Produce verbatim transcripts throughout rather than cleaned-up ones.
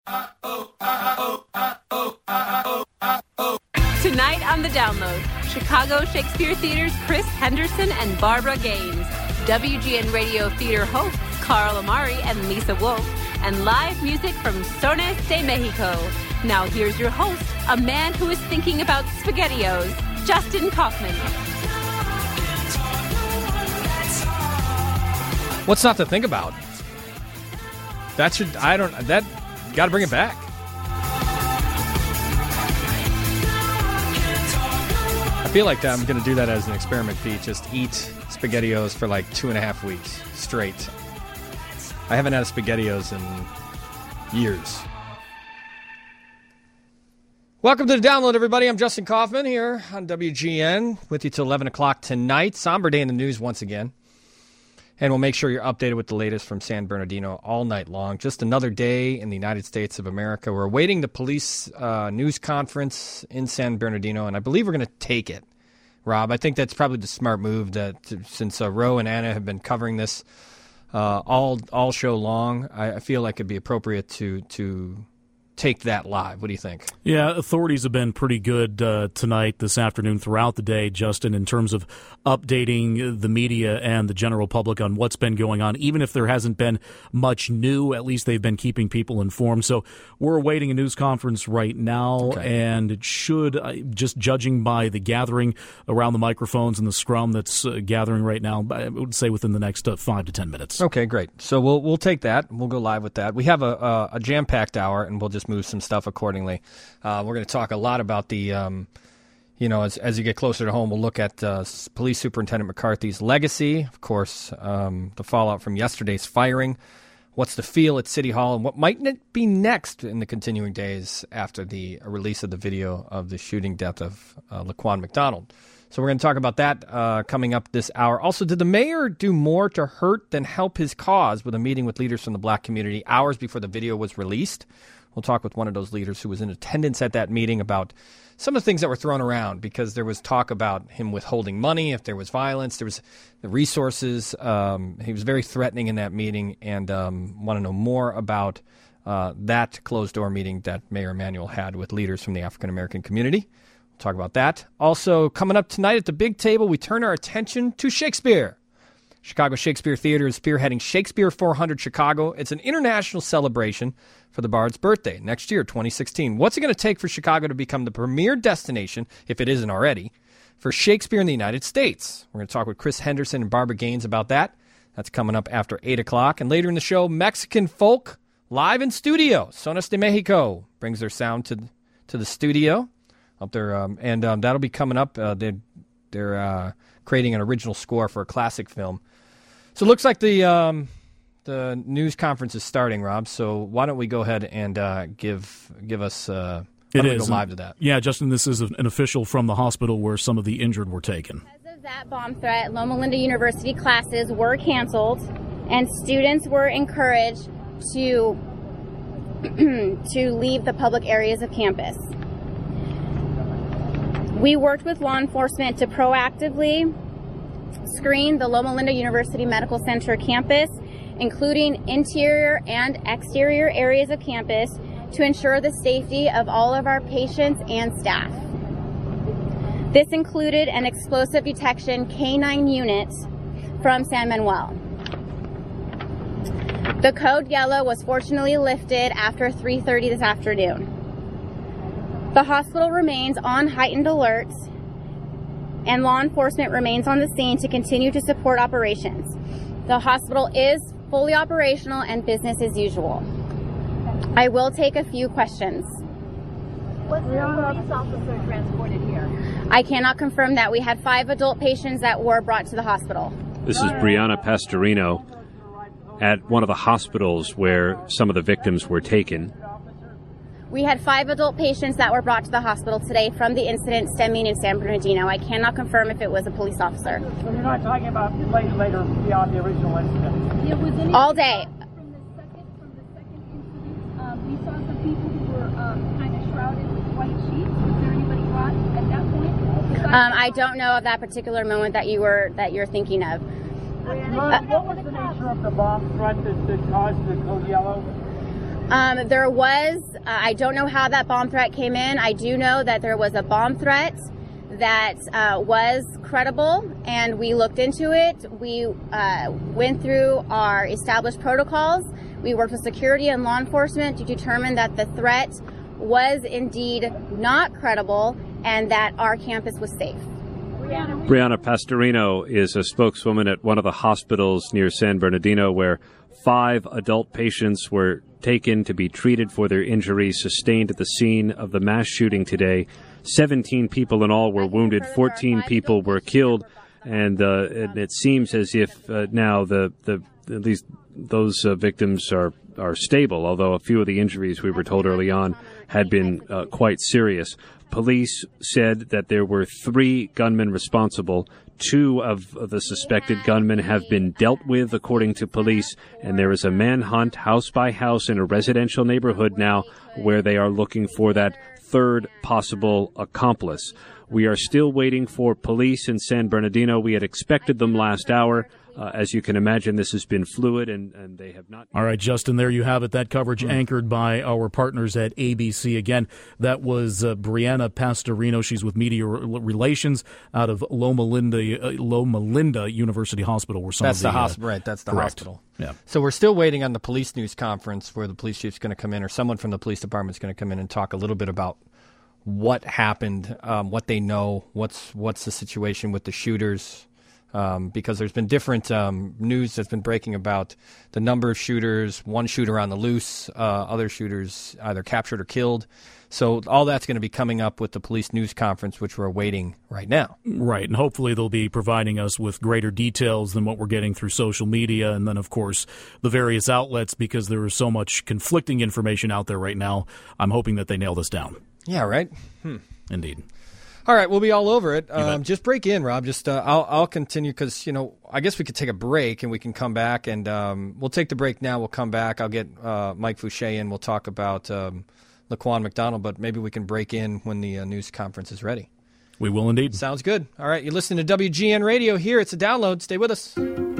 Tonight on The Download, Chicago Shakespeare Theater's Chris Henderson and Barbara Gaines, W G N Radio Theater hosts Carl Amari and Lisa Wolf, and live music from Zonas de Mexico. Now here's your host, a man who is thinking about SpaghettiOs, Justin Kaufman. What's not to think about? That should, I don't, that, got to bring it back. I feel like that I'm going to do that as an experiment, Pete. Just eat SpaghettiOs for like two and a half weeks straight. I haven't had a SpaghettiOs in years. Welcome to The Download, everybody. I'm Justin Kaufman here on W G N with you till eleven o'clock tonight. Somber day in the news once again. And we'll make sure you're updated with the latest from San Bernardino all night long. Just another day in the United States of America. We're awaiting the police uh, news conference in San Bernardino, and I believe we're going to take it, Rob. I think that's probably the smart move that since uh, Ro and Anna have been covering this uh, all all show long, I, I feel like it'd be appropriate to to take that live. What do you think? Yeah, authorities have been pretty good uh, tonight, this afternoon, throughout the day, Justin, in terms of updating the media and the general public on what's been going on. Even if there hasn't been much new, at least they've been keeping people informed. So we're awaiting a news conference right now, okay. And it should, uh, just judging by the gathering around the microphones and the scrum that's uh, gathering right now, I would say within the next uh, five to ten minutes. Okay, great. So we'll we'll take that. We'll go live with that. We have a, a, a jam-packed hour, and we'll just move some stuff accordingly. Uh, we're going to talk a lot about the, um, you know, as as you get closer to home, we'll look at uh, Police Superintendent McCarthy's legacy, of course, um, the fallout from yesterday's firing, what's the feel at City Hall, and what might be next in the continuing days after the release of the video of the shooting death of uh, Laquan McDonald. So we're going to talk about that uh, coming up this hour. Also, did the mayor do more to hurt than help his cause with a meeting with leaders from the black community hours before the video was released? We'll talk with one of those leaders who was in attendance at that meeting about some of the things that were thrown around, because there was talk about him withholding money if there was violence. There was the resources. Um, he was very threatening in that meeting, and um, want to know more about uh, that closed-door meeting that Mayor Emanuel had with leaders from the African-American community. We'll talk about that. Also, coming up tonight at the big table, we turn our attention to Shakespeare. Chicago Shakespeare Theater is spearheading Shakespeare four hundred Chicago. It's an international celebration for the Bard's birthday next year, twenty sixteen. What's it going to take for Chicago to become the premier destination, if it isn't already, for Shakespeare in the United States? We're going to talk with Chris Henderson and Barbara Gaines about that. That's coming up after eight o'clock. And later in the show, Mexican folk live in studio. Zonas de Mexico brings their sound to to the studio up there, um, and um, that'll be coming up. Uh, they're they're uh, creating an original score for a classic film. So it looks like the um, the news conference is starting, Rob. So why don't we go ahead and uh, give give us uh, it is go live to that? Yeah, Justin, this is an official from the hospital where some of the injured were taken. Because of that bomb threat, Loma Linda University classes were canceled, and students were encouraged to to leave the public areas of campus. We worked with law enforcement to proactively screen the Loma Linda University Medical Center campus, including interior and exterior areas of campus, to ensure the safety of all of our patients and staff. This included an explosive detection K nine unit from San Manuel. The code yellow was fortunately lifted after three thirty this afternoon. The hospital remains on heightened alert, and law enforcement remains on the scene to continue to support operations. The hospital is fully operational and business as usual. I will take a few questions. Was there a police officer transported here? I cannot confirm that. We had five adult patients that were brought to the hospital. This is Brianna Pastorino at one of the hospitals where some of the victims were taken. We had five adult patients that were brought to the hospital today from the incident stemming in San Bernardino. I cannot confirm if it was a police officer. So you're not talking about later, later beyond the original incident? Yeah, was any all day. From the second, from the second incident, um, we saw some people who were um, kind of shrouded with white sheets. Was there anybody brought at that point? Um, I don't know of that particular moment that you were that you're thinking of. Uh, what was the nature of the bomb threat that, that caused the code yellow? Um, there was, uh, I don't know how that bomb threat came in. I do know that there was a bomb threat that uh, was credible, and we looked into it. We uh, went through our established protocols. We worked with security and law enforcement to determine that the threat was indeed not credible and that our campus was safe. Brianna Pastorino is a spokeswoman at one of the hospitals near San Bernardino where five adult patients were taken to be treated for their injuries sustained at the scene of the mass shooting today. seventeen people in all were wounded, fourteen people were killed, and, uh, and it seems as if uh, now the, the at least those uh, victims are, are stable, although a few of the injuries, we were told early on, had been uh, quite serious. Police said that there were three gunmen responsible. Two of the suspected gunmen have been dealt with, according to police, and there is a manhunt house by house in a residential neighborhood now where they are looking for that third possible accomplice. We are still waiting for police in San Bernardino. We had expected them last hour. Uh, as you can imagine, this has been fluid, and, and they have not. All right, Justin, there you have it. That coverage mm. anchored by our partners at A B C. Again, that was uh, Brianna Pastorino. She's with Media Relations out of Loma Linda, uh, Loma Linda University Hospital. Where some that's of the, the hospital, uh, right? That's the correct. hospital. Yeah. So we're still waiting on the police news conference where the police chief's going to come in, or someone from the police department is going to come in and talk a little bit about what happened, um, what they know, what's what's the situation with the shooters. Um, because there's been different um, news that's been breaking about the number of shooters, one shooter on the loose, uh, other shooters either captured or killed. So all that's going to be coming up with the police news conference, which we're awaiting right now. Right, and hopefully they'll be providing us with greater details than what we're getting through social media and then, of course, the various outlets, because there is so much conflicting information out there right now. I'm hoping that they nail this down. Yeah, right? Hmm. Indeed. All right, we'll be all over it. Um, just break in, Rob. Just uh, I'll I'll continue because you know I guess we could take a break and we can come back and um, we'll take the break now. We'll come back. I'll get uh, Mike Fouché in. We'll talk about um, Laquan McDonald, but maybe we can break in when the uh, news conference is ready. We will indeed. Sounds good. All right, you're listening to W G N Radio here. It's a download. Stay with us.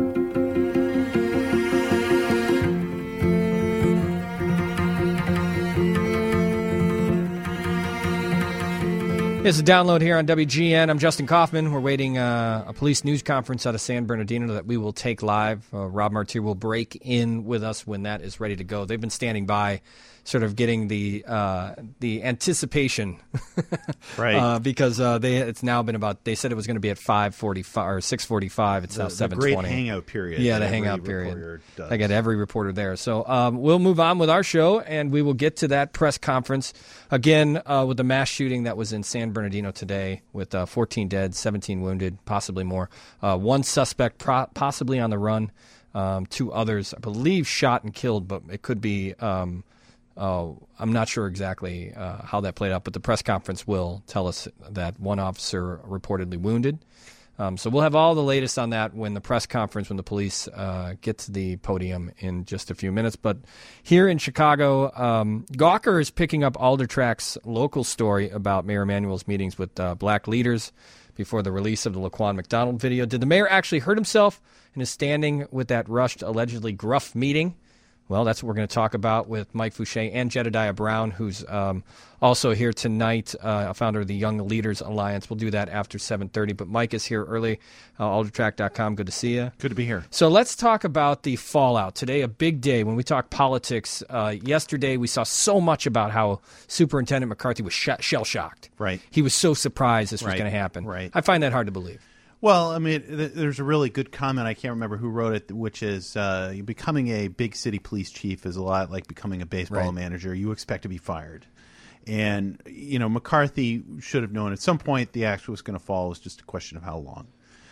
It's a download here on W G N. I'm Justin Kaufman. We're waiting uh, a police news conference out of San Bernardino that we will take live. Uh, Rob Martir will break in with us when that is ready to go. They've been standing by, sort of getting the uh, the anticipation, right? Uh, because uh, they it's now been about. They said it was going to be at five forty-five or six forty-five. It's the, now seven twenty. twenty. Great hangout period. Yeah, the hangout period. I got every reporter there. So um, we'll move on with our show, and we will get to that press conference again uh, with the mass shooting that was in San Bernardino today, with uh, fourteen dead, seventeen wounded, possibly more. Uh, one suspect pro- possibly on the run. Um, two others, I believe, shot and killed, but it could be. Um, Uh, I'm not sure exactly uh, how that played out, but the press conference will tell us that one officer reportedly wounded. Um, so we'll have all the latest on that when the press conference, when the police uh, get to the podium in just a few minutes. But here in Chicago, um, Gawker is picking up Alder Track's local story about Mayor Emanuel's meetings with uh, black leaders before the release of the Laquan McDonald video. Did the mayor actually hurt himself and is standing with that rushed, allegedly gruff meeting? Well, that's what we're going to talk about with Mike Fouché and Jedediah Brown, who's um, also here tonight, uh, a founder of the Young Leaders Alliance. We'll do that after seven thirty. But Mike is here early, uh, alder track dot com. Good to see you. Good to be here. So let's talk about the fallout. Today, a big day when we talk politics. Uh, yesterday, we saw so much about how Superintendent McCarthy was sh- shell-shocked. Right. He was so surprised this was right. going to happen. Right. I find that hard to believe. Well, I mean, th- there's a really good comment. I can't remember who wrote it, which is uh, becoming a big city police chief is a lot like becoming a baseball right. manager. You expect to be fired. And, you know, McCarthy should have known at some point the axe was going to fall. It was just a question of how long.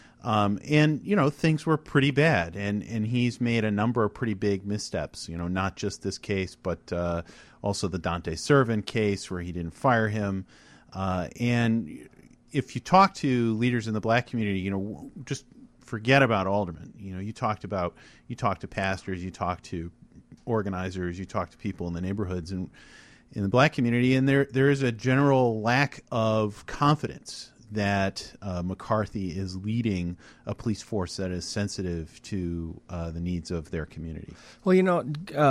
Um, and, you know, things were pretty bad. And, and he's made a number of pretty big missteps, you know, not just this case, but uh, also the Dante Servin case where he didn't fire him. Uh, and if you talk to leaders in the black community, you know, just forget about aldermen. You know, you talked about, you talk to pastors, you talk to organizers, you talk to people in the neighborhoods and in the black community, and there there is a general lack of confidence that uh, McCarthy is leading a police force that is sensitive to uh, the needs of their community. Well, you know, uh,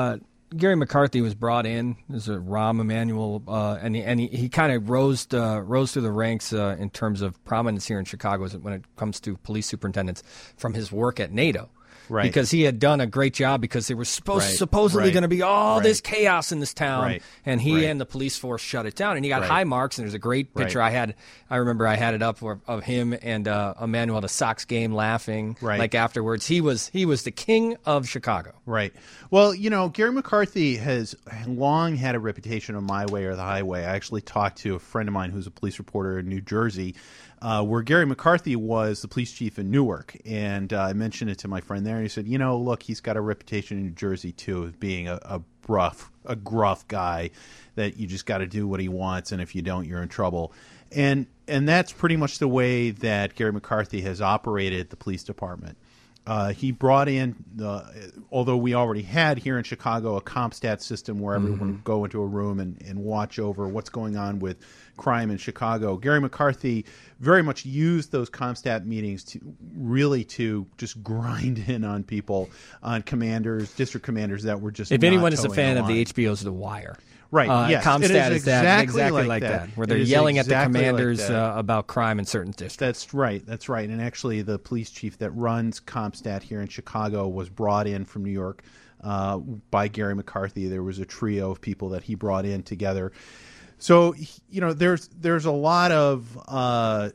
Gary McCarthy was brought in as a Rahm Emanuel, uh, and he, and he, he kind of rose uh, rose through the ranks uh, in terms of prominence here in Chicago when it comes to police superintendents from his work at NATO. Right. Because he had done a great job because there was supposed, Right. supposedly Right. going to be all Right. this chaos in this town, Right. and he Right. and the police force shut it down. And he got Right. high marks, and there's a great picture Right. I had. I remember I had it up for, of him and uh, Emmanuel at a Sox game laughing. Right. Like afterwards, he was he was the king of Chicago. Right. Well, you know, Gary McCarthy has long had a reputation of my way or the highway. I actually talked to a friend of mine who's a police reporter in New Jersey, uh, where Gary McCarthy was the police chief in Newark. And uh, I mentioned it to my friend there, and he said, you know, look, he's got a reputation in New Jersey, too, of being a, a rough, a gruff guy that you just got to do what he wants, and if you don't, you're in trouble. And and that's pretty much the way that Gary McCarthy has operated the police department. Uh, he brought in, the, although we already had here in Chicago a CompStat system where everyone Mm-hmm. would go into a room and, and watch over what's going on with crime in Chicago. Gary McCarthy very much used those CompStat meetings to really to just grind in on people, on commanders, district commanders that were just If not anyone is a towing fan the of the line. H B O's The Wire. Right, Uh, yes. CompStat It is is that, exactly exactly like like that. that, where It they're is yelling exactly at the like commanders that. uh, about crime in certain districts. That's right. That's right. And actually, the police chief that runs CompStat here in Chicago was brought in from New York uh, by Gary McCarthy. There was a trio of people that he brought in together. So, you know, there's there's a lot of uh,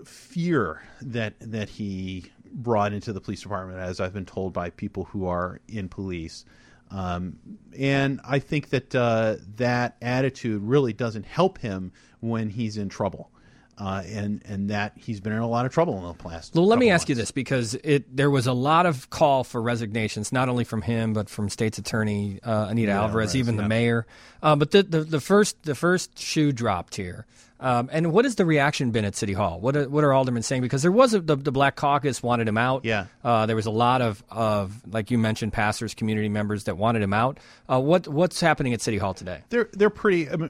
fear that that he brought into the police department, as I've been told by people who are in police. Um, and I think that uh, that attitude really doesn't help him when he's in trouble. Uh, and and that he's been in a lot of trouble in the past. Well, let me couple ask you months. this, because it there was a lot of call for resignations, not only from him but from State's Attorney uh, Anita Yeah, Alvarez, Alvarez, even yeah. the mayor. Uh, but the, the the first the first shoe dropped here. Um, and what has the reaction been at City Hall? What are, what are aldermen saying? Because there was a, the the Black Caucus wanted him out. Yeah. Uh, there was a lot of, of like you mentioned, pastors, community members that wanted him out. Uh, what what's happening at City Hall today? They're they're pretty. I mean,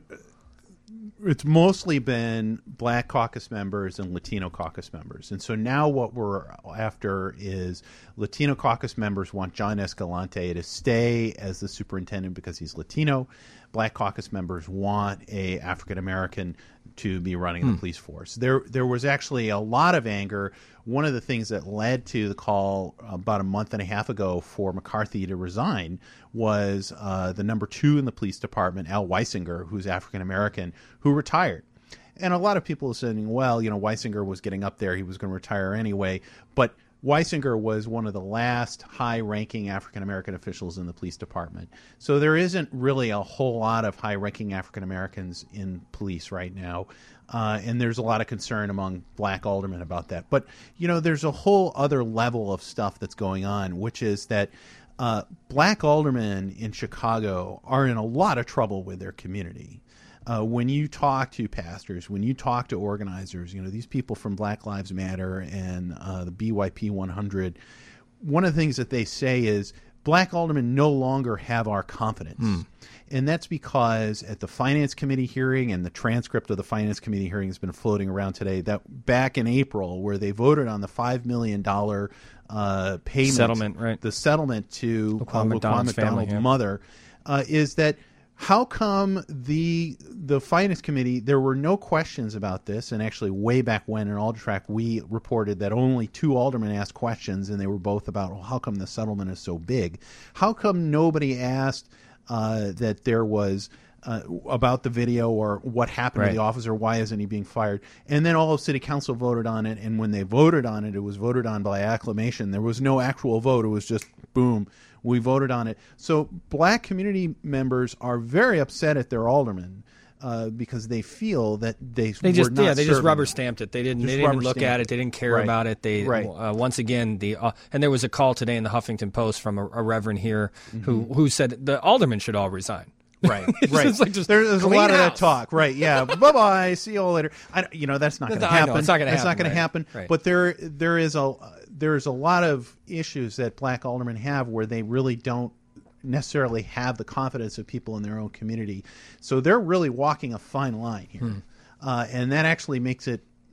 it's mostly been Black Caucus members and Latino Caucus members, and so now what we're after is Latino Caucus members want John Escalante to stay as the superintendent because he's Latino. Black Caucus members want a African American to be running Hmm. the police force. There, there was actually a lot of anger. One of the things that led to the call about a month and a half ago for McCarthy to resign was uh, the number two in the police department, Al Weisinger, who's African American, who retired. And a lot of people are saying, well, you know, Weisinger was getting up there. He was going to retire anyway. But Weisinger was one of the last high-ranking African-American officials in the police department. So there isn't really a whole lot of high-ranking African-Americans in police right now. Uh, and there's a lot of concern among black aldermen about that. But, you know, there's a whole other level of stuff that's going on, which is that uh, black aldermen in Chicago are in a lot of trouble with their community. Uh, when you talk to pastors, when you talk to organizers, you know, these people from Black Lives Matter and uh, the B Y P one hundred, one of the things that they say is black aldermen no longer have our confidence. Hmm. And that's because at the Finance Committee hearing, and the transcript of the Finance Committee hearing has been floating around today, that back in April where they voted on the five million dollars uh, payment. Settlement, right. The settlement to Laquan uh, Laquan McDonald's McDonald's family, yeah. mother, uh, is that how come the the Finance Committee, there were no questions about this, and actually way back when in Aldertrack we reported that only two aldermen asked questions, and they were both about, well, how come the settlement is so big? How come nobody asked uh, that there was uh, about the video or what happened Right. to the officer, why isn't he being fired? And then all of City Council voted on it, and when they voted on it, it was voted on by acclamation. There was no actual vote. It was just, boom, we voted on it. So black community members are very upset at their aldermen uh, because they feel that they They were just not yeah they just serving rubber them. stamped it. They didn't Just they didn't rubber look stamped at it. it. They didn't care Right. about it. They Right. uh, once again the uh, and there was a call today in the Huffington Post from a, a reverend here who Mm-hmm. who said the aldermen should all resign. Right, It's right. just like just There- there's a clean lot of that house. talk, right? Yeah, bye bye. See you all later. I, you know that's not going to I know, happen. it's not gonna That's happen, not going right, to happen. right. But there, there is a there's a lot of issues that black aldermen have where they really don't necessarily have the confidence of people in their own community. So they're really walking a fine line here, Hmm. uh, and that actually makes it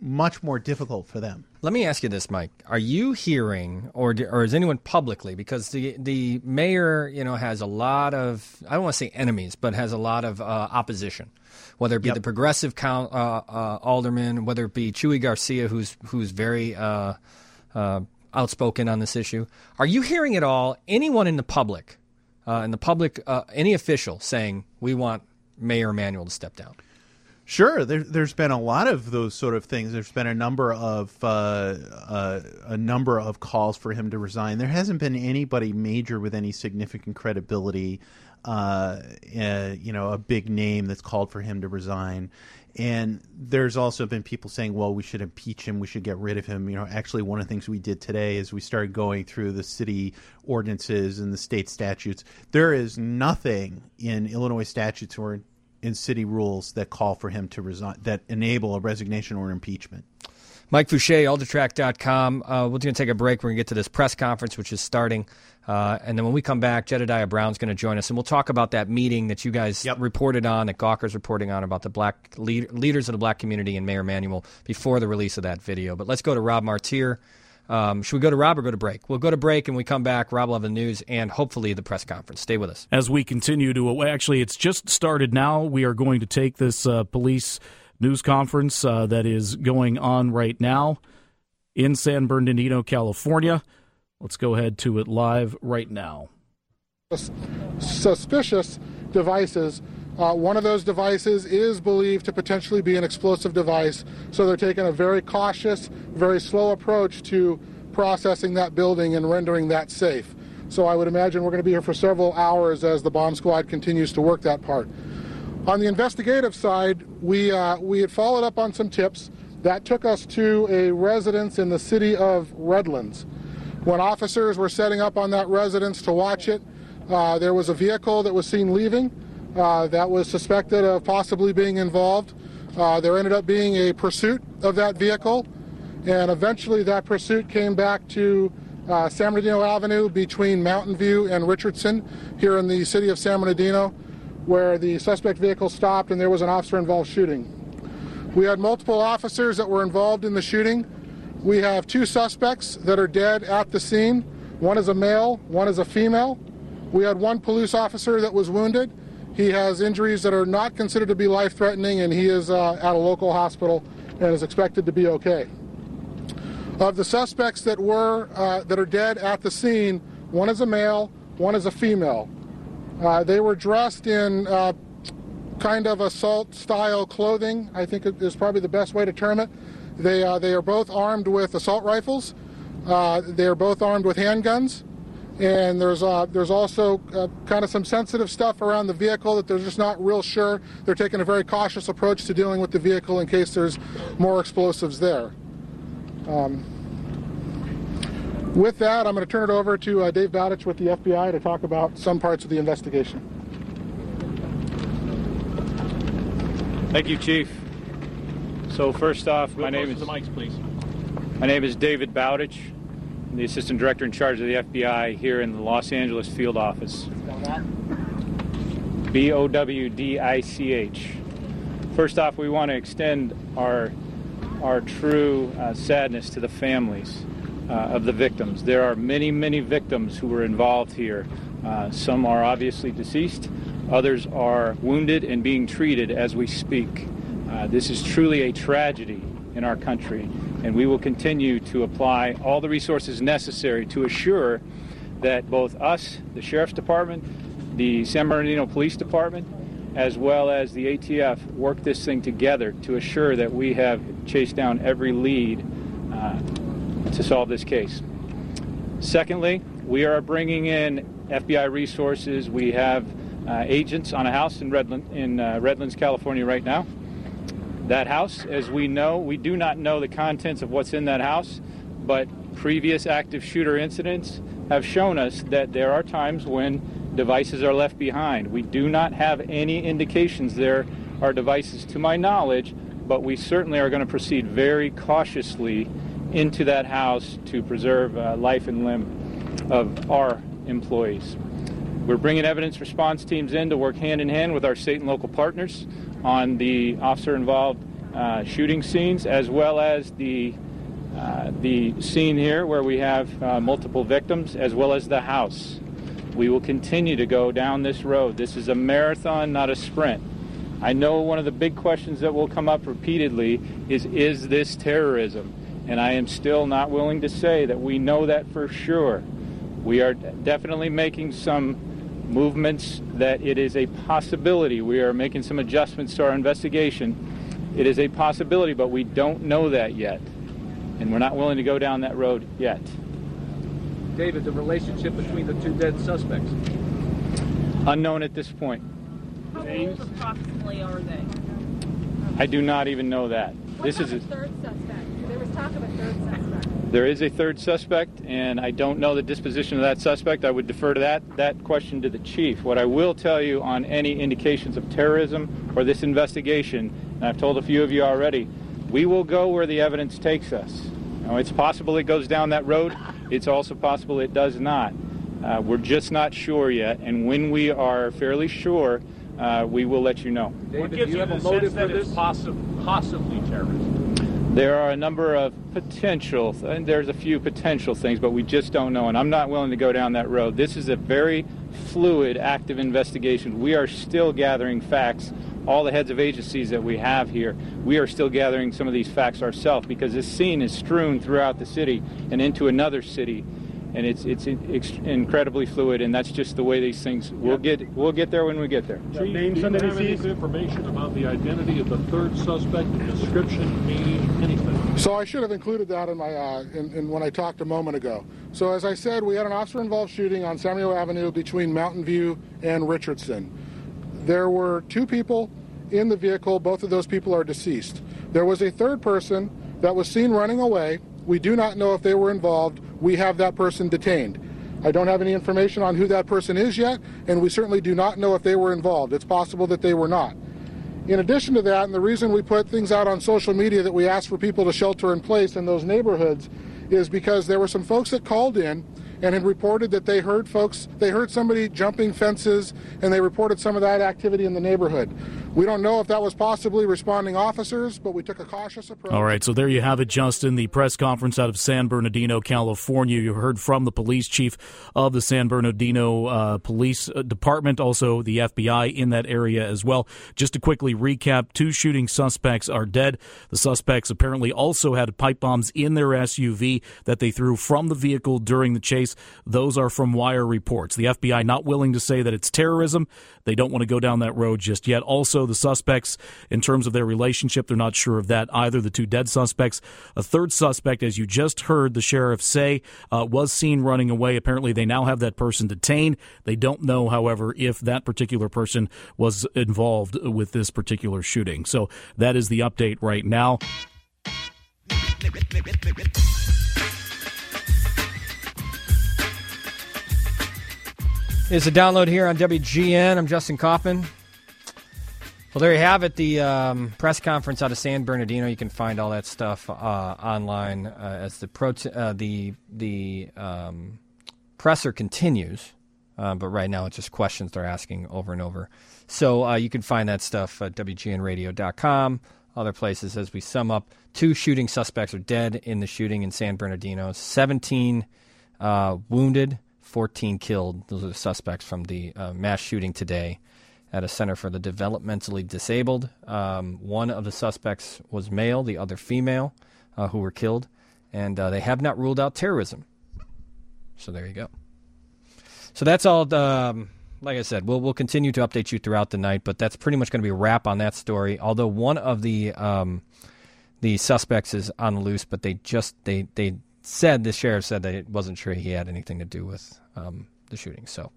much more difficult for them. Let me ask you this, Mike. Are you hearing, or or is anyone publicly, because the the mayor, you know, has a lot of, I don't want to say enemies, but has a lot of uh, opposition, whether it be Yep. the progressive count, uh, uh, alderman, whether it be Chuy Garcia, who's who's very uh, uh, outspoken on this issue. Are you hearing at all anyone in the public, uh, in the public, uh, any official saying we want Mayor Emanuel to step down? Sure, there, there's been a lot of those sort of things. There's been a number of uh, uh, a number of calls for him to resign. There hasn't been anybody major with any significant credibility, uh, uh, you know, a big name that's called for him to resign. And there's also been people saying, well, we should impeach him, we should get rid of him. You know, actually, one of the things we did today is we started going through the city ordinances and the state statutes. There is nothing in Illinois statutes or in city rules that call for him to resign, that enable a resignation or impeachment. Mike Fouché, Aldertrack dot com. Uh, we're going to take a break. We're going to get to this press conference, which is starting. Uh, and then when we come back, Jedediah Brown's going to join us, and we'll talk about that meeting that you guys Yep. reported on, that Gawker's reporting on, about the black lead, leaders of the black community and Mayor Emanuel before the release of that video. But let's go to Rob Martir. Um, should we go to Rob or go to break? We'll go to break, and we come back. Rob will have the news and hopefully the press conference. Stay with us. As we continue to, actually, it's just started now. We are going to take this uh, police news conference uh, that is going on right now in San Bernardino, California. Let's go ahead to it live right now. Suspicious devices. Uh, one of those devices is believed to potentially be an explosive device, so they're taking a very cautious, very slow approach to processing that building and rendering that safe. So I would imagine we're going to be here for several hours as the bomb squad continues to work that part. On the investigative side, we uh, we had followed up on some tips. That took us to a residence in the city of Redlands. When officers were setting up on that residence to watch it, uh, there was a vehicle that was seen leaving. Uh, that was suspected of possibly being involved. Uh, there ended up being a pursuit of that vehicle, and eventually that pursuit came back to uh, San Bernardino Avenue between Mountain View and Richardson here in the city of San Bernardino, where the suspect vehicle stopped and there was an officer-involved shooting. We had multiple officers that were involved in the shooting. We have two suspects that are dead at the scene. One is a male, one is a female. We had one police officer that was wounded. He has injuries that are not considered to be life-threatening, and he is uh, at a local hospital and is expected to be okay. Of the suspects that were uh, that are dead at the scene, one is a male, one is a female. Uh, they were dressed in uh, kind of assault-style clothing, I think is probably the best way to term it. They uh, they are both armed with assault rifles. Uh, they are both armed with handguns. And there's uh, there's also uh, kind of some sensitive stuff around the vehicle that they're just not real sure. They're taking a very cautious approach to dealing with the vehicle in case there's more explosives there. Um, with that, I'm going to turn it over to uh, Dave Bowditch with the F B I to talk about some parts of the investigation. Thank you, Chief. So first off, my name is the mics, please. My name is David Bowditch. I'm the Assistant Director in charge of the F B I here in the Los Angeles field office. B O W D I C H. First off, we want to extend our our true uh, sadness to the families uh, of the victims. There are many, many victims who were involved here. Uh, some are obviously deceased. Others are wounded and being treated as we speak. Uh, this is truly a tragedy in our country, and we will continue to apply all the resources necessary to assure that both us, the Sheriff's Department, the San Bernardino Police Department, as well as the A T F, work this thing together to assure that we have chased down every lead uh, to solve this case. Secondly, we are bringing in F B I resources. We have uh, agents on a house in Redland, in uh, Redlands, California right now. That house, as we know, we do not know the contents of what's in that house, but previous active shooter incidents have shown us that there are times when devices are left behind. We do not have any indications there are devices to my knowledge, but we certainly are going to proceed very cautiously into that house to preserve uh, life and limb of our employees. We're bringing evidence response teams in to work hand in hand with our state and local partners on the officer-involved uh, shooting scenes, as well as the uh, the scene here where we have uh, multiple victims, as well as the house. We will continue to go down this road. This is a marathon, not a sprint. I know one of the big questions that will come up repeatedly is, is this terrorism? And I am still not willing to say that we know that for sure. We are definitely making some movements that it is a possibility. We are making some adjustments to our investigation. It is a possibility, but we don't know that yet. And we're not willing to go down that road yet. David, the relationship between the two dead suspects? Unknown at this point. How old approximately are they? I do not even know that. What this is a third suspect? There was talk of a third suspect. There is a third suspect, and I don't know the disposition of that suspect. I would defer to that that question to the chief. What I will tell you on any indications of terrorism or this investigation, and I've told a few of you already, we will go where the evidence takes us. Now, it's possible it goes down that road. It's also possible it does not. Uh, we're just not sure yet, and when we are fairly sure, uh, we will let you know. David, do you have a motive for this? Possi- possibly terrorism. There are a number of potential, and there's a few potential things, but we just don't know, and I'm not willing to go down that road. This is a very fluid, active investigation. We are still gathering facts. All the heads of agencies that we have here, we are still gathering some of these facts ourselves, because this scene is strewn throughout the city and into another city, and it's it's incredibly fluid, and that's just the way these things. We'll get we'll get there when we get there. Do you have any information about the identity of the third suspect, description, age, anything? So I should have included that in my uh, in, in when I talked a moment ago. So as I said, we had an officer-involved shooting on Samuel Avenue between Mountain View and Richardson. There were two people in the vehicle. Both of those people are deceased. There was a third person that was seen running away. We do not know if they were involved. We have that person detained. I don't have any information on who that person is yet, and we certainly do not know if they were involved. It's possible that they were not. In addition to that, and the reason we put things out on social media that we asked for people to shelter in place in those neighborhoods is because there were some folks that called in and had reported that they heard folks, they heard somebody jumping fences, and they reported some of that activity in the neighborhood. We don't know if that was possibly responding officers, but we took a cautious approach. All right, so there you have it, Justin, the press conference out of San Bernardino, California. You heard from the police chief of the San Bernardino uh, Police Department, also the F B I in that area as well. Just to quickly recap, two shooting suspects are dead. The suspects apparently also had pipe bombs in their S U V that they threw from the vehicle during the chase. Those are from wire reports. The F B I not willing to say that it's terrorism. They don't want to go down that road just yet. Also, the suspects, in terms of their relationship, they're not sure of that either, the two dead suspects. A third suspect, as you just heard the sheriff say, uh, was seen running away. Apparently, they now have that person detained. They don't know, however, if that particular person was involved with this particular shooting. So that is the update right now. It's a download here on W G N. I'm Justin Kaufman. Well, there you have it, the um, press conference out of San Bernardino. You can find all that stuff uh, online uh, as the pro- uh, the the um, presser continues. Uh, but right now, it's just questions they're asking over and over. So uh, you can find that stuff at W G N radio dot com, other places. As we sum up, two shooting suspects are dead in the shooting in San Bernardino. seventeen uh, wounded, fourteen killed. Those are the suspects from the uh, mass shooting today at a center for the developmentally disabled. Um, one of the suspects was male, the other female, uh, who were killed. And uh, they have not ruled out terrorism. So there you go. So that's all. Um, like I said, we'll we'll continue to update you throughout the night, but that's pretty much going to be a wrap on that story. Although one of the um, the suspects is on the loose, but they just they they said the sheriff said that it wasn't sure he had anything to do with um, the shooting. So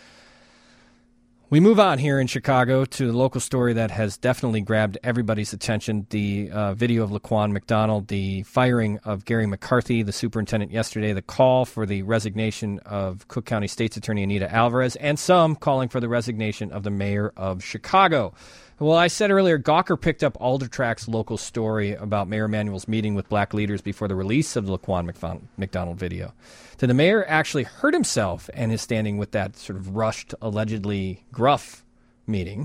we move on here in Chicago to the local story that has definitely grabbed everybody's attention. The uh, video of Laquan McDonald, the firing of Gary McCarthy, the superintendent yesterday, the call for the resignation of Cook County State's Attorney Anita Alvarez, and some calling for the resignation of the mayor of Chicago. Well, I said earlier, Gawker picked up Aldertrack's local story about Mayor Emanuel's meeting with black leaders before the release of the Laquan McDonald video. Did the mayor actually hurt himself and is standing with that sort of rushed, allegedly gruff meeting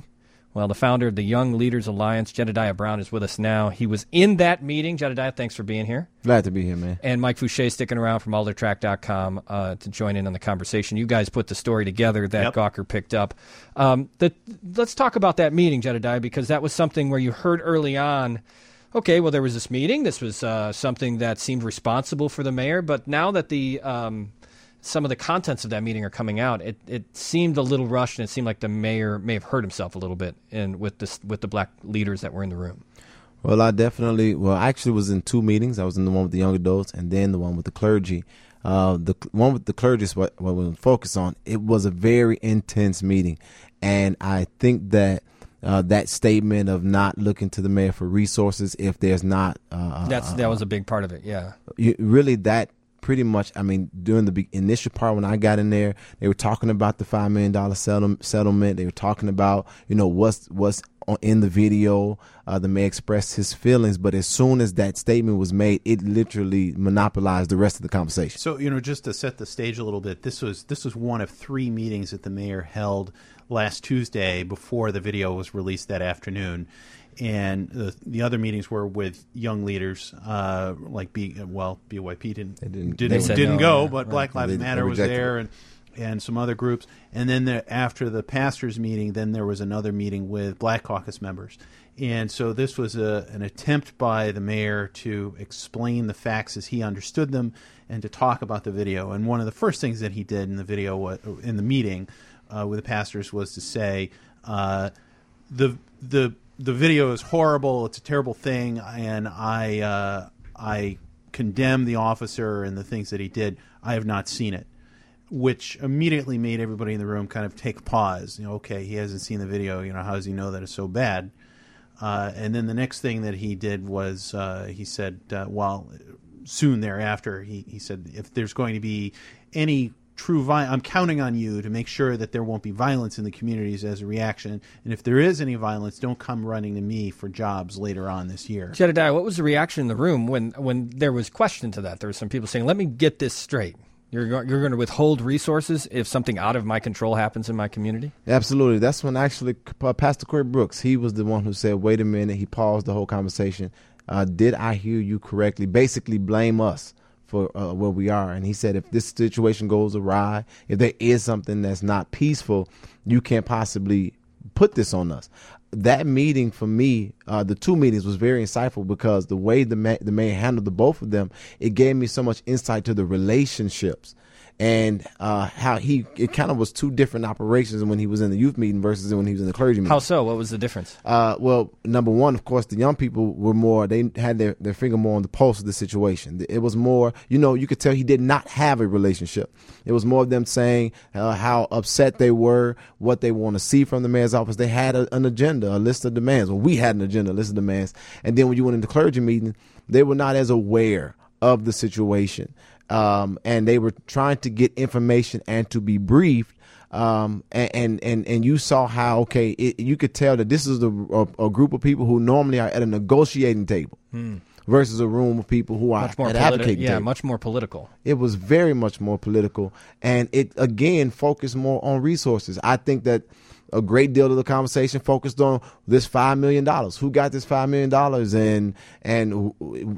Well, the founder of the Young Leaders Alliance, Jedediah Brown, is with us now. He was in that meeting. Jedediah, thanks for being here. Glad to be here, man. And Mike Fouché sticking around from alder track dot com uh, to join in on the conversation. You guys put the story together that yep. Gawker picked up. Um, the, let's talk about that meeting, Jedediah, because that was something where you heard early on, okay, well, there was this meeting. This was uh, something that seemed responsible for the mayor. But now that the um, some of the contents of that meeting are coming out, it, it seemed a little rushed, and it seemed like the mayor may have hurt himself a little bit in, with, this, with the black leaders that were in the room. Well, I definitely, well, I actually was in two meetings. I was in the one with the young adults and then the one with the clergy. Uh, the one with the clergy is what, what we'll focus on. It was a very intense meeting, and I think that Uh, that statement of not looking to the mayor for resources if there's not uh, that's that was a big part of it. Yeah, you, really that pretty much. I mean, during the initial part when I got in there, they were talking about the five million dollar settle, settlement. They were talking about you know what's what's in the video. Uh, the mayor expressed his feelings, but as soon as that statement was made, it literally monopolized the rest of the conversation. So you know, just to set the stage a little bit, this was this was one of three meetings that the mayor held last Tuesday before the video was released that afternoon, and the, the other meetings were with young leaders, uh, like B well B Y P didn't didn't didn't, didn't no, go, yeah, but right. Black Lives they, Matter they was there, and and some other groups, and then the, after the pastors' meeting, then there was another meeting with Black Caucus members, and so this was a, an attempt by the mayor to explain the facts as he understood them, and to talk about the video. And one of the first things that he did in the video was, in the meeting. Uh, with the pastors was to say uh, the the the video is horrible. It's a terrible thing, and I uh, I condemn the officer and the things that he did. I have not seen it, which immediately made everybody in the room kind of take a pause. You know, okay, he hasn't seen the video. You know, how does he know that it's so bad? Uh, and then the next thing that he did was uh, he said, uh, well, soon thereafter, he he said, if there's going to be any true violence, I'm counting on you to make sure that there won't be violence in the communities as a reaction. And if there is any violence, don't come running to me for jobs later on this year. Jedediah, what was the reaction in the room when, when there was question to that? There were some people saying, let me get this straight. You're, you're going to withhold resources if something out of my control happens in my community? Absolutely. That's when actually uh, Pastor Corey Brooks, he was the one who said, wait a minute. He paused the whole conversation. Uh, did I hear you correctly? Basically blame us for uh, where we are. And he said, if this situation goes awry, if there is something that's not peaceful, you can't possibly put this on us. That meeting for me, uh, the two meetings was very insightful because the way the, ma- the mayor handled the both of them, it gave me so much insight to the relationships and uh, how he, it kind of was two different operations when he was in the youth meeting versus when he was in the clergy meeting. How so? What was the difference? Uh, well, number one, of course, the young people were more, they had their, their finger more on the pulse of the situation. It was more, you know, you could tell he did not have a relationship. It was more of them saying uh, how upset they were, what they want to see from the mayor's office. They had a, an agenda, a list of demands. Well, we had an agenda, a list of demands. And then when you went into the clergy meeting, they were not as aware of the situation. Um, and they were trying to get information and to be briefed. Um, and, and, and you saw how, okay, it, you could tell that this is a, a, a group of people who normally are at a negotiating table hmm. versus a room of people who are much more at politi- advocating yeah, table. much more political. It was very much more political. And it, again, focused more on resources. I think that a great deal of the conversation focused on this five million dollars. Who got this five million dollars? And and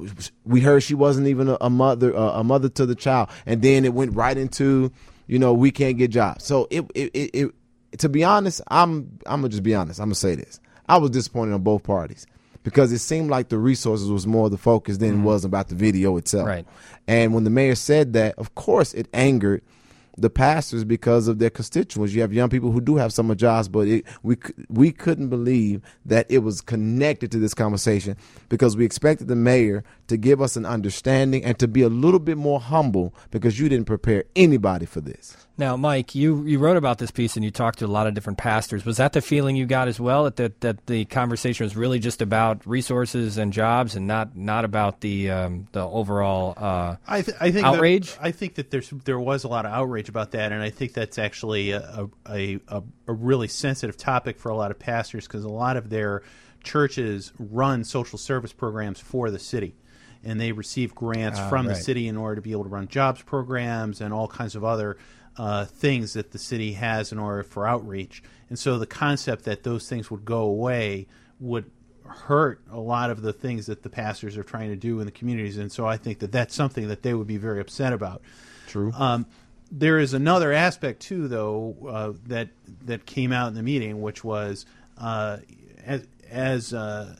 we heard she wasn't even a, a mother a mother to the child. And then it went right into, you know, we can't get jobs. So it it, it, it to be honest, I'm I'm gonna just be honest. I'm gonna say this. I was disappointed on both parties because it seemed like the resources was more the focus than mm-hmm. it was about the video itself. Right. And when the mayor said that, of course, it angered the pastors because of their constituents. You have young people who do have summer jobs, but it, we we couldn't believe that it was connected to this conversation because we expected the mayor to give us an understanding and to be a little bit more humble because you didn't prepare anybody for this. Now, Mike, you, you wrote about this piece and you talked to a lot of different pastors. Was that the feeling you got as well, that that, that the conversation was really just about resources and jobs and not not about the um, the overall uh, I, th- I think outrage? That, I think that there's there was a lot of outrage about that, and I think that's actually a a, a, a really sensitive topic for a lot of pastors because a lot of their churches run social service programs for the city. And they receive grants uh, from right. the city in order to be able to run jobs programs and all kinds of other uh, things that the city has in order for outreach. And so the concept that those things would go away would hurt a lot of the things that the pastors are trying to do in the communities. And so I think that that's something that they would be very upset about. True. Um, there is another aspect, too, though, uh, that that came out in the meeting, which was, uh, as as, uh,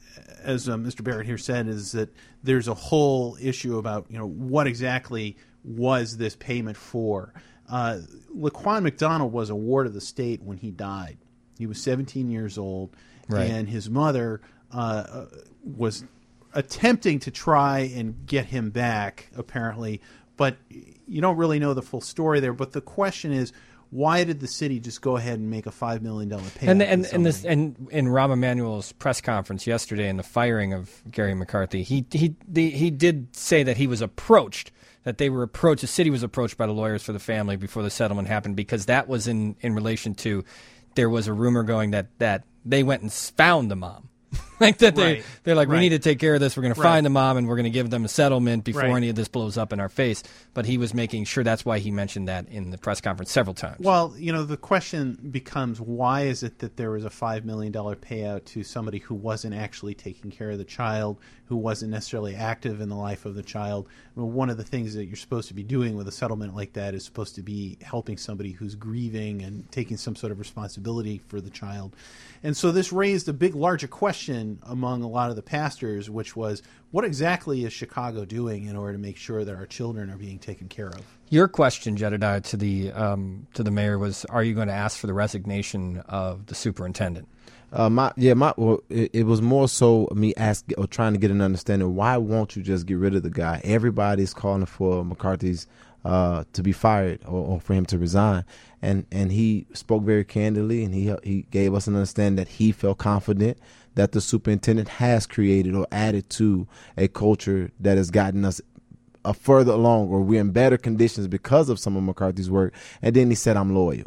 as uh, Mister Barrett here said, is that there's a whole issue about, you know, what exactly was this payment for. Uh, Laquan McDonald was a ward of the state when he died. He was seventeen years old, right. and his mother uh, was attempting to try and get him back, apparently, but you don't really know the full story there. But the question is, why did the city just go ahead and make a five million dollars payout? And and and this and in Rahm Emanuel's press conference yesterday, in the firing of Gary McCarthy, he he the, he did say that he was approached, that they were approached, the city was approached by the lawyers for the family before the settlement happened, because that was in, in relation to, there was a rumor going that, that they went and found the mom. Like that they, right. they're like, we right. need to take care of this. We're going right. to find the mom and we're going to give them a settlement before right. any of this blows up in our face. But he was making sure, that's why he mentioned that in the press conference several times. Well, you know, the question becomes, why is it that there was a five million dollars payout to somebody who wasn't actually taking care of the child, who wasn't necessarily active in the life of the child? I mean, one of the things that you're supposed to be doing with a settlement like that is supposed to be helping somebody who's grieving and taking some sort of responsibility for the child. And so this raised a big, larger question among a lot of the pastors, which was, what exactly is Chicago doing in order to make sure that our children are being taken care of? Your question, Jedediah, to the um, to the mayor was, are you going to ask for the resignation of the superintendent? Uh, my yeah, my well, it, it was more so me asking or trying to get an understanding. Why won't you just get rid of the guy? Everybody's calling for McCarthy's uh, to be fired or, or for him to resign, and and he spoke very candidly, and he he gave us an understanding that he felt confident that the superintendent has created or added to a culture that has gotten us a further along, or we're in better conditions because of some of McCarthy's work. And then he said, "I'm loyal."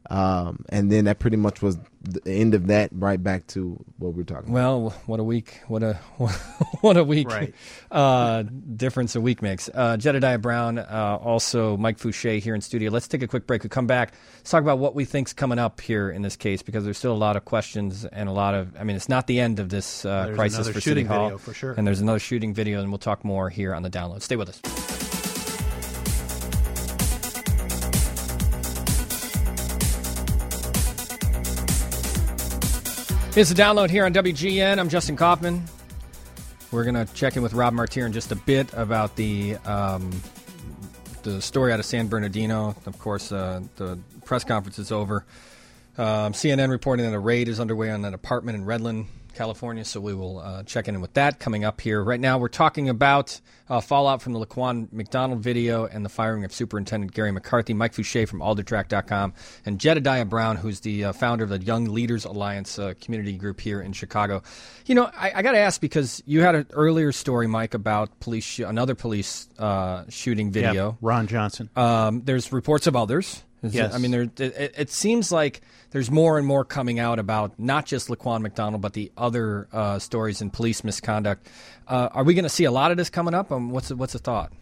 Um, and then that pretty much was the end of that, right back to what we we're talking well, about. Well, what a week. What a what a week right. uh, difference a week makes. Uh, Jedediah Brown, uh, also Mike Fouché here in studio. Let's take a quick break. We come back. Let's talk about what we think's coming up here in this case, because there's still a lot of questions and a lot of, I mean, it's not the end of this uh, there's crisis another for shooting City Hall. Video for sure. And there's another shooting video, and we'll talk more here on the Download. Stay with us. Here's the Download here on W G N. I'm Justin Kaufman. We're going to check in with Rob Martir in just a bit about the um, the story out of San Bernardino. Of course, uh, the press conference is over. Um, C N N reporting that a raid is underway on an apartment in Redland, California, so we will uh, check in with that coming up here. Right now, we're talking about uh, fallout from the Laquan McDonald video and the firing of Superintendent Gary McCarthy. Mike Fouché from alder track dot com, and Jedediah Brown, who's the uh, founder of the Young Leaders Alliance uh, community group here in Chicago. You know, I, I got to ask, because you had an earlier story, Mike, about police sh- another police uh, shooting video. Yep, Ron Johnson. Um, there's reports of others. Is yes. It, I mean, there, it, it seems like there's more and more coming out about not just Laquan McDonald, but the other uh, stories in police misconduct. Uh, are we going to see a lot of this coming up? Um, what's the, what's the thought?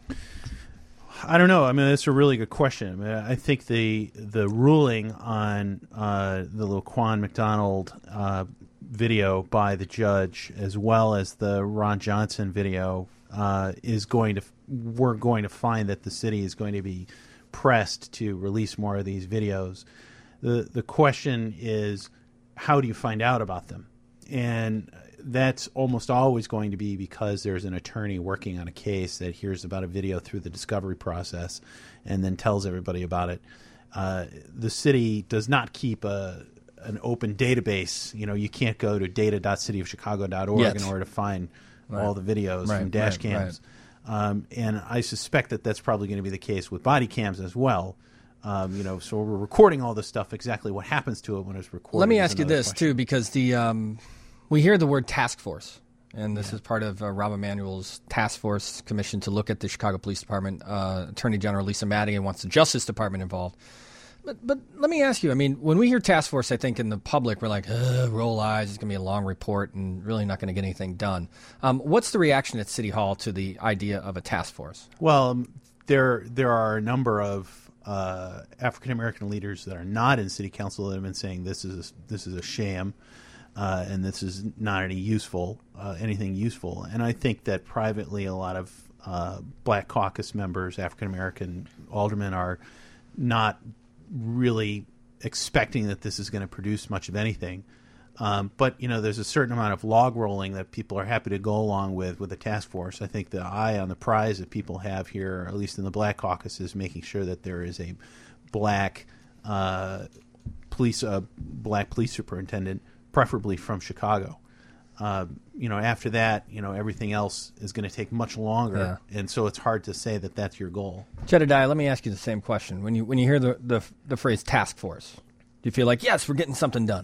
I don't know. I mean, that's a really good question. I, mean, I think the the ruling on uh, the Laquan McDonald uh, video by the judge, as well as the Ron Johnson video, uh, is going to. We're going to find that the city is going to be pressed to release more of these videos. The the question is, how do you find out about them? And that's almost always going to be because there's an attorney working on a case that hears about a video through the discovery process and then tells everybody about it. Uh, the city does not keep a an open database. You know, you can't go to data dot city of chicago dot org Yes. in order to find Right. all the videos Right, from dash right, cams. Um, and I suspect that that's probably going to be the case with body cams as well. Um, you know, so we're recording all this stuff. Exactly what happens to it when it's recorded. Let me is ask you another this, question. too, because the um, we hear the word task force, and this yeah. is part of uh, Rahm Emanuel's task force commission to look at the Chicago Police Department. Uh, Attorney General Lisa Madigan wants the Justice Department involved. But but let me ask you, I mean, when we hear task force, I think in the public, we're like, roll eyes, it's going to be a long report and really not going to get anything done. Um, what's the reaction at City Hall to the idea of a task force? Well, um, there there are a number of uh, African American leaders that are not in city council that have been saying this is a, this is a sham, uh, and this is not any useful uh, anything useful. And I think that privately, a lot of uh, Black Caucus members, African American aldermen, are not really expecting that this is going to produce much of anything. Um, but, you know, there's a certain amount of log rolling that people are happy to go along with with the task force. I think the eye on the prize that people have here, at least in the Black Caucus, is making sure that there is a black uh, police uh, black police superintendent, preferably from Chicago. Uh, you know, after that, you know, everything else is going to take much longer, yeah. and so it's hard to say that that's your goal. Jedediah, let me ask you the same question. When you when you hear the, the, the phrase task force, do you feel like, yes, we're getting something done?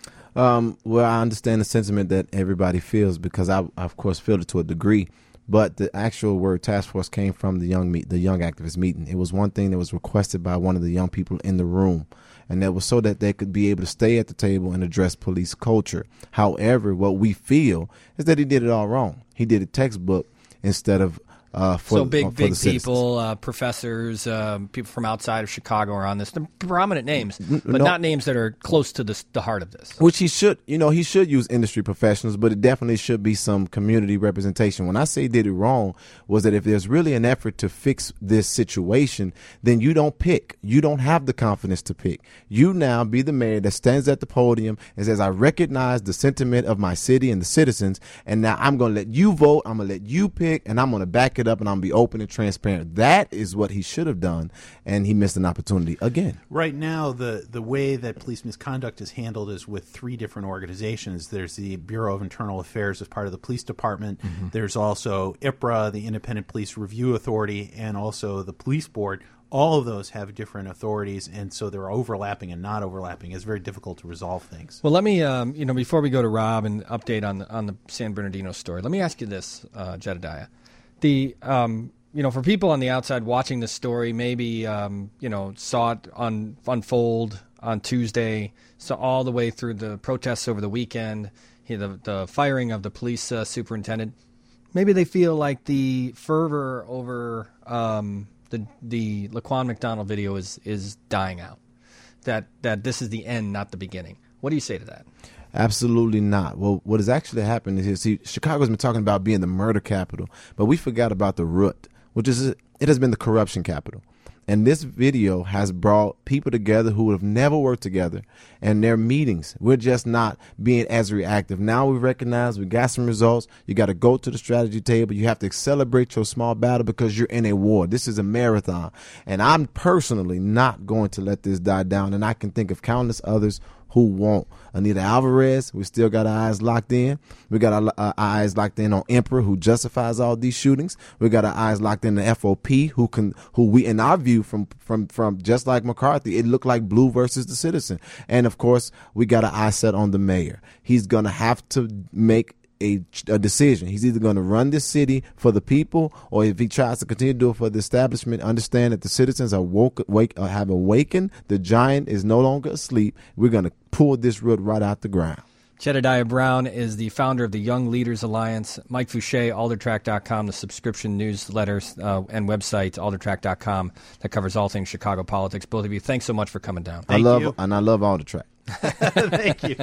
Um, well, I understand the sentiment that everybody feels because I, I, of course, feel it to a degree. But the actual word task force came from the young meet, the young activist meeting. It was one thing that was requested by one of the young people in the room, and that was so that they could be able to stay at the table and address police culture. However, what we feel is that he did it all wrong. He did a textbook instead of Uh, for, so big, uh, for big the people, uh, professors, uh, people from outside of Chicago are on this. They're prominent names, but no, not names that are close to this, the heart of this. Which he should, you know, he should use industry professionals, but it definitely should be some community representation. When I say he did it wrong, was that if there's really an effort to fix this situation, then you don't pick. You don't have the confidence to pick. You now be the mayor that stands at the podium and says, I recognize the sentiment of my city and the citizens, and now I'm going to let you vote, I'm going to let you pick, and I'm going to back it up, and I'm going to be open and transparent. That is what he should have done, and he missed an opportunity again. Right now, the, the way that police misconduct is handled is with three different organizations. There's the Bureau of Internal Affairs as part of the police department. Mm-hmm. There's also I P R A, the Independent Police Review Authority, and also the police board. All of those have different authorities, and so they're overlapping and not overlapping. It's very difficult to resolve things. Well, let me, um, you know, before we go to Rob and update on the, on the San Bernardino story, let me ask you this, uh, Jedediah. The, um, you know, for people on the outside watching this story, maybe, um, you know, saw it un- unfold on Tuesday, saw all the way through the protests over the weekend, you know, the, the firing of the police uh, superintendent. Maybe they feel like the fervor over um, the the Laquan McDonald video is is dying out. That that this is the end, not the beginning. What do you say to that? Absolutely not. Well, what has actually happened is, see, Chicago's been talking about being the murder capital, but we forgot about the root, which is it has been the corruption capital. And this video has brought people together who would have never worked together, and their meetings. We're just not being as reactive. Now we recognize we got some results. You got to go to the strategy table. You have to celebrate your small battle because you're in a war. This is a marathon. And I'm personally not going to let this die down. And I can think of countless others who won't. Anita Alvarez, we still got our eyes locked in. We got our, uh, our eyes locked in on Emperor, who justifies all these shootings. We got our eyes locked in the F O P, who can, who we, in our view, from from from just like McCarthy, it looked like Blue versus the Citizen. And of course, we got our eyes set on the mayor. He's gonna have to make A, a decision. He's either going to run this city for the people, or if he tries to continue to do it for the establishment, understand that the citizens are woke, wake, uh, have awakened. The giant is no longer asleep. We're going to pull this root right out the ground. Jedediah Brown is the founder of the Young Leaders Alliance. Mike Fouché, Aldertrack dot com, the subscription newsletters uh, and website, Aldertrack dot com, that covers all things Chicago politics. Both of you, thanks so much for coming down. Thank I love you. And I love Aldertrack. Thank you.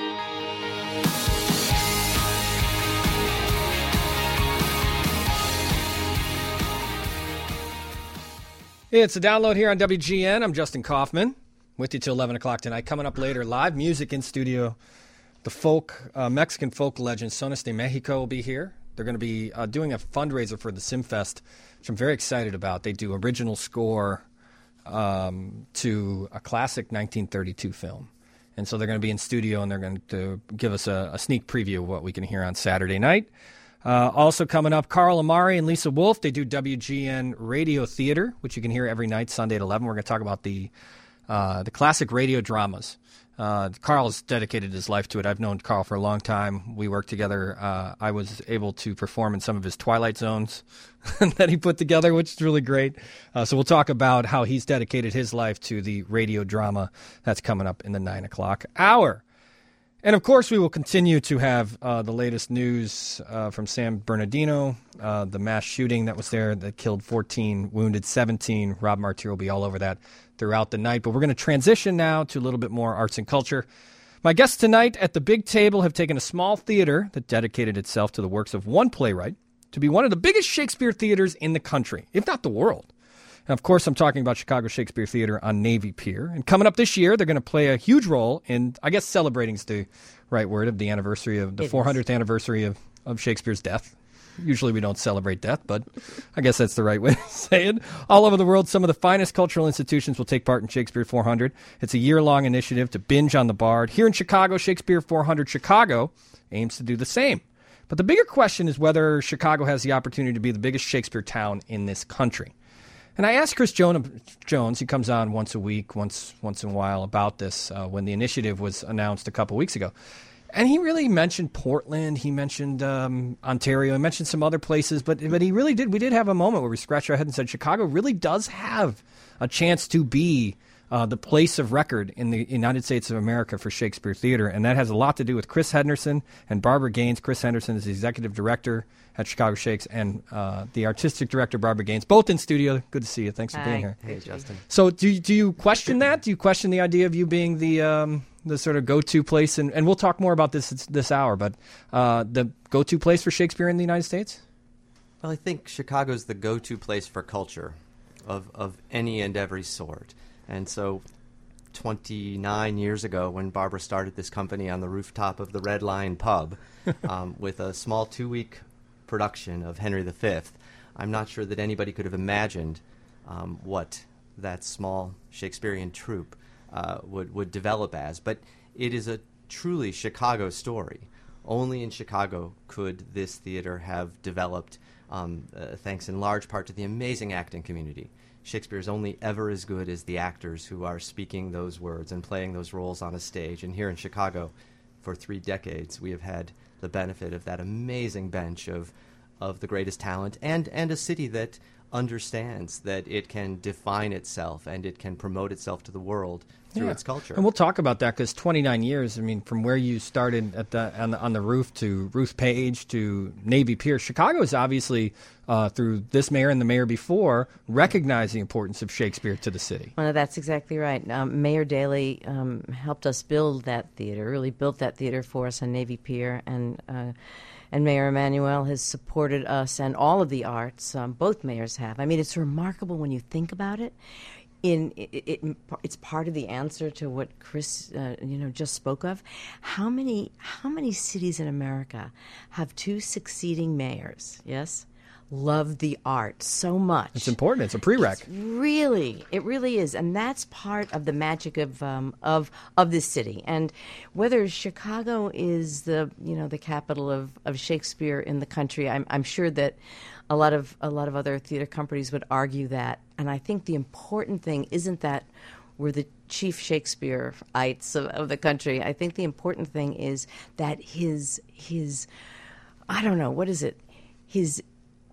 It's a download here on W G N. I'm Justin Kaufman, with you till eleven o'clock tonight. Coming up later, live music in studio. The folk, uh, Mexican folk legend Sones de Mexico will be here. They're going to be uh, doing a fundraiser for the SimFest, which I'm very excited about. They do original score um, to a classic nineteen thirty-two film. And so they're going to be in studio, and they're going to give us a, a sneak preview of what we can hear on Saturday night. Uh, also coming up, Carl Amari and Lisa Wolf. They do W G N Radio Theater, which you can hear every night, Sunday at eleven. We're going to talk about the uh, the classic radio dramas. Uh, Carl has dedicated his life to it. I've known Carl for a long time. We worked together. Uh, I was able to perform in some of his Twilight Zones that he put together, which is really great. Uh, so we'll talk about how he's dedicated his life to the radio drama that's coming up in the nine o'clock hour. And, of course, we will continue to have uh, the latest news uh, from San Bernardino, uh, the mass shooting that was there that killed fourteen, wounded seventeen. Rob Martier will be all over that throughout the night. But we're going to transition now to a little bit more arts and culture. My guests tonight at the big table have taken a small theater that dedicated itself to the works of one playwright to be one of the biggest Shakespeare theaters in the country, if not the world. And, of course, I'm talking about Chicago Shakespeare Theater on Navy Pier. And coming up this year, they're going to play a huge role in, I guess celebrating is the right word, of the anniversary of the it four hundredth is. anniversary of, of Shakespeare's death. Usually we don't celebrate death, but I guess that's the right way to say it. All over the world, some of the finest cultural institutions will take part in Shakespeare four hundred. It's a year-long initiative to binge on the Bard. Here in Chicago, Shakespeare four hundred Chicago aims to do the same. But the bigger question is whether Chicago has the opportunity to be the biggest Shakespeare town in this country. And I asked Chris Jones, he comes on once a week, once once in a while, about this uh, when the initiative was announced a couple weeks ago. And he really mentioned Portland, he mentioned um, Ontario, he mentioned some other places, but but he really did, we did have a moment where we scratched our head and said Chicago really does have a chance to be uh, the place of record in the United States of America for Shakespeare Theater. And that has a lot to do with Chris Henderson and Barbara Gaines. Chris Henderson is the executive director at Chicago Shakes, and uh, the artistic director, Barbara Gaines, both in studio. Good to see you. Thanks for Hi. being here. Hey, Justin. So do you, do you question that? Do you question the idea of you being the um, the sort of go-to place? And, and we'll talk more about this this hour, but uh, the go-to place for Shakespeare in the United States? Well, I think Chicago's the go-to place for culture of, of any and every sort. And so twenty-nine years ago, when Barbara started this company on the rooftop of the Red Lion Pub um, with a small two-week production of Henry the Fifth, I'm not sure that anybody could have imagined um, what that small Shakespearean troupe uh, would, would develop as. But it is a truly Chicago story. Only in Chicago could this theater have developed, um, uh, thanks in large part to the amazing acting community. Shakespeare is only ever as good as the actors who are speaking those words and playing those roles on a stage. And here in Chicago, for three decades, we have had the benefit of that amazing bench of of the greatest talent, and, and a city that understands that it can define itself and it can promote itself to the world through yeah. its culture. And we'll talk about that because twenty-nine years, I mean, from where you started at the on the, on the roof to Ruth Page to Navy Pier, Chicago is obviously, uh, through this mayor and the mayor before, recognized the importance of Shakespeare to the city. Well, that's exactly right. Um, Mayor Daley um, helped us build that theater, really built that theater for us on Navy Pier, and uh, and Mayor Emanuel has supported us and all of the arts. Um, both mayors have. I mean, it's remarkable when you think about it. In it, it, it's part of the answer to what Chris, uh, you know, just spoke of. How many how many cities in America have two succeeding mayors? Yes, love the art so much. It's important. It's a prereq. It's really, it really is, and that's part of the magic of um, of of this city. And whether Chicago is the you know the capital of, of Shakespeare in the country, I'm I'm sure that a lot of a lot of other theater companies would argue that. And I think the important thing isn't that we're the chief Shakespeareites of, of the country. I think the important thing is that his his I don't know, what is it? His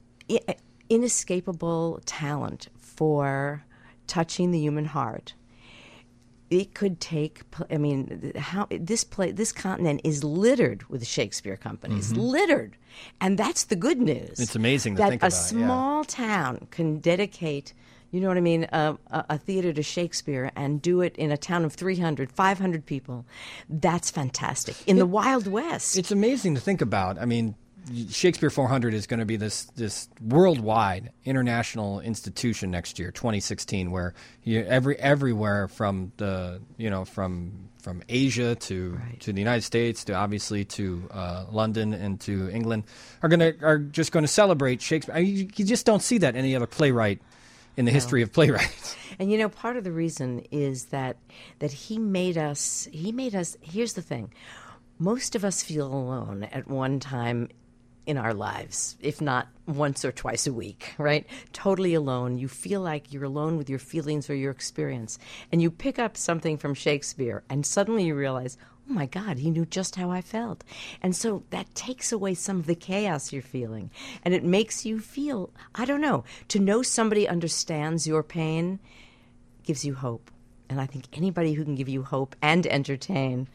inescapable talent for touching the human heart. It could take, I mean, how this play, this continent is littered with Shakespeare companies, mm-hmm. littered. And that's the good news. It's amazing to that think about. a small yeah. town can dedicate, you know what I mean, a, a, a theater to Shakespeare and do it in a town of three hundred, five hundred people. That's fantastic. In it, the Wild West. It's amazing to think about. I mean, Shakespeare four hundred is going to be this this worldwide international institution next year, twenty sixteen, where you, every everywhere from the you know from from Asia to right. to the United States to obviously to uh, London and to England are going to are just going to celebrate Shakespeare. I mean, you, you just don't see that any other playwright in the no. history of playwrights. And you know, part of the reason is that that he made us. He made us. Here's the thing: most of us feel alone at one time in our lives, if not once or twice a week, right? Totally alone. You feel like you're alone with your feelings or your experience. And you pick up something from Shakespeare, and suddenly you realize, oh my God, he knew just how I felt. And so that takes away some of the chaos you're feeling. And it makes you feel, I don't know, to know somebody understands your pain gives you hope. And I think anybody who can give you hope and entertain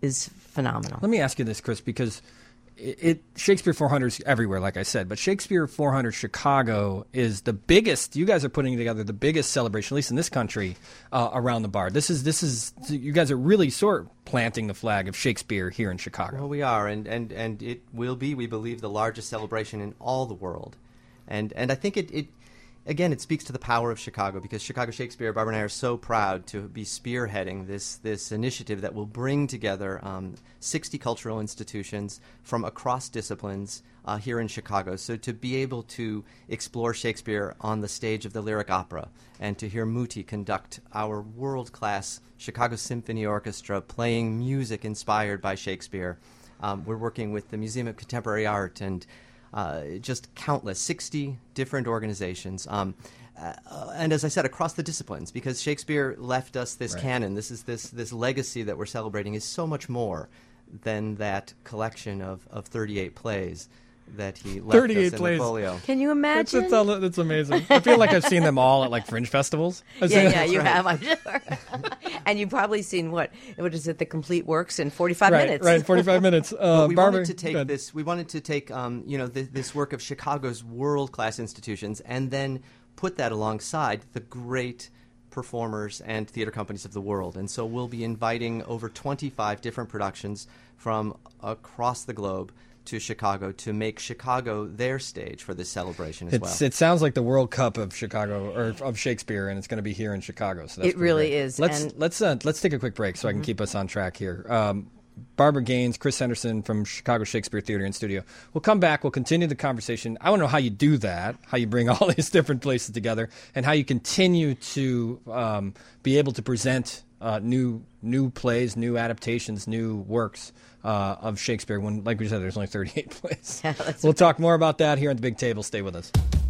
is phenomenal. Let me ask you this, Chris, because it, it Shakespeare four hundred is everywhere, like I said, but Shakespeare four hundred Chicago is the biggest. You guys are putting together the biggest celebration, at least in this country, uh, around the bar. This is this is you guys are really sort of planting the flag of Shakespeare here in Chicago. Well, we are, and, and, and it will be, we believe, the largest celebration in all the world. And and I think it, it again, it speaks to the power of Chicago, because Chicago Shakespeare, Barbara and I are so proud to be spearheading this this initiative that will bring together um, sixty cultural institutions from across disciplines uh, here in Chicago. So to be able to explore Shakespeare on the stage of the Lyric Opera, and to hear Muti conduct our world-class Chicago Symphony Orchestra playing music inspired by Shakespeare. Um, we're working with the Museum of Contemporary Art and Uh, just countless, sixty different organizations. Um, uh, and as I said, across the disciplines, because Shakespeare left us this Right. canon, this is this this legacy that we're celebrating is so much more than that collection of, of thirty-eight plays that he left thirty-eight us in plays. the folio. Can you imagine? That's, that's, that's amazing. I feel like I've seen them all at like fringe festivals. I've Yeah, seen- yeah, you right. have, I'm sure. And you've probably seen what? What is it? The complete works in forty-five right, minutes. Right, forty-five minutes. Uh, But we Barbara, wanted to take go ahead. this. We wanted to take, um, you know, th- this work of Chicago's world-class institutions, and then put that alongside the great performers and theater companies of the world. And so we'll be inviting over twenty-five different productions from across the globe to Chicago to make Chicago their stage for this celebration as It's, well. It sounds like the World Cup of Chicago or of Shakespeare, and it's going to be here in Chicago. So that's It pretty really great. is, Let's and- let's uh, let's take a quick break so I can keep us on track here. Um, Barbara Gaines, Chris Henderson from Chicago Shakespeare Theater and Studio. We'll come back. We'll continue the conversation. I want to know how you do that, how you bring all these different places together, and how you continue to um, be able to present uh, new new plays, new adaptations, new works uh, of Shakespeare. When, like we said, there's only thirty-eight plays. Yeah, that's We'll talk more about that here at the Big Table. Stay with us.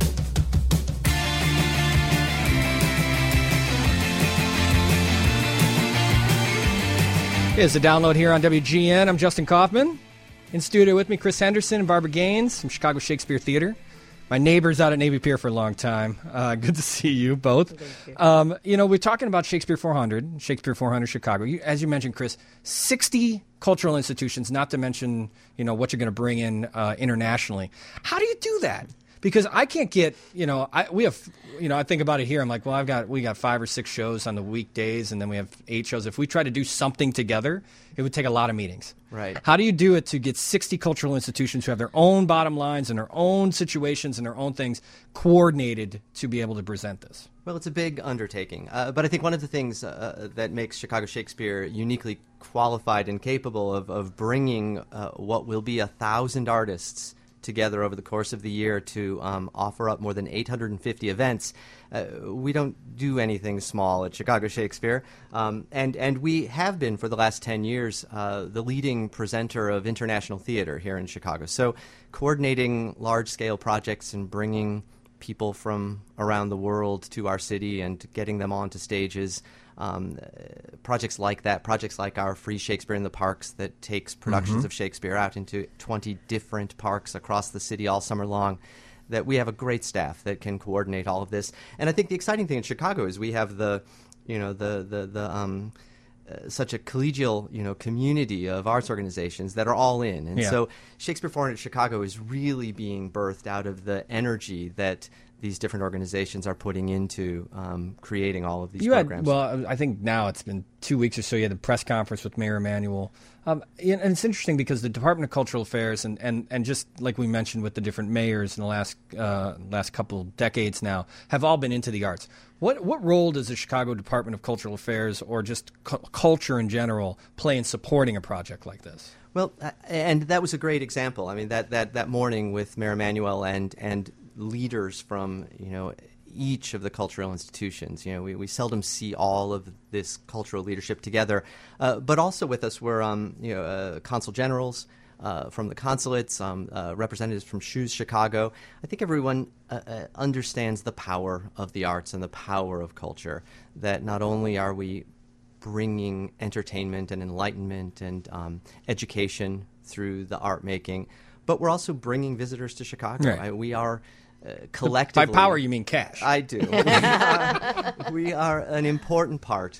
Here's the download here on W G N. I'm Justin Kaufman. In studio with me, Chris Henderson and Barbara Gaines from Chicago Shakespeare Theater. My neighbors out at Navy Pier for a long time. Uh, good to see you both. You. Um, you know, we're talking about Shakespeare four hundred, Shakespeare four hundred Chicago. You, as you mentioned, Chris, sixty cultural institutions, not to mention, you know, what you're going to bring in uh, internationally. How do you do that? Because I can't get, you know, I, we have, you know, I think about it here. I'm like, well, I've got, we got five or six shows on the weekdays, and then we have eight shows. If we try to do something together, it would take a lot of meetings. Right. How do you do it to get sixty cultural institutions who have their own bottom lines and their own situations and their own things coordinated to be able to present this? Well, it's a big undertaking. Uh, but I think one of the things uh, that makes Chicago Shakespeare uniquely qualified and capable of, of bringing uh, what will be a thousand artists together over the course of the year to um, offer up more than eight hundred fifty events. Uh, we don't do anything small at Chicago Shakespeare. Um, and, and we have been, for the last ten years, uh, the leading presenter of international theater here in Chicago. So coordinating large-scale projects and bringing people from around the world to our city and getting them onto stages. Um, uh, projects like that, projects like our Free Shakespeare in the Parks that takes productions Mm-hmm. of Shakespeare out into twenty different parks across the city all summer long, that we have a great staff that can coordinate all of this. And I think the exciting thing in Chicago is we have the, you know, the, the, the, um, uh, such a collegial, you know, community of arts organizations that are all in. And Yeah. so Shakespeare four hundred Chicago is really being birthed out of the energy that these different organizations are putting into um, creating all of these You programs. had, well, I think now it's been two weeks or so. You had the press conference with Mayor Emanuel. Um, and it's interesting because the Department of Cultural Affairs and, and, and just like we mentioned with the different mayors in the last uh, last couple decades now have all been into the arts. What what role does the Chicago Department of Cultural Affairs or just cu- culture in general play in supporting a project like this? Well, uh, and that was a great example. I mean, that, that, that morning with Mayor Emanuel and and leaders from, you know, each of the cultural institutions. You know, we, we seldom see all of this cultural leadership together. Uh, but also with us were, um, you know, uh, consul generals uh, from the consulates, um, uh, representatives from Shoes Chicago. I think everyone uh, uh, understands the power of the arts and the power of culture, that not only are we bringing entertainment and enlightenment and um, education through the art making, but we're also bringing visitors to Chicago. Right. I, we are uh, collectively... By power, you mean cash. I do. we, are, we are an important part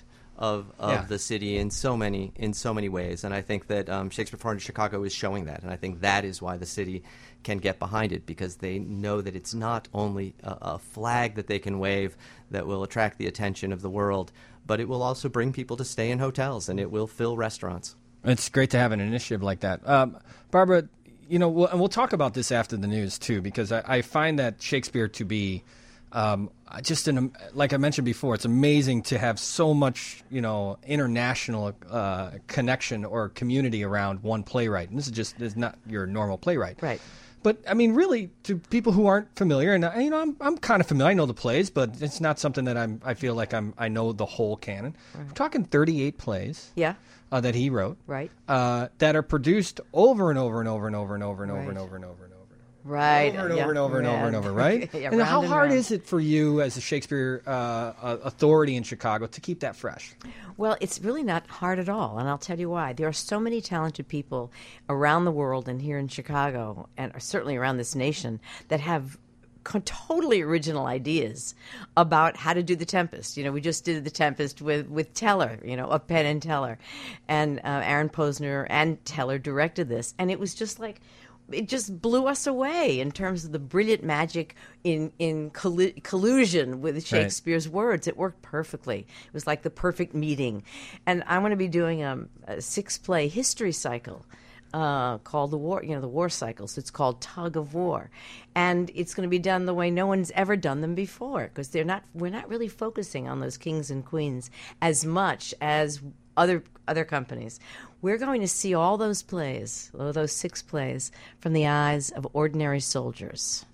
of of Yeah. the city in so many in so many ways, and I think that um, Shakespeare four hundred Chicago is showing that, and I think that is why the city can get behind it, because they know that it's not only a, a flag that they can wave that will attract the attention of the world, but it will also bring people to stay in hotels, and it will fill restaurants. It's great to have an initiative like that. Um, Barbara, you know, we'll, and we'll talk about this after the news, too, because I, I find that Shakespeare to be um, just, an, like I mentioned before, it's amazing to have so much, you know, international uh, connection or community around one playwright. And this is just is not your normal playwright. Right. But, I mean, really, to people who aren't familiar, and, you know, I'm I'm kind of familiar. I know the plays, but it's not something that I'm, I feel like I'm, I know the whole canon. Right. We're talking thirty-eight plays. Yeah. Uh, that he wrote, Right. Uh, that are produced over and over and over and over and over and over Right. and over and over and over. Right. Over and yeah. over and over and yeah. over and over, right? yeah, and how round hard round. is it for you as a Shakespeare uh, uh, authority in Chicago to keep that fresh? Well, it's really not hard at all, and I'll tell you why. There are so many talented people around the world and here in Chicago, and certainly around this nation, that have co- totally original ideas about how to do The Tempest. You know, we just did The Tempest with, with Teller, you know, of Penn and Teller. And uh, Aaron Posner and Teller directed this, and it was just like, it just blew us away in terms of the brilliant magic in in collu- collusion with Shakespeare's right. words. It worked perfectly. It was like the perfect meeting. And I'm going to be doing a, a six-play history cycle uh, called the war, you know, the war cycles. It's called Tug of War, and it's going to be done the way no one's ever done them before, because they're not. We're not really focusing on those kings and queens as much as other other companies. We're going to see all those plays, all those six plays, from the eyes of ordinary soldiers.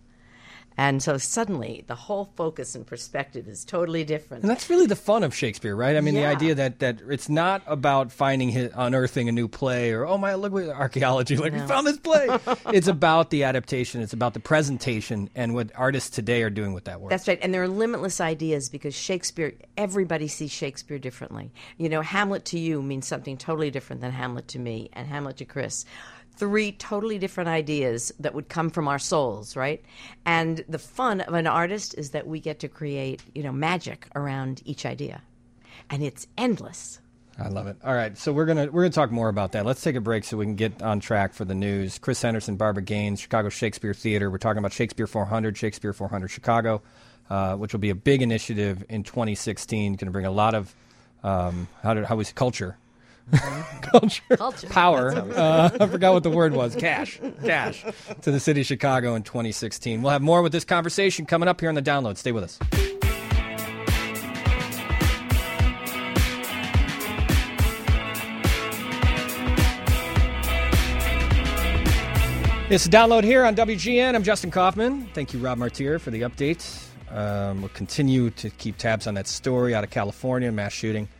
And so suddenly the whole focus and perspective is totally different. And that's really the fun of Shakespeare, right? I mean, Yeah. the idea that, that it's not about finding, his, unearthing a new play or, oh my, look at archaeology, like No. we found this play. It's about the adaptation. It's about the presentation and what artists today are doing with that work. That's right. And there are limitless ideas because Shakespeare, everybody sees Shakespeare differently. You know, Hamlet to you means something totally different than Hamlet to me and Hamlet to Chris. Three totally different ideas that would come from our souls, right? And the fun of an artist is that we get to create, you know, magic around each idea. And it's endless. I love it. All right, so we're gonna we're gonna talk more about that. Let's take a break so we can get on track for the news. Chris Henderson, Barbara Gaines, Chicago Shakespeare Theater. We're talking about Shakespeare four hundred, Shakespeare four hundred Chicago, uh, which will be a big initiative in twenty sixteen. Going to bring a lot of um, how did how was culture. culture, Culture. power. Uh, I forgot what the word was. Cash, cash to the city of Chicago in twenty sixteen. We'll have more with this conversation coming up here on the Download. Stay with us. It's a Download here on W G N. I'm Justin Kaufman. Thank you, Rob Martier, for the update. Um, we'll continue to keep tabs on that story out of California, mass shooting.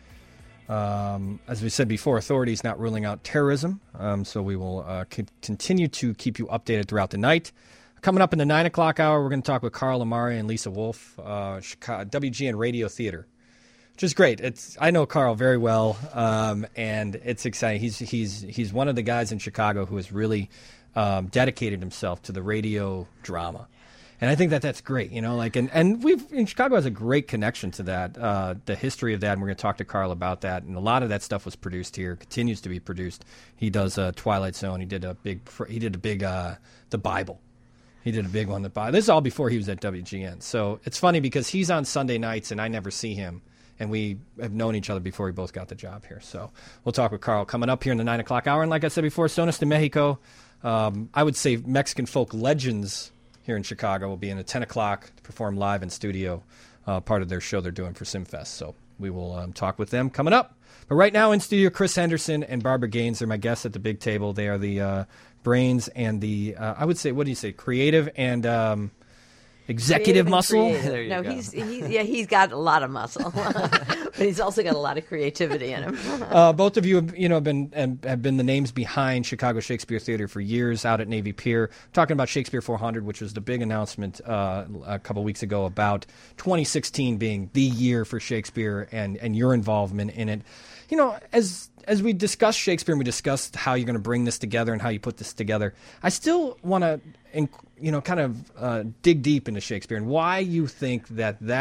Um, as we said before, authorities not ruling out terrorism, um, so we will uh, c- continue to keep you updated throughout the night. Coming up in the nine o'clock hour, we're going to talk with Carl Amari and Lisa Wolf, uh, Chicago, W G N Radio Theater, which is great. It's I know Carl very well, um, and it's exciting. He's he's he's one of the guys in Chicago who has really um, dedicated himself to the radio drama. And I think that that's great, you know, like, and, and we've, in Chicago has a great connection to that, uh, the history of that, and we're going to talk to Carl about that. And a lot of that stuff was produced here, continues to be produced. He does uh, Twilight Zone. He did a big, he did a big, uh, the Bible. He did a big one, the Bible. This is all before he was at W G N. So it's funny because he's on Sunday nights and I never see him. And we have known each other before we both got the job here. So we'll talk with Carl coming up here in the nine o'clock hour. And like I said before, Sonas de Mexico, um, I would say Mexican folk legends here in Chicago will be in at ten o'clock to perform live in studio, uh, part of their show they're doing for SimFest. So we will um, talk with them coming up. But right now in studio, Chris Henderson and Barbara Gaines. They're my guests at the big table. They are the uh, brains and the, uh, I would say, what do you say, creative and um, executive Creative muscle? and creative. No, he's, he's yeah, he's got a lot of muscle, but he's also got a lot of creativity in him. uh, both of you, have, you know, been have been the names behind Chicago Shakespeare Theater for years out at Navy Pier. Talking about Shakespeare four hundred, which was the big announcement uh, a couple weeks ago about twenty sixteen being the year for Shakespeare and and your involvement in it. You know, as as we discussed Shakespeare and we discussed how you're going to bring this together and how you put this together, I still want to, you know, kind of uh, dig deep into Shakespeare and why you think that that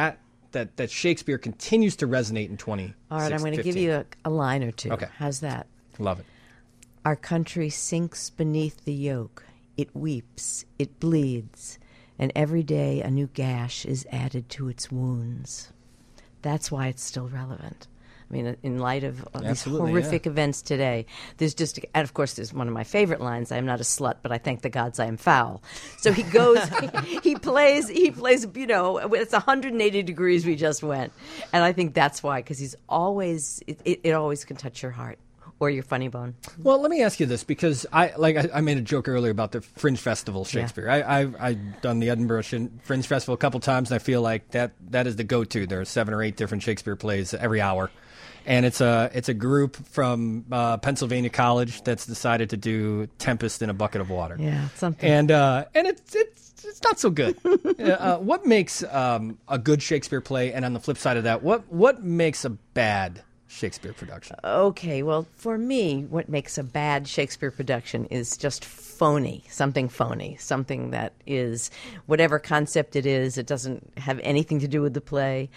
that, that Shakespeare continues to resonate in twenty fifteen? All right, I'm going to give you a, a line or two. Okay. How's that? Love it. Our country sinks beneath the yoke. It weeps, it bleeds, and every day a new gash is added to its wounds. That's why it's still relevant. I mean, in light of uh, these horrific yeah. events today, there's just, and of course, there's one of my favorite lines. I am not a slut, but I thank the gods I am foul. So he goes, he, he plays, he plays. You know, it's one hundred eighty degrees we just went, and I think that's why, because he's always, it, it, it always can touch your heart. Or your funny bone. Well, let me ask you this, because I like I, I made a joke earlier about the Fringe Festival Shakespeare. Yeah. I, I've I've done the Edinburgh Fringe Festival a couple times, and I feel like that that is the go-to. There are seven or eight different Shakespeare plays every hour, and it's a it's a group from uh, Pennsylvania College that's decided to do Tempest in a Bucket of Water. Yeah, something. And uh, and it's it's it's not so good. uh, what makes um, a good Shakespeare play, and on the flip side of that, what what makes a bad Shakespeare production? Okay, well, for me, what makes a bad Shakespeare production is just phony, something phony, something that is whatever concept it is, it doesn't have anything to do with the play,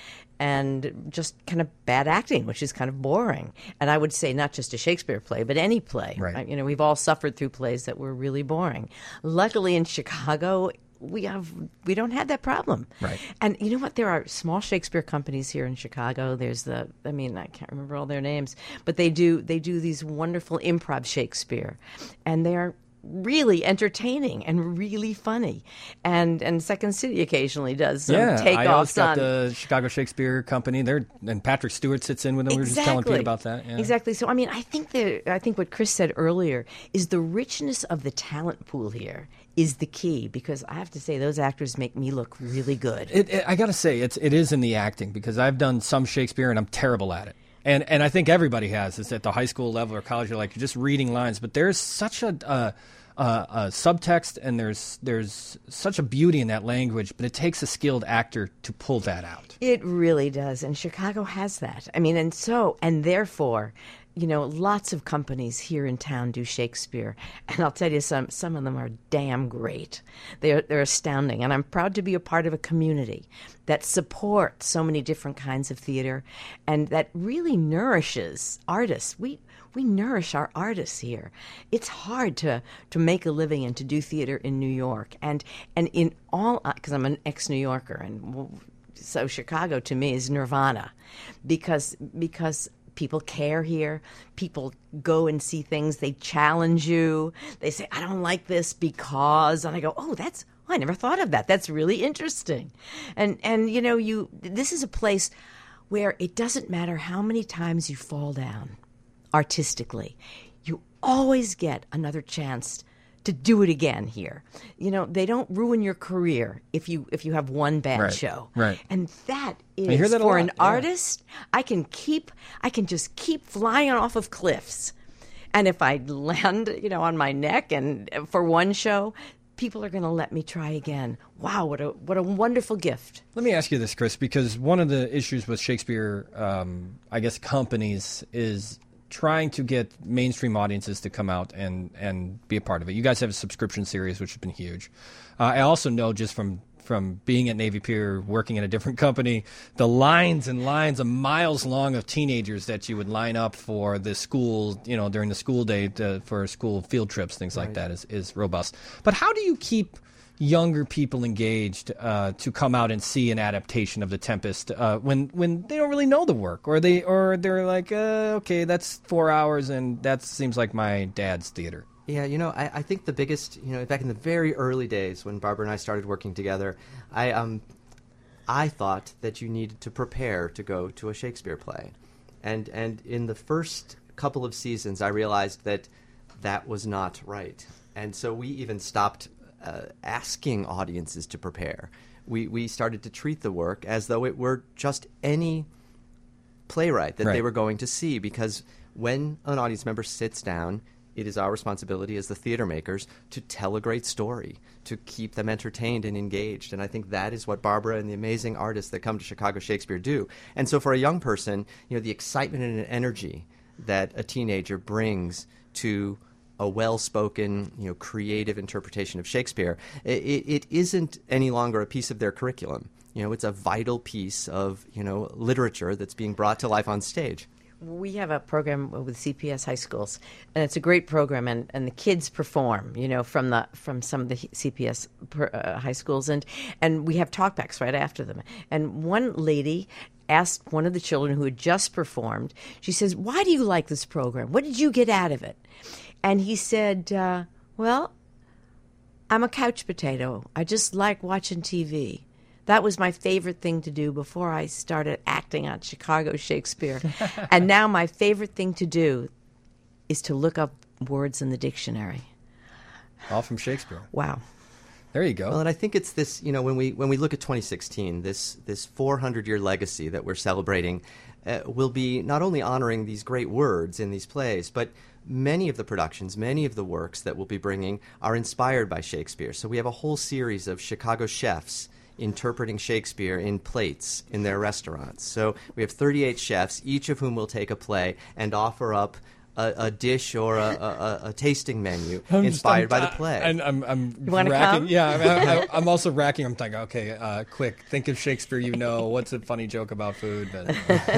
and just kind of bad acting, which is kind of boring. And I would say not just a Shakespeare play, but any play. Right. You know, we've all suffered through plays that were really boring. Luckily, in Chicago, we have we don't have that problem. Right. And you know what? There are small Shakespeare companies here in Chicago. There's the I mean, I can't remember all their names, but they do they do these wonderful improv Shakespeare, and they're really entertaining and really funny. And and Second City occasionally does some yeah, takeoffs I always got on the Chicago Shakespeare Company. They're and Patrick Stewart sits in with them. We were just telling Pete about that. Yeah. Exactly. So I mean, I think that I think what Chris said earlier is the richness of the talent pool here is the key, because I have to say those actors make me look really good. It, it, I got to say, it's it is in the acting, because I've done some Shakespeare and I'm terrible at it. And and I think everybody has. It's at the high school level or college. You're like you're just reading lines, but there's such a, uh, uh, a subtext, and there's there's such a beauty in that language. But it takes a skilled actor to pull that out. It really does, and Chicago has that. I mean, and so and therefore, you know, lots of companies here in town do Shakespeare, and I'll tell you, some some of them are damn great. They're they're astounding, and I'm proud to be a part of a community that supports so many different kinds of theater, and that really nourishes artists. We we nourish our artists here. It's hard to to make a living and to do theater in New York, and and in all, because I'm an ex-New Yorker, and so Chicago to me is nirvana, because because. People care here. People go and see things. They challenge you. They say, I don't like this because, and I go, oh, that's, oh, I never thought of that. That's really interesting. And, and you know, you this is a place where it doesn't matter how many times you fall down artistically. You always get another chance to do it again here. You know, they don't ruin your career if you if you have one bad right. show. Right. And that is I hear that a for lot. an Yeah. artist, I can keep I can just keep flying off of cliffs. And if I land, you know, on my neck and for one show, people are going to let me try again. Wow, what a what a wonderful gift. Let me ask you this, Chris, because one of the issues with Shakespeare, um, I guess, companies is trying to get mainstream audiences to come out and, and be a part of it. You guys have a subscription series, which has been huge. Uh, I also know just from, from being at Navy Pier, working in a different company, the lines and lines of miles long of teenagers that you would line up for the school, you know, during the school day to, for school field trips, things like Right. that is, is robust. But how do you keep younger people engaged uh, to come out and see an adaptation of The Tempest uh, when when they don't really know the work, or they or they're like, uh, okay, that's four hours and that seems like my dad's theater? Yeah, you know, I, I think the biggest, you know, back in the very early days when Barbara and I started working together, I um, I thought that you needed to prepare to go to a Shakespeare play, and and in the first couple of seasons, I realized that that was not right, and so we even stopped Uh, asking audiences to prepare. We we started to treat the work as though it were just any playwright that Right. they were going to see, because when an audience member sits down, it is our responsibility as the theater makers to tell a great story, to keep them entertained and engaged. And I think that is what Barbara and the amazing artists that come to Chicago Shakespeare do. And so for a young person, you know, the excitement and energy that a teenager brings to a well-spoken, you know, creative interpretation of Shakespeare, it, it isn't any longer a piece of their curriculum. You know, it's a vital piece of, you know, literature that's being brought to life on stage. We have a program with C P S high schools, and it's a great program, and, and the kids perform, you know, from the from some of the C P S per, uh, high schools, and and we have talkbacks right after them. And one lady asked one of the children who had just performed, she says, "Why do you like this program? What did you get out of it?" And he said, uh, "Well, I'm a couch potato. I just like watching T V. That was my favorite thing to do before I started acting on Chicago Shakespeare. And now my favorite thing to do is to look up words in the dictionary." All from Shakespeare. Wow. There you go. Well, and I think it's this, you know, when we when we look at twenty sixteen, this this four hundred year legacy that we're celebrating uh, will be not only honoring these great words in these plays, but many of the productions, many of the works that we'll be bringing are inspired by Shakespeare. So we have a whole series of Chicago chefs interpreting Shakespeare in plates in their restaurants. So we have thirty-eight chefs, each of whom will take a play and offer up a, a dish or a, a, a tasting menu I'm inspired just, I'm, by the play. And I'm, I'm You wanna racking. come? Yeah, I, I, I'm also racking. I'm thinking, okay, uh, quick, think of Shakespeare. You know, what's a funny joke about food? But,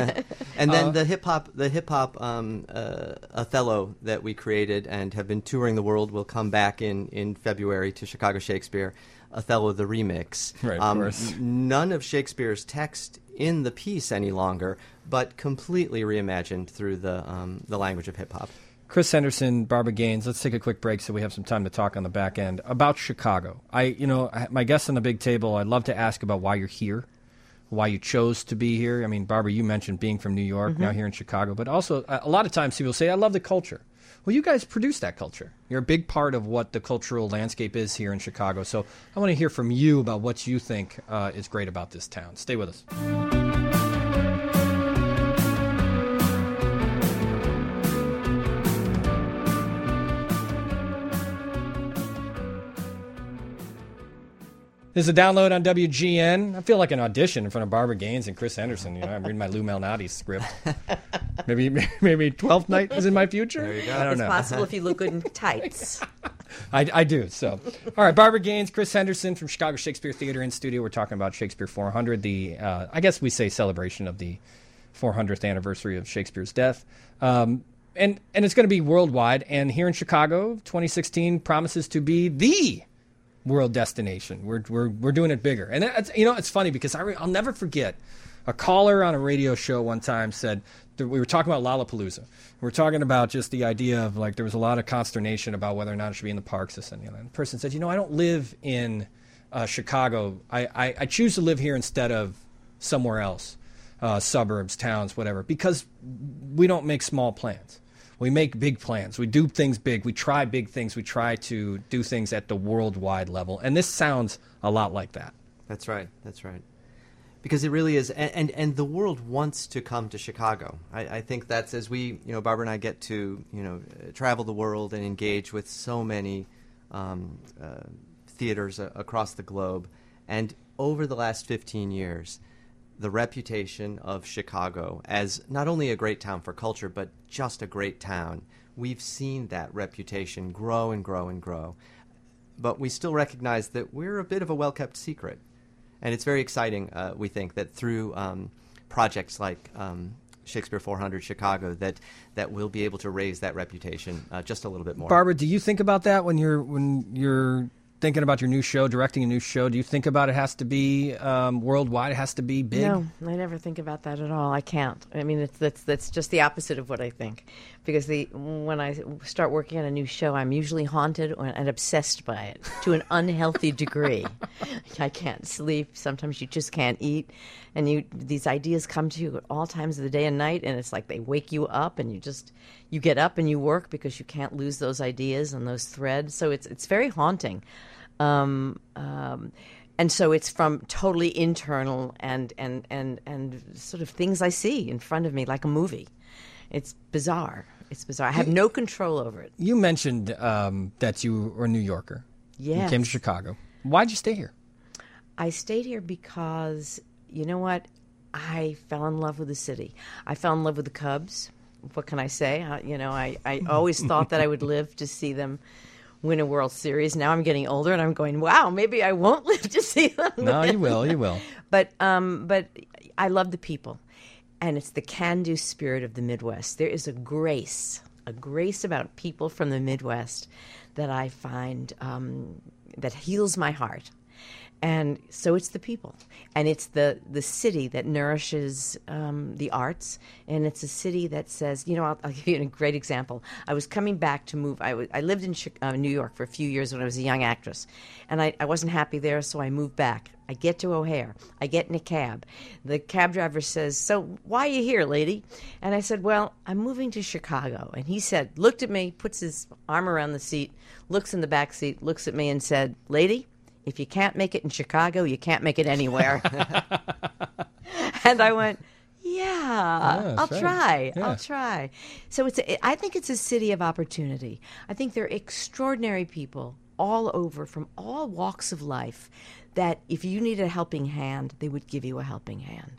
and then uh, the hip hop, the hip hop um, uh, Othello that we created and have been touring the world will come back in in February to Chicago Shakespeare. Othello the remix. Right, of um, course. n- none of Shakespeare's text in the piece any longer, but completely reimagined through the um, the language of hip hop. Chris Henderson, Barbara Gaines. Let's take a quick break so we have some time to talk on the back end about Chicago. I, you know, my guests on the big table, I'd love to ask about why you're here, why you chose to be here. I mean, Barbara, you mentioned being from New York, Mm-hmm. now here in Chicago, but also a lot of times people say, I love the culture. Well, you guys produce that culture. You're a big part of what the cultural landscape is here in Chicago. So I want to hear from you about what you think uh, is great about this town. Stay with us. This is a download on W G N. I feel like an audition in front of Barbara Gaines and Chris Henderson. You know, I'm reading my Lou Malnati script. Maybe maybe twelfth Night is in my future. There you go. I don't It's know. possible if you look good in tights. I, I do. So, all right, Barbara Gaines, Chris Henderson from Chicago Shakespeare Theater in studio. We're talking about Shakespeare four hundred, the uh, I guess we say celebration of the four hundredth anniversary of Shakespeare's death. Um, and and it's going to be worldwide. And here in Chicago, twenty sixteen promises to be the world destination. We're we're we're doing it bigger. And it's, you know, it's funny because I re- I'll never forget a caller on a radio show one time said that we were talking about Lollapalooza. We were talking about just the idea of like there was a lot of consternation about whether or not it should be in the parks. This and the other. And the person said, you know, I don't live in uh, Chicago. I, I I choose to live here instead of somewhere else, uh, suburbs, towns, whatever, because we don't make small plans. We make big plans. We do things big. We try big things. We try to do things at the worldwide level. And this sounds a lot like that. That's right. That's right. Because it really is, and, and, and the world wants to come to Chicago. I, I think that's as we, you know, Barbara and I get to, you know, travel the world and engage with so many um, uh, theaters a- across the globe. And over the last fifteen years, the reputation of Chicago as not only a great town for culture, but just a great town, we've seen that reputation grow and grow and grow. But we still recognize that we're a bit of a well-kept secret. And it's very exciting, uh, we think, that through um, projects like um, Shakespeare four hundred Chicago, that that we'll be able to raise that reputation uh, just a little bit more. Barbara, do you think about that when you're when you're thinking about your new show, directing a new show? Do you think about it has to be um, worldwide? It has to be big? No, I never think about that at all. I can't. I mean, it's that's that's just the opposite of what I think. Because the when I start working on a new show, I'm usually haunted or, and obsessed by it to an unhealthy degree. I can't sleep. Sometimes you just can't eat, and you these ideas come to you at all times of the day and night, and it's like they wake you up, and you just you get up and you work because you can't lose those ideas and those threads. So it's it's very haunting. Um, um, and so it's from totally internal and, and, and, and sort of things I see in front of me like a movie. It's bizarre. It's bizarre. I have no control over it. You mentioned um, that you were a New Yorker. Yes. You came to Chicago. Why'd you stay here? I stayed here because, you know what? I fell in love with the city. I fell in love with the Cubs. what can I say? Uh, you know, I, I always thought that I would live to see them win a World Series. Now I'm getting older, and I'm going, wow, maybe I won't live to see them No, win. you will, you will. But um, but I love the people, and it's the can-do spirit of the Midwest. There is a grace, a grace about people from the Midwest that I find um, that heals my heart. And so it's the people, and it's the, the city that nourishes um, the arts, and it's a city that says, you know, I'll, I'll give you a great example. I was coming back to move. I, w- I lived in Chi- uh, New York for a few years when I was a young actress, and I, I wasn't happy there, so I moved back. I get to O'Hare. I get in a cab. The cab driver says, so why are you here, lady? And I said, well, I'm moving to Chicago. And he said, looked at me, puts his arm around the seat, looks in the back seat, looks at me and said, lady, if you can't make it in Chicago, you can't make it anywhere. And I went, yeah, Yeah, I'll right. try. Yeah. I'll try. So it's a, I think it's a city of opportunity. I think there are extraordinary people all over from all walks of life that if you need a helping hand, they would give you a helping hand.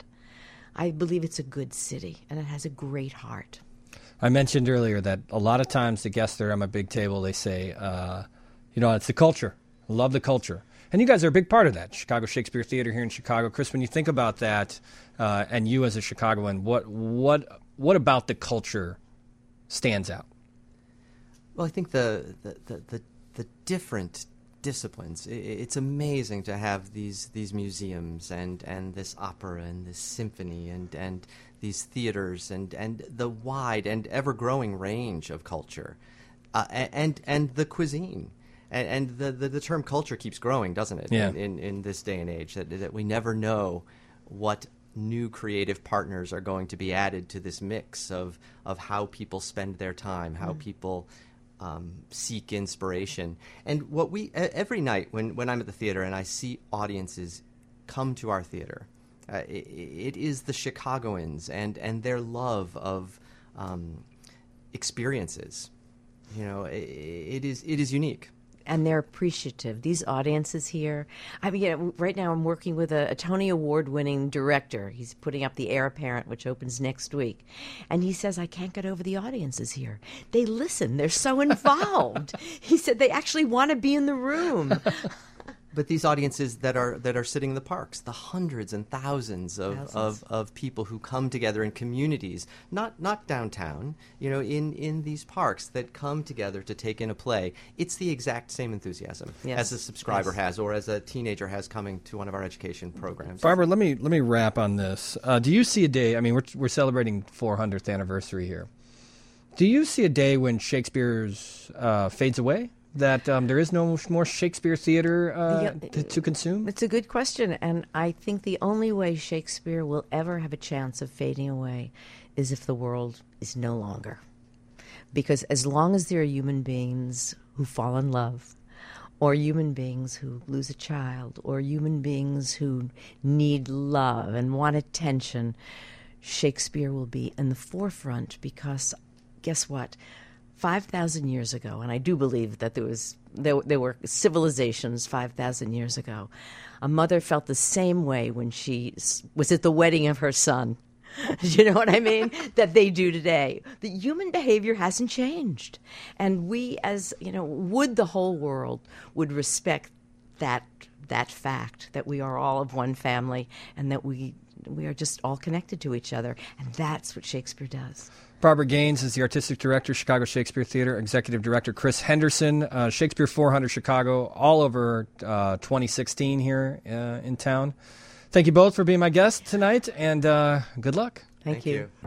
I believe it's a good city, and it has a great heart. I mentioned earlier that a lot of times the guests that are on my big table, they say, uh, you know, it's the culture. I love the culture. And you guys are a big part of that. Chicago Shakespeare Theater here in Chicago. Chris, when you think about that, uh, and you as a Chicagoan, what what what about the culture stands out? Well, I think the the, the, the, the different disciplines. It's amazing to have these these museums and, and this opera and this symphony and, and these theaters and, and the wide and ever-growing range of culture uh, and and the cuisine. And, and the, the, the term culture keeps growing, doesn't it, yeah. in, in, in this day and age, that, that we never know what new creative partners are going to be added to this mix of, of how people spend their time, how mm. people um, seek inspiration. And what we every night when, when I'm at the theater and I see audiences come to our theater, uh, it, it is the Chicagoans and, and their love of um, experiences. You know, it, it is it is unique. And they're appreciative. These audiences here. I mean, you know, right now I'm working with a, a Tony Award-winning director. He's putting up The Heir Apparent, which opens next week. And he says, I can't get over the audiences here. They listen. They're so involved. He said they actually want to be in the room. But these audiences that are that are sitting in the parks, the hundreds and thousands of, thousands. of, of people who come together in communities, not not downtown, you know, in, in these parks that come together to take in a play, it's the exact same enthusiasm yes. as a subscriber yes. has or as a teenager has coming to one of our education programs. Barbara, let me let me wrap on this. Uh, do you see a day? I mean, we're we're celebrating four hundredth anniversary here. Do you see a day when Shakespeare's uh, fades away? That um, there is no more Shakespeare theater uh, yeah, to, to consume? It's a good question, and I think the only way Shakespeare will ever have a chance of fading away is if the world is no longer. Because as long as there are human beings who fall in love, or human beings who lose a child, or human beings who need love and want attention, Shakespeare will be in the forefront because, guess what? five thousand years ago, and I do believe that there was there, there were civilizations five thousand years ago, a mother felt the same way when she was at the wedding of her son. You know what I mean? That they do today. The human behavior hasn't changed. And we, as, you know, would the whole world would respect that that fact that we are all of one family and that we we are just all connected to each other. And that's what Shakespeare does. Barbara Gaines is the Artistic Director, Chicago Shakespeare Theater. Executive Director Chris Henderson, uh, Shakespeare four hundred Chicago, all over uh, twenty sixteen here uh, in town. Thank you both for being my guests tonight, and uh, good luck. Thank, Thank you. you.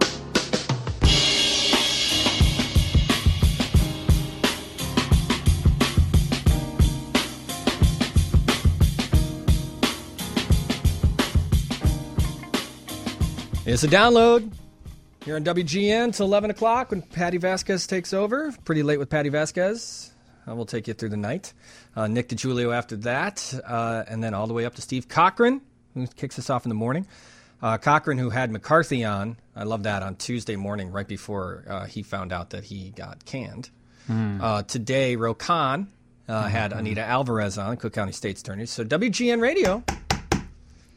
It's a download here on W G N till eleven o'clock when Patty Vasquez takes over. Pretty late with Patty Vasquez. Uh, we'll take you through the night. Uh, Nick DiGiulio after that, uh, and then all the way up to Steve Cochran, who kicks us off in the morning. Uh, Cochran, who had McCarthy on, I love that, on Tuesday morning right before uh, he found out that he got canned. Mm. Uh, today, Ro Khan uh, mm-hmm. had Anita Alvarez on, Cook County State's Attorney. So W G N Radio,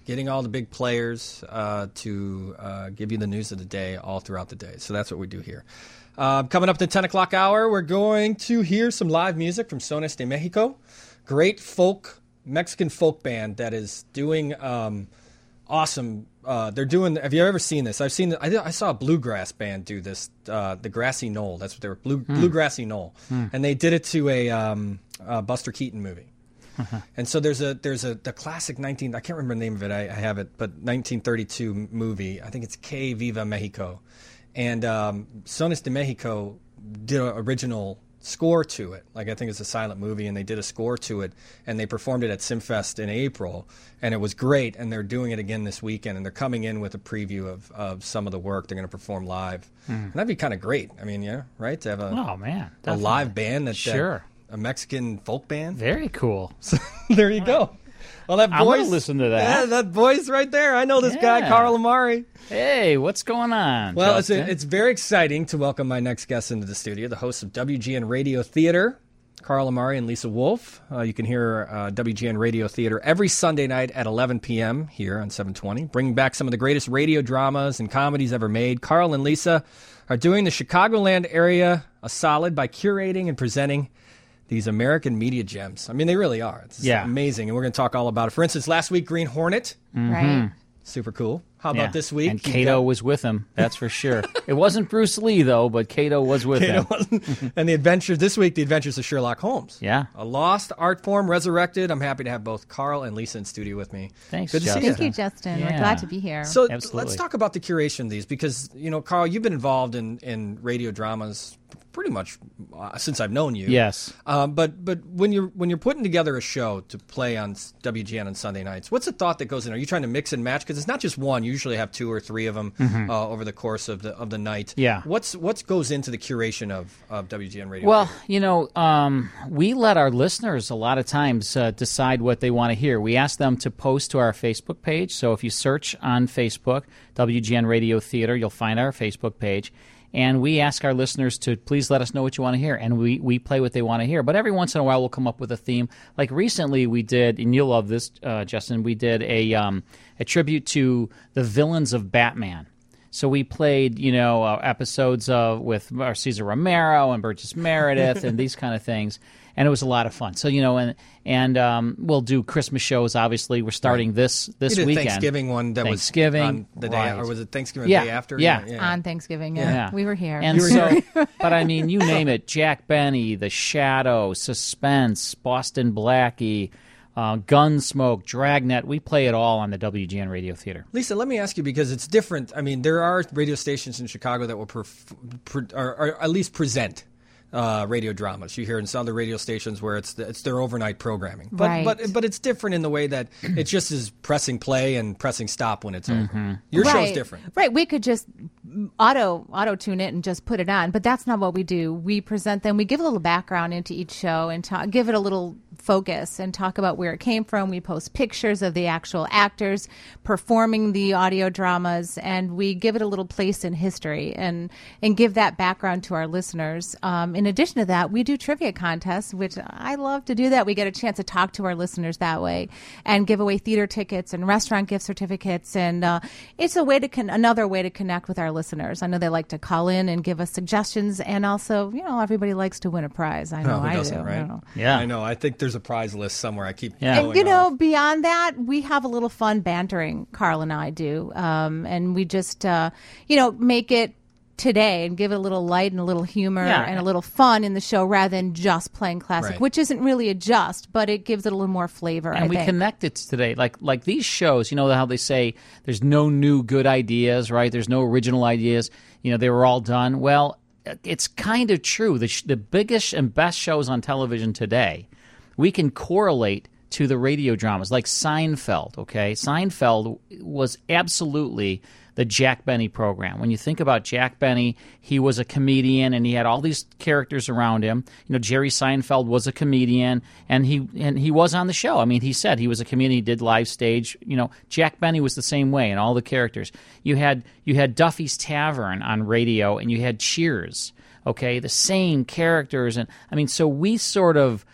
getting all the big players uh, to uh, give you the news of the day all throughout the day. So that's what we do here. Uh, coming up in the ten o'clock hour, we're going to hear some live music from Sones de Mexico. Great folk, Mexican folk band that is doing um, awesome. Uh, they're doing. Have you ever seen this? I've seen. I, I saw a bluegrass band do this. Uh, the Grassy Knoll. That's what they were. Blue, Hmm. Bluegrassy Knoll, Hmm. and they did it to a um, uh, Buster Keaton movie. And so there's a there's a the classic nineteen. I can't remember the name of it. I, I have it, but nineteen thirty-two movie. I think it's Que Viva Mexico, and um, Sones de Mexico did an original score to it. Like I think it's a silent movie, and they did a score to it, and they performed it at Simfest in April, and it was great. And they're doing it again this weekend, and they're coming in with a preview of, of some of the work they're going to perform live. Hmm. And that'd be kind of great. I mean, yeah, right? To have a Oh, man, a definitely. live band that Sure. that, a Mexican folk band. Very cool. So there you go. Well, that I'm voice. gonna listen to that. Yeah, that voice right there. I know this guy, Yeah. Carl Amari. Hey, what's going on? Well, it's, Justin? a, it's very exciting to welcome my next guest into the studio, the hosts of W G N Radio Theater, Carl Amari and Lisa Wolf. Uh, you can hear uh, W G N Radio Theater every Sunday night at eleven p.m. here on seven twenty, bringing back some of the greatest radio dramas and comedies ever made. Carl and Lisa are doing the Chicagoland area a solid by curating and presenting these American media gems. I mean, they really are. It's Yeah. amazing, and we're going to talk all about it. For instance, last week, Green Hornet. Mhm. Super cool. How about Yeah. this week? And You've Kato got- was with him, that's for sure. It wasn't Bruce Lee, though, but Kato was with Kato him. wasn't. And the adventures this week, the adventures of Sherlock Holmes. Yeah. A lost art form resurrected. I'm happy to have both Carl and Lisa in studio with me. Thanks, Good to Justin. see you. Thank you, Justin. We're Yeah. glad to be here. So Absolutely. let's talk about the curation of these because, you know, Carl, you've been involved in, in radio dramas pretty much uh, since I've known you. Yes. Um, but but when you're when you're putting together a show to play on s- W G N on Sunday nights, what's the thought that goes in? Are you trying to mix and match? Because it's not just one. You usually have two or three of them Mhm. uh, over the course of the of the night. Yeah. What's what goes into the curation of, of W G N Radio? Well, you know, um, we let our listeners a lot of times uh, decide what they want to hear. We ask them to post to our Facebook page. So if you search on Facebook, W G N Radio Theater, you'll find our Facebook page. And we ask our listeners to please let us know what you want to hear. And we, we play what they want to hear. But every once in a while, we'll come up with a theme. Like recently, we did, and you'll love this, uh, Justin, we did a, um, a tribute to the villains of Batman. So we played, you know, uh, episodes of with uh, Cesar Romero and Burgess Meredith and these kind of things, and it was a lot of fun. So you know, and and um, we'll do Christmas shows. Obviously, we're starting this this you did weekend. Thanksgiving one that Thanksgiving, was on the day, right. or was it Thanksgiving Yeah, the day after? yeah. On Thanksgiving, yeah. Yeah. We were here. And We were so, here. but I mean, you name it: Jack Benny, The Shadow, Suspense, Boston Blackie, uh, Gunsmoke, Dragnet. We play it all on the W G N Radio Theater. Lisa, let me ask you because it's different. I mean, there are radio stations in Chicago that will perf- pre- or, or at least present uh, radio dramas. You hear in some other radio stations where it's the, it's their overnight programming, but Right. but but it's different in the way that it just is pressing play and pressing stop when it's over. Your right. show's different. Right. We could just auto auto tune it and just put it on, but that's not what we do. We present them. We give a little background into each show and talk, give it a little focus and talk about where it came from. We post pictures of the actual actors performing the audio dramas, and we give it a little place in history and and give that background to our listeners. Um, in addition to that, we do trivia contests, which I love to do. That we get a chance to talk to our listeners that way and give away theater tickets and restaurant gift certificates, and uh, it's a way to con- another way to connect with our listeners. I know they like to call in and give us suggestions, and also, you know, everybody likes to win a prize. I know Oh, who I doesn't, do. right? I know. Yeah. I know. I think there's a prize list somewhere. I keep Yeah. And going you know, off. beyond that, we have a little fun bantering. Carl and I do, um, and we just, uh, you know, make it today and give it a little light and a little humor Yeah. and a little fun in the show rather than just playing classic, Right. which isn't really a just, but it gives it a little more flavor. And I we think. connect it to today, like like these shows. You know how they say there's no new good ideas, right? There's no original ideas. You know, they were all done. Well, it's kind of true. The sh- the biggest and best shows on television today, we can correlate to the radio dramas, like Seinfeld. Okay, Seinfeld was absolutely the Jack Benny program. When you think about Jack Benny, he was a comedian and he had all these characters around him. You know, Jerry Seinfeld was a comedian and he and he was on the show. I mean, he said he was a comedian. He did live stage. You know, Jack Benny was the same way, and all the characters. You had you had Duffy's Tavern on radio, and you had Cheers. Okay, the same characters, and I mean, so we sort of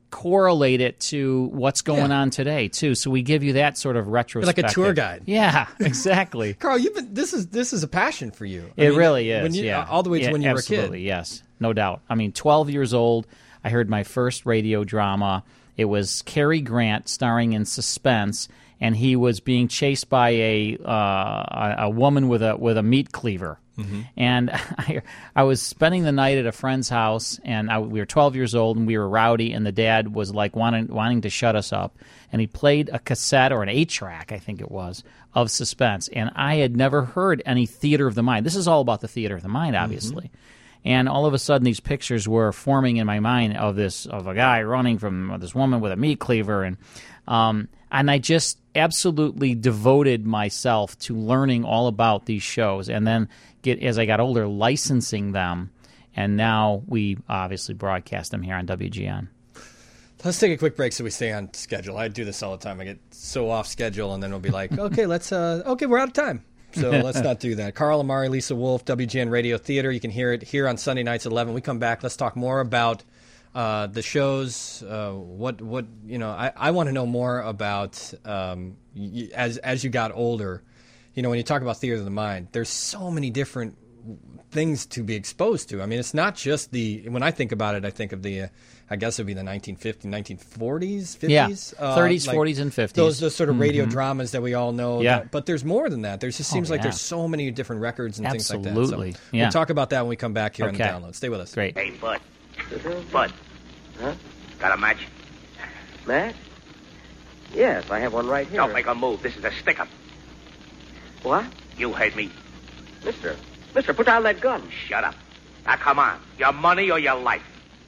correlate it to what's going Yeah. on today too. So we give you that sort of retrospective, like a tour guide. Yeah, exactly. Carl, you've been this is this is a passion for you. I It mean, really is. When you, yeah, all the way to Yeah, when you absolutely, were a kid. Yes, no doubt. I mean, twelve years old, I heard my first radio drama. It was Cary Grant starring in Suspense, and he was being chased by a uh, a, a woman with a with a meat cleaver. Mm-hmm. And I, I was spending the night at a friend's house, and I, we were twelve years old, and we were rowdy, and the dad was like wanting wanting to shut us up, and he played a cassette or an eight track, I think it was, of Suspense, and I had never heard any theater of the mind. This is all about the theater of the mind, obviously. Mm-hmm. And all of a sudden, these pictures were forming in my mind of this of a guy running from this woman with a meat cleaver, and um, and I just absolutely devoted myself to learning all about these shows, and then get as I got older, licensing them, and now we obviously broadcast them here on W G N. Let's take a quick break so we stay on schedule. I do this all the time. I get so off schedule, and then we'll be like, okay, let's uh, okay, we're out of time. So let's not do that. Carl Amari, Lisa Wolf, W G N Radio Theater. You can hear it here on Sunday nights at eleven. We come back. Let's talk more about uh, the shows. Uh, what what you know? I, I want to know more about um, y- as as you got older. You know, when you talk about theater of the mind, there's so many different things to be exposed to. I mean, it's not just the. When I think about it, I think of the. Uh, I guess it would be the nineteen fifties, nineteen forties, fifties? Yeah, thirties, uh, like forties, and fifties. Those, those sort of radio mm-hmm. dramas that we all know. Yeah. That, but there's more than that. There's just seems oh, like yeah. there's so many different records and Absolutely. things like that. So yeah. we'll talk about that when we come back here okay. on the download. Stay with us. Great. Hey, Bud. Bud. Huh? Got a match? Match? Yes, I have one right here. Don't make a move. This is a stick-up. What? You heard me. Mister. Mister, put down that gun. Shut up. Now, come on. Your money or your life?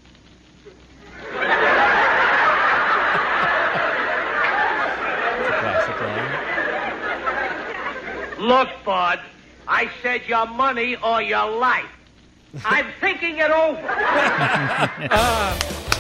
Look, Bud, I said your money or your life. I'm thinking it over. uh,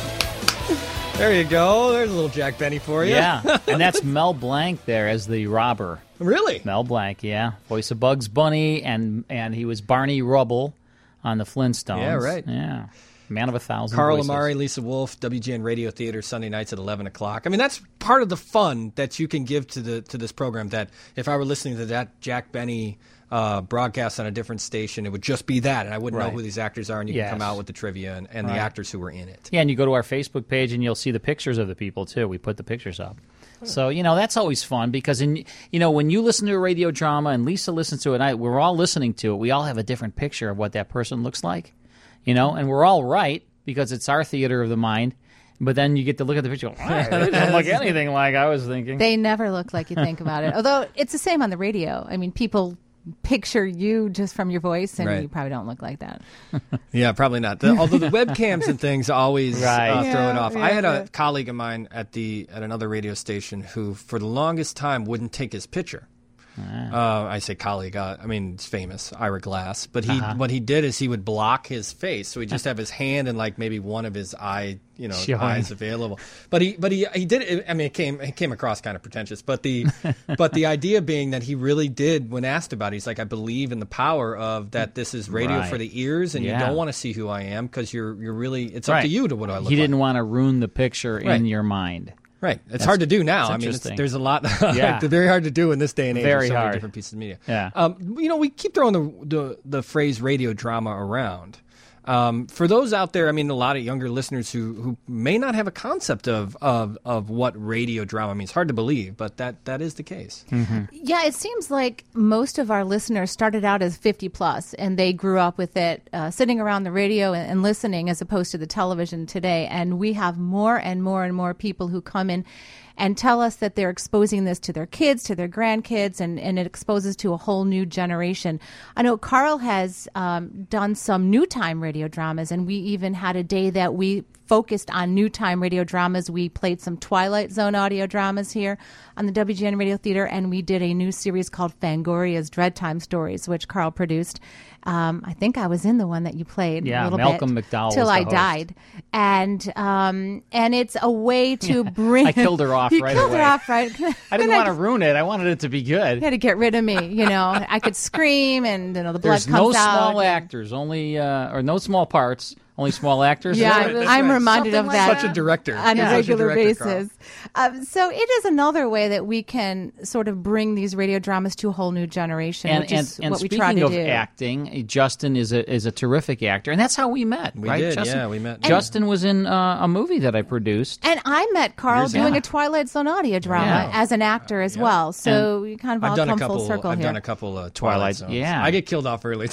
there you go. There's a little Jack Benny for you. Yeah, and that's Mel Blanc there as the robber. Really? Mel Blanc, yeah. Voice of Bugs Bunny, and and he was Barney Rubble on the Flintstones. Yeah, right. Yeah. Man of a thousand Carl voices. Amari, Lisa Wolf, W G N Radio Theater, Sunday nights at eleven o'clock. I mean, that's part of the fun that you can give to the to this program, that if I were listening to that Jack Benny uh, broadcast on a different station, it would just be that, and I wouldn't right. know who these actors are, and you yes. can come out with the trivia and, and right. the actors who were in it. Yeah, and you go to our Facebook page, and you'll see the pictures of the people, too. We put the pictures up. So, you know, that's always fun because, in you know, when you listen to a radio drama and Lisa listens to it, and I, we're all listening to it, we all have a different picture of what that person looks like, you know, and we're all right because it's our theater of the mind. But then you get to look at the picture, oh, it doesn't look anything like I was thinking. They never look like you think about it. Although it's the same on the radio. I mean, people picture you just from your voice, and right. you probably don't look like that. Yeah, probably not. The, although the webcams and things always right. uh, yeah, throw it off. Yeah, I had yeah. a colleague of mine at the at another radio station who, for the longest time, wouldn't take his picture. Uh, I say colleague. Uh, I mean, it's famous, Ira Glass. But he, Uh-huh. what he did is he would block his face, so he'd just have his hand and like maybe one of his eye, you know, Showing. eyes available. But he, but he, he did. It, I mean, it came, it came across kind of pretentious. But the, but the idea being that he really did, when asked about it, he's like, I believe in the power of that. This is radio Right. for the ears, and Yeah. you don't want to see who I am because you're, you're really. It's up right. to you to what do I look He like. didn't want to ruin the picture Right. in your mind. Right. It's That's- hard to do now. that's I mean, it's, interesting. there's a lot. Yeah. It's very hard to do in this day and age. Very There's so hard. many different pieces of media. Yeah. Um, you know, we keep throwing the, the, the phrase radio drama around. Um, for those out there, I mean, a lot of younger listeners who, who may not have a concept of, of, of what radio drama means. Hard to believe, but that, that is the case. Mm-hmm. Yeah, it seems like most of our listeners started out as fifty plus, and they grew up with it, uh, sitting around the radio and, and listening, as opposed to the television today. And we have more and more and more people who come in and tell us that they're exposing this to their kids, to their grandkids, and, and it exposes to a whole new generation. I know Carl has um, done some new time radio dramas, and we even had a day that we focused on new time radio dramas. We played some Twilight Zone audio dramas here on the W G N Radio Theater, and we did a new series called Fangoria's Dread Time Stories, which Carl produced. Um, I think I was in the one that you played Yeah, a little Malcolm bit. McDowell Till was the I host. died. And um, and it's a way to bring... I killed her off you right killed away. her off right I didn't want to ruin it. I wanted it to be good. You had to get rid of me, you know. I could scream, and you know the blood There's comes no out. small actors, only uh, or no small parts, Only small actors. Yeah, Right, that's I'm right. reminded Something of like that. Such a director. on Yeah. a Such a regular director, Carl. basis. Um, so it is another way that we can sort of bring these radio dramas to a whole new generation, And, which and, is and what we speaking try to of do. acting, Justin is a is a terrific actor, and that's how we met. We right, did, Justin? yeah, we met. Justin was in uh, a movie that I produced. And I met Carl Years doing ago. a Twilight Zone audio drama Yeah. as an actor as well. So we kind of all I've done come a couple. full circle I've here. done a couple of Twilight, Twilight, Zones. yeah. I get killed off early.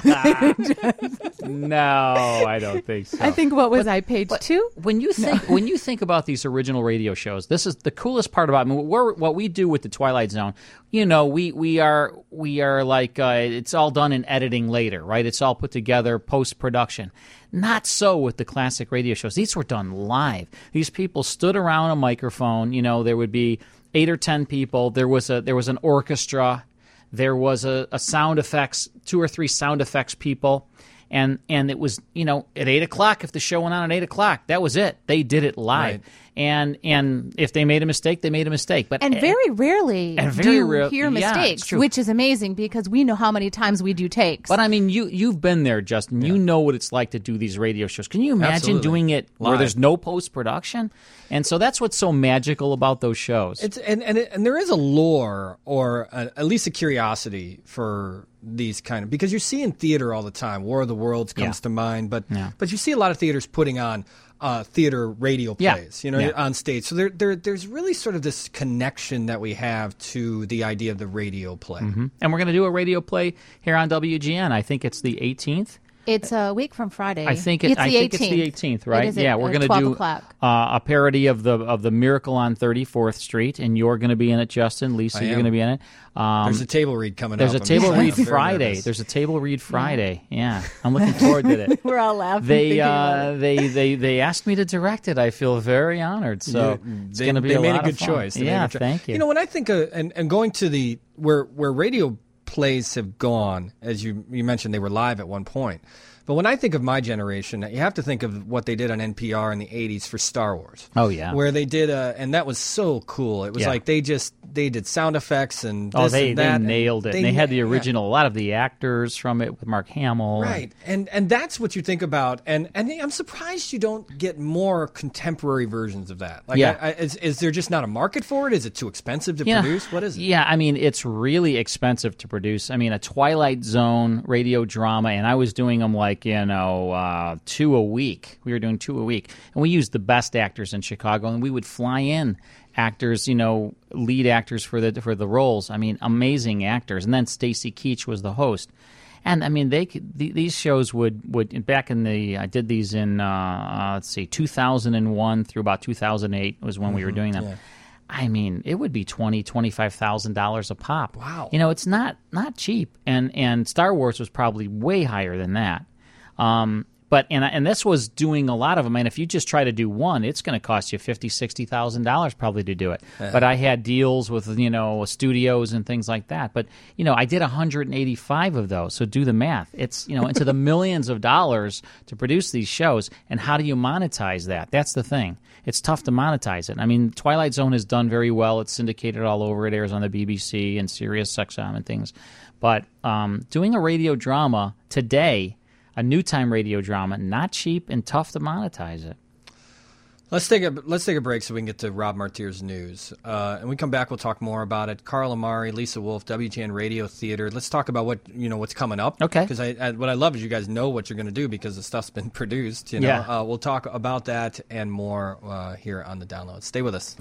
No, I don't think so. I think what was I page two? When you think when you think about these original radio shows, this is the coolest part about. I mean, we're, what we do with the Twilight Zone. You know, we we are we are like uh, it's all done in editing later, right? It's all put together post production. Not so with the classic radio shows. These were done live. These people stood around a microphone. You know, there would be eight or ten people. There was a there was an orchestra. There was a, a sound effects, two or three sound effects people. And and it was, you know, at eight o'clock, if the show went on at eight o'clock, that was it. They did it live. Right. And and if they made a mistake, they made a mistake. But And very rarely and do very you rare- hear yeah, it's mistakes, true. which is amazing because we know how many times we do takes. But I mean, you you've been there, Justin. You know what it's like to do these radio shows. Can you imagine Absolutely. doing it where Live. there's no post production? And so that's what's so magical about those shows. It's and and, it, and there is a lore or a, at least a curiosity for these kind of, because you see in theater all the time. War of the Worlds comes Yeah. to mind, but Yeah. but you see a lot of theaters putting on uh, theater radio Yeah. plays, you know, Yeah. on stage. So there, there there's really sort of this connection that we have to the idea of the radio play. Mhm. And we're going to do a radio play here on W G N. I think it's the eighteenth. It's a week from Friday. I think it, it's I the think eighteenth. it's the eighteenth, right? It is yeah, at, we're uh, going to twelve do o'clock. uh, a parody of the of the Miracle on thirty-fourth Street, and you're going to be in it, Justin. Lisa, I you're am. going to be in it. Um, There's a table read coming There's up. a I'm table excited. read I'm very Friday. nervous. There's a table read Friday. Yeah, I'm looking forward to it. We're all laughing. They thinking about uh, it. they they they asked me to direct it. I feel very honored. So Yeah, it's they, going to be they a made lot a of good fun. choice. They made a Yeah, good cho- thank you. You know, when I think of and, and going to the where where radio plays have gone, as you you mentioned, they were live at one point. But when I think of my generation, you have to think of what they did on N P R in the eighties for Star Wars. Oh, yeah. Where they did a, and that was so cool. It was Yeah. like they just they did sound effects and Oh, this they, and they that. and nailed it. They, they had the yeah. original, a lot of the actors from it with Mark Hamill. Right, and and that's what you think about, and and I'm surprised you don't get more contemporary versions of that. Like, Yeah. I, I, is is there just not a market for it? Is it too expensive to Yeah. produce? What is it? Yeah, I mean, it's really expensive to produce. I mean, a Twilight Zone radio drama, and I was doing them like, you know, uh, two a week. We were doing two a week. And we used the best actors in Chicago, and we would fly in actors, you know, lead actors for the for the roles. I mean, amazing actors. And then Stacy Keach was the host. And I mean, they could, th- these shows would, would back in the I did these in uh, uh, let's see, two thousand one through about two thousand eight was when we were Mhm, doing them. yeah. I mean, it would be twenty, twenty-five thousand dollars a pop. Wow. You know, it's not not cheap. And and Star Wars was probably way higher than that. Um, but and and this was doing a lot of them. And if you just try to do one, it's going to cost you fifty, sixty thousand dollars probably to do it. Yeah. But I had deals with, you know, studios and things like that. But you know, I did one hundred eighty-five of those. So do the math. It's, you know, into the millions of dollars to produce these shows. And how do you monetize that? That's the thing. It's tough to monetize it. I mean, Twilight Zone has done very well. It's syndicated all over. It airs on the B B C and Sirius X M and things. But um, doing a radio drama today, a new time radio drama, not cheap and tough to monetize it. Let's take a let's take a break so we can get to Rob Martier's news. Uh, and we come back, we'll talk more about it. Carl Amari, Lisa Wolf, W G N Radio Theater. Let's talk about what you know what's coming up. Okay. Because I, I, what I love is you guys know what you're going to do because the stuff's been produced. You know. Yeah. Uh, we'll talk about that and more uh, here on the download. Stay with us.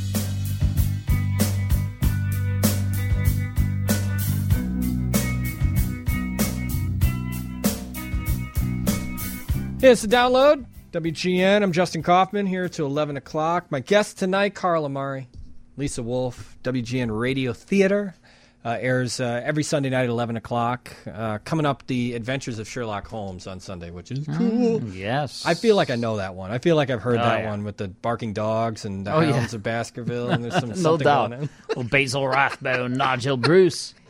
Yeah, it's the download. W G N. I'm Justin Kaufman here to eleven o'clock. My guest tonight, Carl Amari, Lisa Wolf, W G N Radio Theater. Uh, airs uh, every Sunday night at eleven o'clock. Uh, coming up, The Adventures of Sherlock Holmes on Sunday, which is cool. Mm, yes. I feel like I know that one. I feel like I've heard Oh, that yeah. one with the barking dogs and the Oh, yeah. hounds of Baskerville. And there's some no something doubt. going on. Well, Basil Rathbone, Nigel Bruce.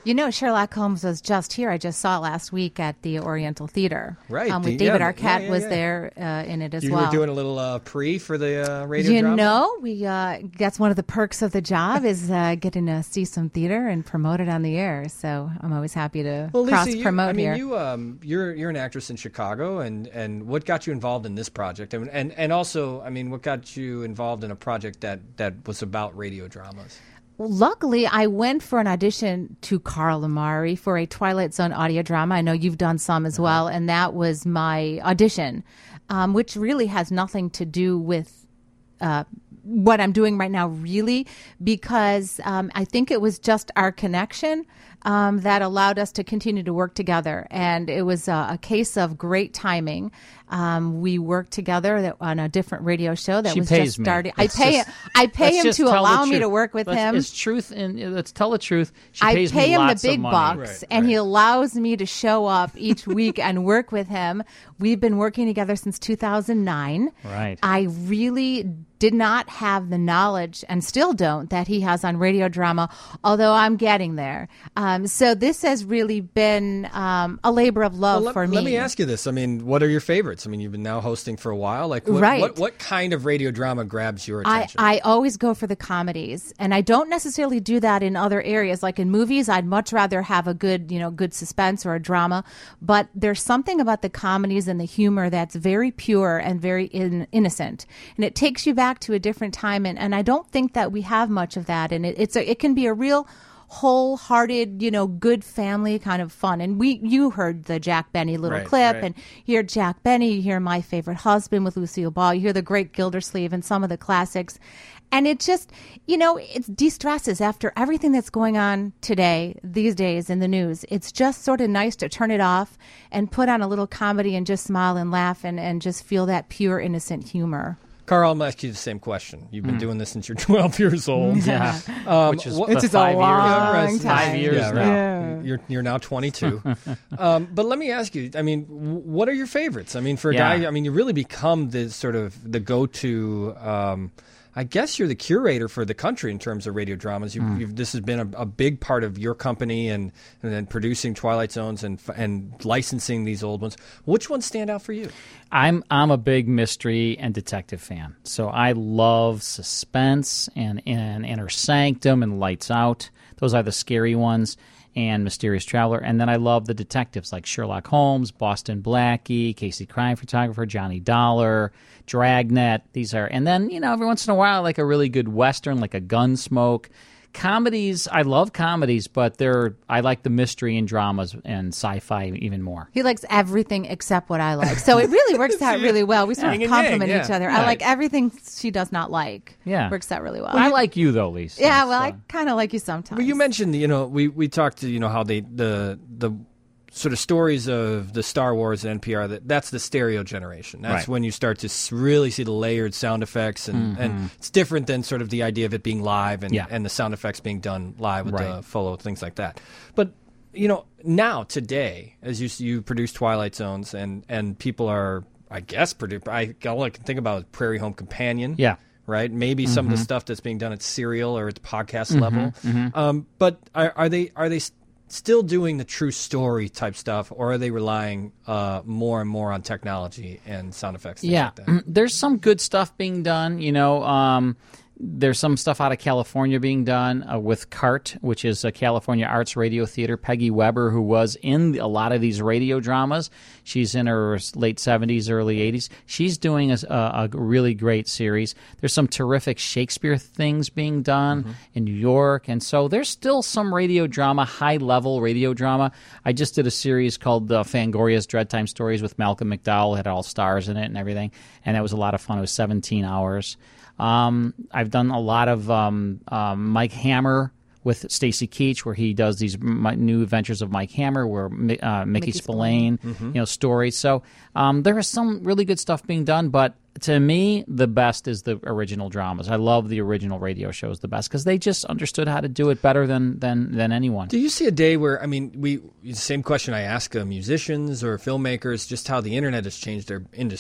You know, Sherlock Holmes was just here. I just saw it last week at the Oriental Theater. Right. Um, with the, David yeah, Arquette yeah, yeah, was yeah. there uh, in it as you well. You were doing a little uh, pre for the uh, radio you drama? know, we uh, that's one of the perks of the job is uh, getting to see some theater and promote it on the air. So I'm always happy to well, cross Lisa, you, promote I mean, here. you um, you're you're an actress in Chicago, and, and what got you involved in this project, and, and and also, I mean, what got you involved in a project that that was about radio dramas? Well, luckily, I went for an audition to Carl Amari for a Twilight Zone audio drama. I know you've done some as uh-huh. well, and that was my audition, um, which really has nothing to do with uh, what I'm doing right now, really, because um, I think it was just our connection um, that allowed us to continue to work together. And it was a, a case of great timing. Um, we worked together on a different radio show that she was pays just starting. I Let's pay just, I pay him to allow me to work with let's, him. It's truth, and let's tell the truth. She I pays pay me him lots the big of money. bucks, Right, and right. he allows me to show up each week and work with him. We've been working together since two thousand nine. Right. I really did not have the knowledge, and still don't, that he has on radio drama, although I'm getting there. Um, so this has really been um, a labor of love well, let, for me. Let me ask you this. I mean, what are your favorites? I mean, you've been now hosting for a while. Like, what, Right. what, what kind of radio drama grabs your I, attention? I always go for the comedies, and I don't necessarily do that in other areas. Like in movies, I'd much rather have a good, you know, good suspense or a drama. But there's something about the comedies and the humor that's very pure and very in, innocent, and it takes you back to a different time. And, and I don't think that we have much of that. And it, it's a, it can be a real wholehearted, you know, good family kind of fun. And we, you heard the Jack Benny little Right, clip, right. and you hear Jack Benny, you hear My Favorite Husband with Lucille Ball, you hear The Great Gildersleeve and some of the classics. And it just, you know, it de-stresses after everything that's going on today, these days in the news. It's just sort of nice to turn it off and put on a little comedy and just smile and laugh and, and just feel that pure, innocent humor. Carl, I'm going to ask you the same question. You've been mm. doing this since you're twelve years old. Yeah. Um, Which is what, it's five a long years time. Five years yeah, now. right. Yeah. You're, you're now twenty-two. um, but let me ask you, I mean, w- what are your favorites? I mean, for a Yeah. guy, I mean, you really become the sort of the go-to, um, I guess you're the curator for the country in terms of radio dramas. You've, Mm. you've, this has been a, a big part of your company and, and then producing Twilight Zones and and licensing these old ones. Which ones stand out for you? I'm I'm a big mystery and detective fan, so I love suspense and, and Inner Sanctum and Lights Out. Those are the scary ones, and Mysterious Traveler. And then I love the detectives like Sherlock Holmes, Boston Blackie, Casey Crime Photographer, Johnny Dollar, Dragnet. These are, and then you know every once in a while like a really good Western, like a Gunsmoke. Comedies, I love comedies, but they're I like the mystery and dramas and sci-fi even more. He likes everything except what I like. So it really works out really well. We sort Yin of and yang, complement yeah. each other. Right. I like everything she does not like. Yeah. Works out really well. I like you though, Lisa. Yeah, well, so. I kind of like you sometimes. Well, you mentioned, you know, we, we talked to, you know, how they, the, the sort of stories of the Star Wars and N P R, that that's the stereo generation. That's Right. when you start to s- really see the layered sound effects, and, Mhm. and it's different than sort of the idea of it being live and, Yeah. and the sound effects being done live with Right. the follow, things like that. But, you know, now, today, as you you produce Twilight Zones, and, and people are, I guess, produ- I, all I can think about is Prairie Home Companion. Yeah. Right? Maybe some of the Mhm. stuff that's being done at Serial or at the podcast Mhm, level. mhm. Um, but are, are they are they st- still doing the true story type stuff, or are they relying uh, more and more on technology and sound effects? Things Yeah, like that? there's some good stuff being done. You know, um, there's some stuff out of California being done uh, with CART, which is a California Arts Radio Theater. Peggy Weber, who was in a lot of these radio dramas, she's in her late seventies, early eighties. She's doing a, a really great series. There's some terrific Shakespeare things being done Mm-hmm. in New York, and so there's still some radio drama, high-level radio drama. I just did a series called uh, Fangoria's Dread Time Stories with Malcolm McDowell. It had all stars in it and everything, and that was a lot of fun. It was seventeen hours. Um, I've done a lot of um, um, Mike Hammer with Stacy Keach, where he does these m- new adventures of Mike Hammer, where Mi- uh, Mickey, Mickey Spillane, Spillane. you know, stories. So um, there is some really good stuff being done, but to me, the best is the original dramas. I love the original radio shows the best because they just understood how to do it better than than than anyone. Do you see a day where, I mean, we same question I ask uh, musicians or filmmakers, just how the internet has changed their industry?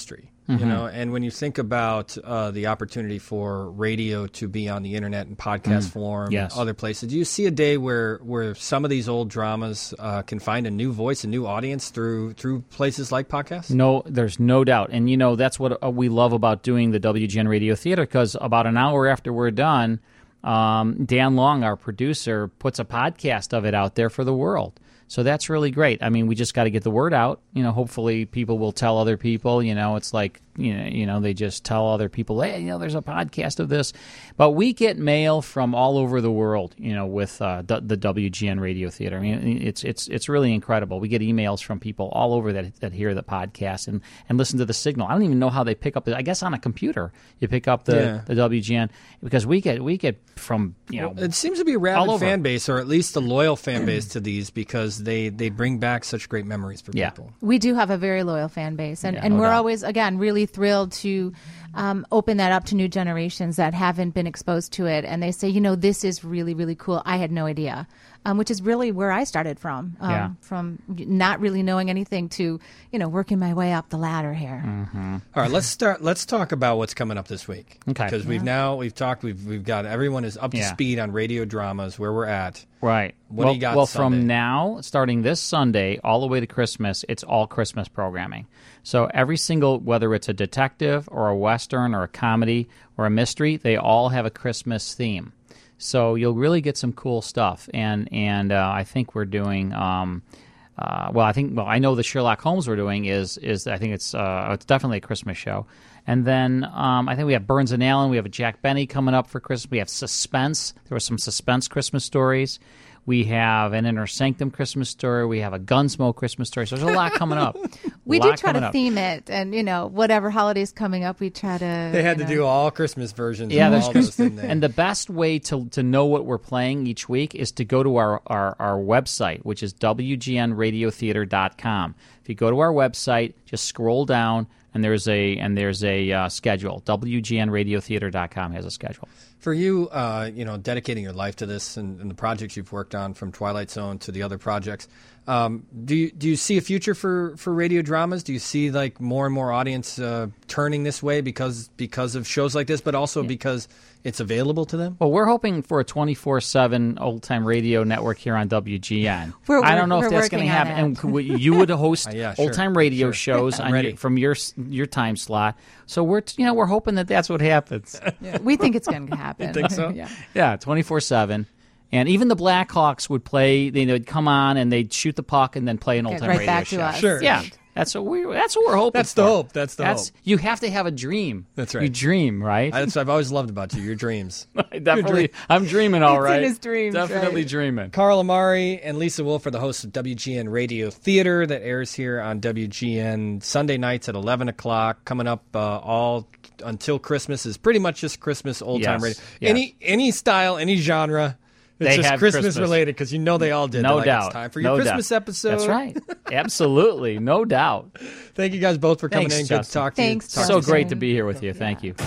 You know, and when you think about uh, the opportunity for radio to be on the internet and podcast Mm. form Yes. and other places, do you see a day where, where some of these old dramas uh, can find a new voice, a new audience through through places like podcasts? No, there's no doubt. And, you know, that's what uh, we love about doing the W G N Radio Theater, because about an hour after we're done, um, Dan Long, our producer, puts a podcast of it out there for the world. So that's really great. I mean, we just got to get the word out. You know, hopefully people will tell other people. You know, it's like, you know, you know, they just tell other people, hey, you know, there's a podcast of this. But we get mail from all over the world, you know, with uh, the, the W G N Radio Theater. I mean, it's it's it's really incredible. We get emails from people all over that that hear the podcast and, and listen to the signal. I don't even know how they pick up the, I guess on a computer you pick up the, Yeah. the W G N, because we get we get from, you know, Well, it seems to be a all rabid over. fan base, or at least a loyal fan base to these, because they, they bring back such great memories for Yeah. people. We do have a very loyal fan base, and, Yeah, and no we're doubt. always, again, really thrilled to um, open that up to new generations that haven't been exposed to it. And they say, you know, this is really, really cool. I had no idea, um, which is really where I started from, um, Yeah. from not really knowing anything to, you know, working my way up the ladder here. Mm-hmm. All right, let's start. Let's talk about what's coming up this week. Okay. Because we've Yeah. now we've talked. We've we've got everyone is up to Yeah. speed on radio dramas, where we're at. Right. What well, do you got? Well, Sunday? from now, starting this Sunday, all the way to Christmas, it's all Christmas programming. So every single, whether it's a detective or a Western or a comedy or a mystery, they all have a Christmas theme. So you'll really get some cool stuff. And and uh, I think we're doing. Um, uh, well, I think. Well, I know the Sherlock Holmes we're doing is is. I think it's uh, it's definitely a Christmas show. And then um, I think we have Burns and Allen. We have a Jack Benny coming up for Christmas. We have Suspense. There were some Suspense Christmas stories. We have an Inner Sanctum Christmas story. We have a Gunsmoke Christmas story. So there's a lot coming up. We A do lot try coming to up. theme it, and, you know, whatever holiday's coming up, we try to. They had you to know. do all Christmas versions. Yeah, of there's all those, didn't they? and the best way to to know what we're playing each week is to go to our, our, our website, which is W G N radio theater dot com. If you go to our website, just scroll down, and there's a and there's a uh, schedule. W G N radio theater dot com has a schedule. For you, uh, you know, dedicating your life to this and, and the projects you've worked on, from Twilight Zone to the other projects, um, do you do you see a future for, for radio dramas? Do you see like more and more audience uh, turning this way because because of shows like this, but also because it's available to them? Well, we're hoping for a twenty-four seven old-time radio network here on W G N. We're- I don't know we're if that's going to working on happen. it. And could we- you would host Uh, yeah, sure, old-time radio sure. shows I'm on ready. your, from your your time slot. So we're you know we're hoping that that's what happens. Yeah, we think it's going to happen. You think so? yeah. Yeah, twenty-four seven. And even the Blackhawks would play. They would come on and they'd shoot the puck and then play an Get old-time right radio back to show. us. Sure. Yeah, that's what we. That's what we're hoping. That's the for. hope. That's the That's hope. you have to have a dream. That's right. You dream, right? That's what I've always loved about you, your dreams. I definitely. I'm dreaming all It's in right. his dreams, Definitely right? dreaming. Carl Amari and Lisa Wolf are the hosts of W G N Radio Theater that airs here on W G N Sunday nights at eleven o'clock. Coming up uh, all until Christmas is pretty much just Christmas old time Yes, radio. yes. Any any style, any genre. It's They just have Christmas, Christmas. related because you know they all did. No They're like, doubt. It's time for your No Christmas doubt. episode. That's right. Absolutely. No doubt. Thank you guys both for coming Thanks, in. Good to Justin. talk to Thanks, you. Talk So to you great soon. to be here with you. Thank you.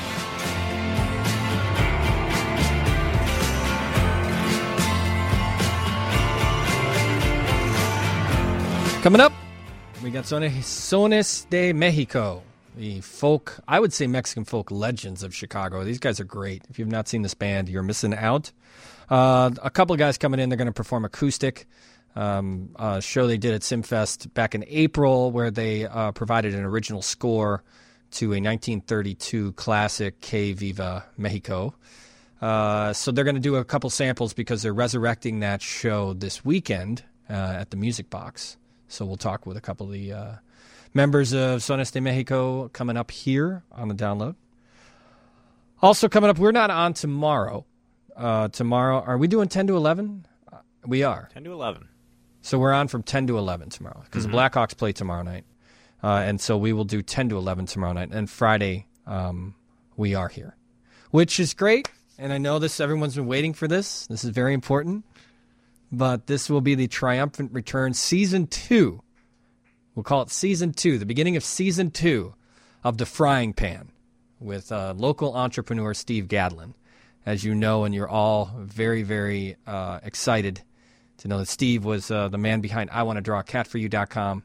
Coming up, we got Sones, Sones de Mexico, the folk, I would say Mexican folk legends of Chicago. These guys are great. If you've not seen this band, you're missing out. Uh, a couple of guys coming in, they're going to perform acoustic. Um, a show they did at SimFest back in April where they uh, provided an original score to a nineteen thirty-two classic, Que Viva Mexico. Uh, so they're going to do a couple samples because they're resurrecting that show this weekend uh, at the Music Box. So we'll talk with a couple of the uh, members of Sones de Mexico coming up here on the download. Also coming up, we're not on tomorrow. Uh, tomorrow, are we doing ten to eleven? Uh, we are. ten to eleven. So we're on from ten to eleven tomorrow because Mhm. the Blackhawks play tomorrow night. Uh, and so we will do ten to eleven tomorrow night. And Friday, um, we are here, which is great. And I know this, everyone's been waiting for this. This is very important. But this will be the triumphant return, season two. We'll call it season two, the beginning of season two of The Frying Pan with uh, local entrepreneur Steve Gadlin. As you know, and you're all very, very uh, excited to know that Steve was uh, the man behind I Want to Draw a Cat For You dot com.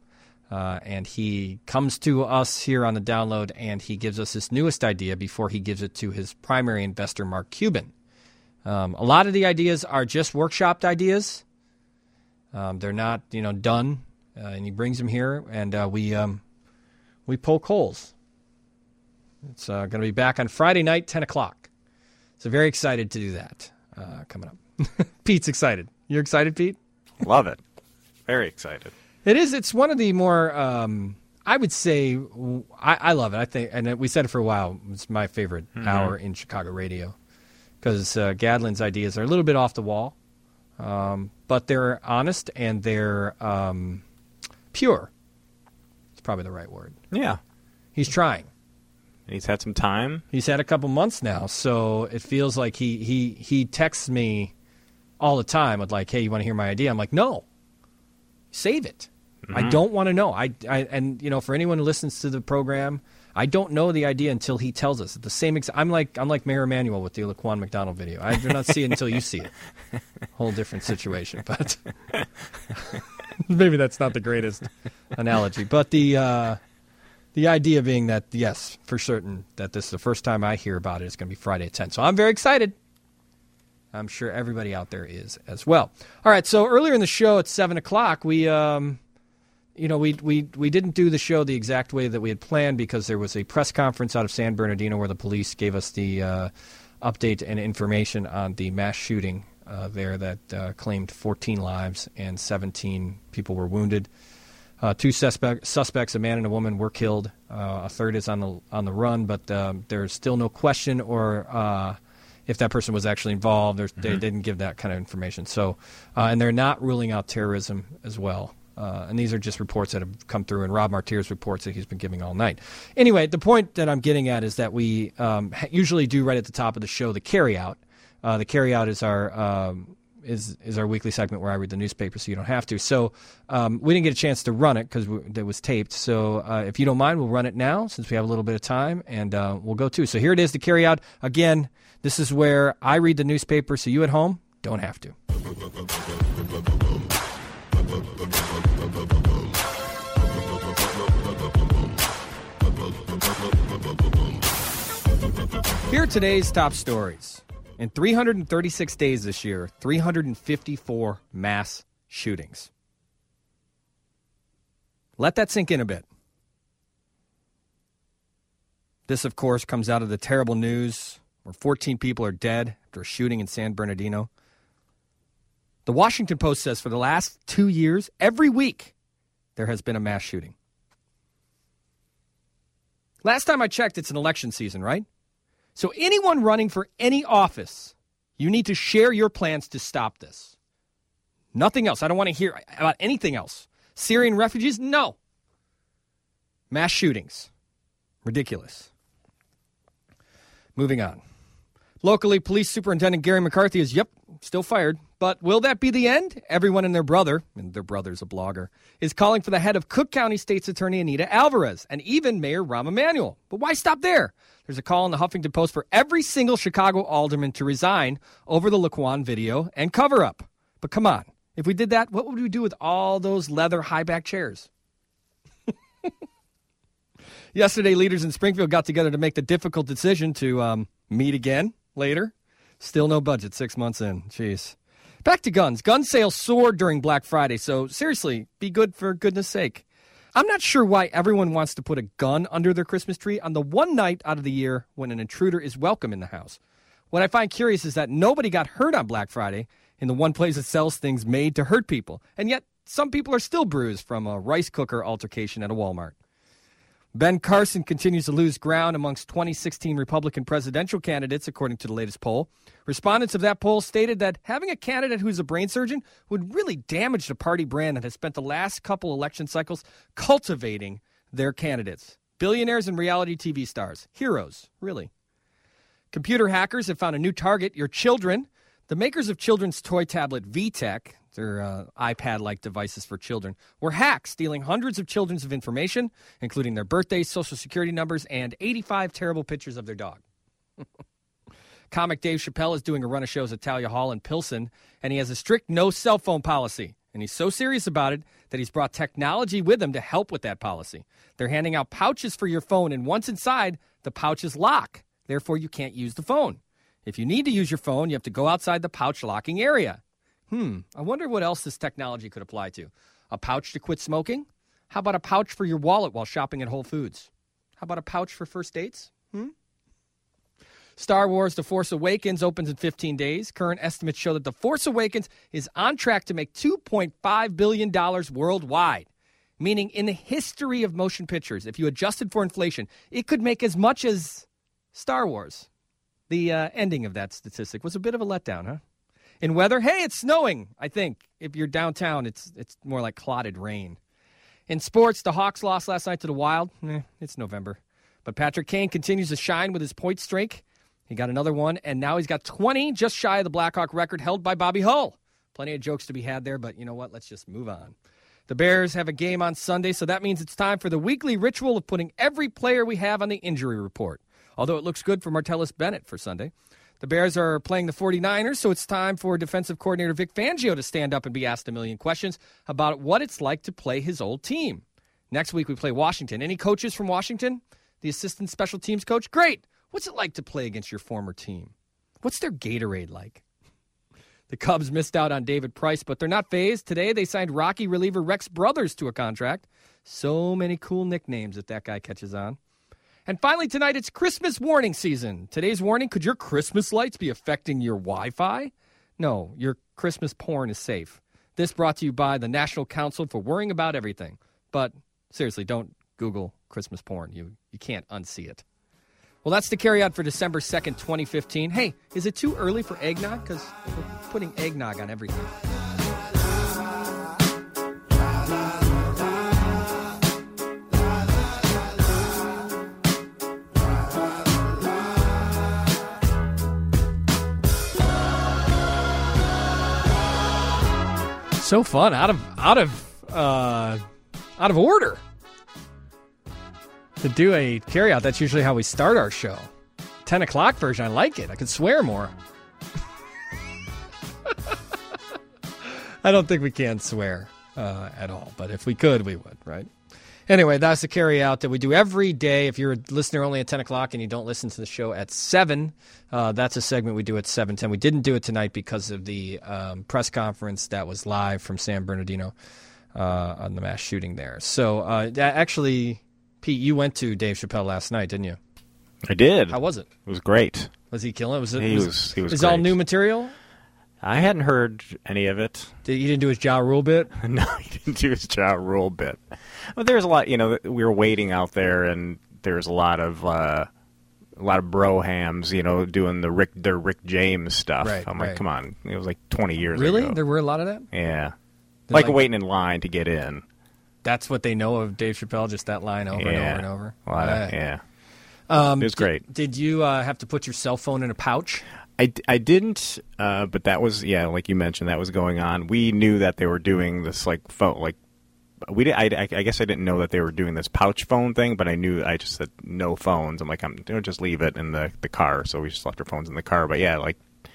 Uh, and he comes to us here on the download, and he gives us his newest idea before he gives it to his primary investor, Mark Cuban. Um, a lot of the ideas are just workshopped ideas. Um, they're not, you know, done. Uh, and he brings them here, and uh, we um, we poke holes. It's uh, going to be back on Friday night, ten o'clock. So very excited to do that uh, coming up. Pete's excited. You're excited, Pete? Love it. Very excited. It is. It's one of the more, um, I would say, I, I love it. I think, and we said it for a while, it's my favorite mm-hmm. hour in Chicago radio because uh, Gadlin's ideas are a little bit off the wall, um, but they're honest and they're um, pure. It's probably the right word. Yeah. He's trying. And he's had some time. He's had a couple months now, so it feels like he, he, he texts me all the time with like, hey, you want to hear my idea? I'm like, no. Save it. Mm-hmm. I don't want to know. I, I and you know, for anyone who listens to the program, I don't know the idea until he tells us. At the same ex- I'm like I'm like Mayor Emanuel with the Laquan McDonald video. I do not see it until you see it. Whole different situation, but maybe that's not the greatest analogy. But the uh, the idea being that yes, for certain that this is the first time I hear about it. It's going to be Friday at ten. So I'm very excited. I'm sure everybody out there is as well. All right, so earlier in the show at seven o'clock, we, um, you know, we we we didn't do the show the exact way that we had planned because there was a press conference out of San Bernardino where the police gave us the uh, update and information on the mass shooting uh, there that uh, claimed fourteen lives and seventeen people were wounded. Uh, two suspect, suspects, a man and a woman, were killed. Uh, a third is on the on the run, but um, there's still no question or uh, if that person was actually involved. Mm-hmm. They didn't give that kind of information. So, uh, and they're not ruling out terrorism as well. Uh, and these are just reports that have come through, and Rob Martier's reports that he's been giving all night. Anyway, the point that I'm getting at is that we um, usually do right at the top of the show the carryout. Uh, the carryout is our um, is is our weekly segment where I read the newspaper, so you don't have to. So um, we didn't get a chance to run it because it was taped. So uh, if you don't mind, we'll run it now since we have a little bit of time, and uh, we'll go too. So here it is, the carryout again. This is where I read the newspaper, so you at home don't have to. Here are today's top stories. In three hundred thirty-six days this year, three hundred fifty-four mass shootings. Let that sink in a bit. This, of course, comes out of the terrible news where fourteen people are dead after a shooting in San Bernardino. The Washington Post says for the last two years, every week, there has been a mass shooting. Last time I checked, it's an election season, right? So anyone running for any office, you need to share your plans to stop this. Nothing else. I don't want to hear about anything else. Syrian refugees? No. Mass shootings. Ridiculous. Moving on. Locally, Police Superintendent Gary McCarthy is, yep, still fired. But will that be the end? Everyone and their brother, and their brother's a blogger, is calling for the head of Cook County State's Attorney Anita Alvarez and even Mayor Rahm Emanuel. But why stop there? There's a call in the Huffington Post for every single Chicago alderman to resign over the Laquan video and cover-up. But come on, if we did that, what would we do with all those leather high-back chairs? Yesterday, leaders in Springfield got together to make the difficult decision to um, meet again later. Still no budget six months in. Jeez. Back to guns. Gun sales soared during Black Friday, so seriously, be good for goodness sake. I'm not sure why everyone wants to put a gun under their Christmas tree on the one night out of the year when an intruder is welcome in the house. What I find curious is that nobody got hurt on Black Friday in the one place that sells things made to hurt people, and yet some people are still bruised from a rice cooker altercation at a Walmart. Ben Carson continues to lose ground amongst twenty sixteen Republican presidential candidates, according to the latest poll. Respondents of that poll stated that having a candidate who's a brain surgeon would really damage the party brand that has spent the last couple election cycles cultivating their candidates. Billionaires and reality T V stars. Heroes, really. Computer hackers have found a new target, your children. The makers of children's toy tablet V-Tech, their uh, iPad-like devices for children, were hacked, stealing hundreds of children's of information, including their birthdays, social security numbers, and eighty-five terrible pictures of their dog. Comic Dave Chappelle is doing a run of shows at Talia Hall in Pilsen, and he has a strict no cell phone policy. And he's so serious about it that he's brought technology with him to help with that policy. They're handing out pouches for your phone, and once inside, the pouches lock. Therefore, you can't use the phone. If you need to use your phone, you have to go outside the pouch locking area. Hmm, I wonder what else this technology could apply to. A pouch to quit smoking? How about a pouch for your wallet while shopping at Whole Foods? How about a pouch for first dates? Hmm? Star Wars The Force Awakens opens in fifteen days. Current estimates show that The Force Awakens is on track to make two point five billion dollars worldwide, meaning in the history of motion pictures, if you adjusted for inflation, it could make as much as Star Wars. The uh, ending of that statistic was a bit of a letdown, huh? In weather, hey, it's snowing, I think. If you're downtown, it's it's more like clotted rain. In sports, the Hawks lost last night to the Wild. Eh, it's November. But Patrick Kane continues to shine with his point streak. He got another one, and now he's got twenty, just shy of the Blackhawk record held by Bobby Hull. Plenty of jokes to be had there, but you know what? Let's just move on. The Bears have a game on Sunday, so that means it's time for the weekly ritual of putting every player we have on the injury report, although it looks good for Martellus Bennett for Sunday. The Bears are playing the 49ers, so it's time for defensive coordinator Vic Fangio to stand up and be asked a million questions about what it's like to play his old team. Next week we play Washington. Any coaches from Washington? The assistant special teams coach? Great. What's it like to play against your former team? What's their Gatorade like? The Cubs missed out on David Price, but they're not fazed. Today they signed Rocky reliever Rex Brothers to a contract. So many cool nicknames that that guy catches on. And finally tonight, it's Christmas warning season. Today's warning, could your Christmas lights be affecting your Wi-Fi? No, your Christmas porn is safe. This brought to you by the National Council for Worrying About Everything. But seriously, don't Google Christmas porn. You, you can't unsee it. Well, that's the carry-out for December second, twenty fifteen. Hey, is it too early for eggnog? Because we're putting eggnog on everything. So fun, out of out of uh, out of order. To do a carryout, that's usually how we start our show. ten o'clock version, I like it. I could swear more. I don't think we can swear uh, at all, but if we could, we would, right? Anyway, that's the carryout that we do every day. If you're a listener only at ten o'clock and you don't listen to the show at seven, uh, that's a segment we do at seven ten. We didn't do it tonight because of the um, press conference that was live from San Bernardino uh, on the mass shooting there. So uh, that actually... Pete, you went to Dave Chappelle last night, didn't you? I did. How was it? It was great. Was he killing it? Was it? He was, was. He was. Is great. all new material? I hadn't heard any of it. Did you didn't do his Ja Rule bit? No, he didn't do his Ja Rule bit. But there's a lot. You know, we were waiting out there, and there's a lot of uh, a lot of brohams. You know, doing the Rick, their Rick James stuff. Right, I'm right. like, come on, it was like twenty years really? ago. Really? There were a lot of that? Yeah, They're like, like waiting in line to get in. That's what they know of Dave Chappelle, just that line over yeah. and over and over. A lot right. of, yeah. Um, it was great. Did, did you uh, have to put your cell phone in a pouch? I, I didn't, uh, but that was, yeah, like you mentioned, that was going on. We knew that they were doing this, like, phone, like, we did, I, I guess I didn't know that they were doing this pouch phone thing, but I knew, I just said no phones. I'm like, I'm going to just leave it in the, the car. So we just left our phones in the car. But yeah, like,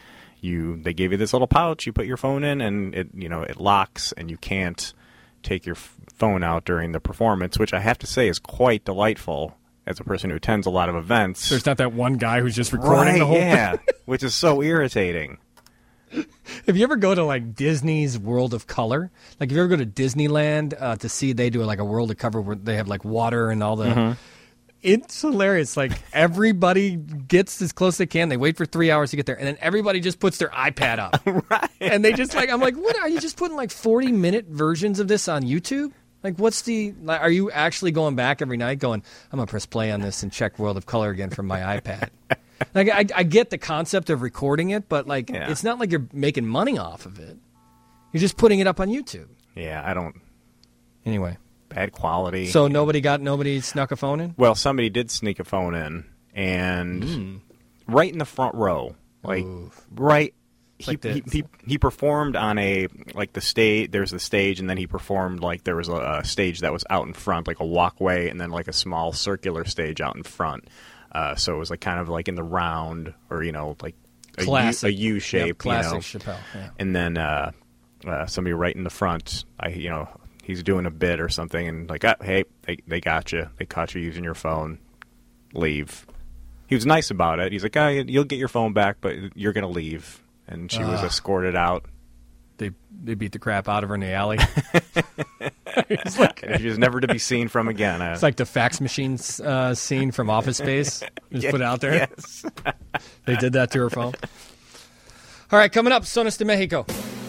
you, they gave you this little pouch, you put your phone in, and it, you know, it locks, and you can't take your f- phone out during the performance, which I have to say is quite delightful as a person who attends a lot of events. There's not that one guy who's just recording right, the whole yeah, thing. which is so irritating. If you ever go to like Disney's World of Color, like if you ever go to Disneyland uh, to see, they do like a World of Color where they have like water and all the. Mm-hmm. It's hilarious. Like everybody gets as close as they can. They wait for three hours to get there, and then everybody just puts their iPad up. Right. And they just like, I'm like, what are you just putting like forty minute versions of this on YouTube? Like, what's the? Like, are you actually going back every night, going, I'm gonna press play on this and check World of Color again from my iPad? Like, I, I get the concept of recording it, but like, Yeah. it's not like you're making money off of it. You're just putting it up on YouTube. Yeah, I don't. Anyway, bad quality. so nobody got nobody snuck a phone in. Well, somebody did sneak a phone in, and Mm. right in the front row, like Oof. right. He, Like he, this. he he performed on a like the stage. There's the stage, and then he performed like there was a, a stage that was out in front, like a walkway, and then like a small circular stage out in front. Uh, so it was like kind of like in the round, or you know, like a U, Classic. a U shape. Yep, classic you know? Chappelle. Yeah. And then uh, uh, somebody right in the front. I you know he's doing a bit or something, and like, oh, hey, they they got you. They caught you using your phone. Leave. He was nice about it. He's like, oh, you'll get your phone back, but you're gonna leave. And she uh, was escorted out. They they beat the crap out of her in the alley. It's like, she was never to be seen from again. Uh, it's like the fax machine uh, scene from Office Space. Just yeah, put out there. Yes. They did that to her phone. All right, coming up, Sonas de Mexico.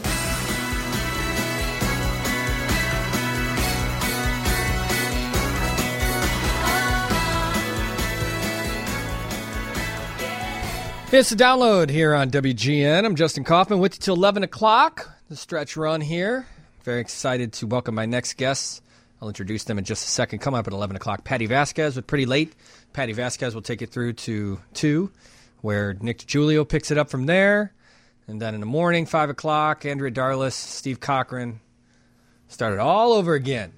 It's the download here on W G N. I'm Justin Kaufman with you till eleven o'clock. The stretch run here. Very excited to welcome my next guests. I'll introduce them in just a second. Coming up at eleven o'clock, Patty Vasquez with Pretty Late. Patty Vasquez will take it through to two, where Nick DiGiulio picks it up from there. And then in the morning, five o'clock, Andrea Darlis, Steve Cochran. Started all over again.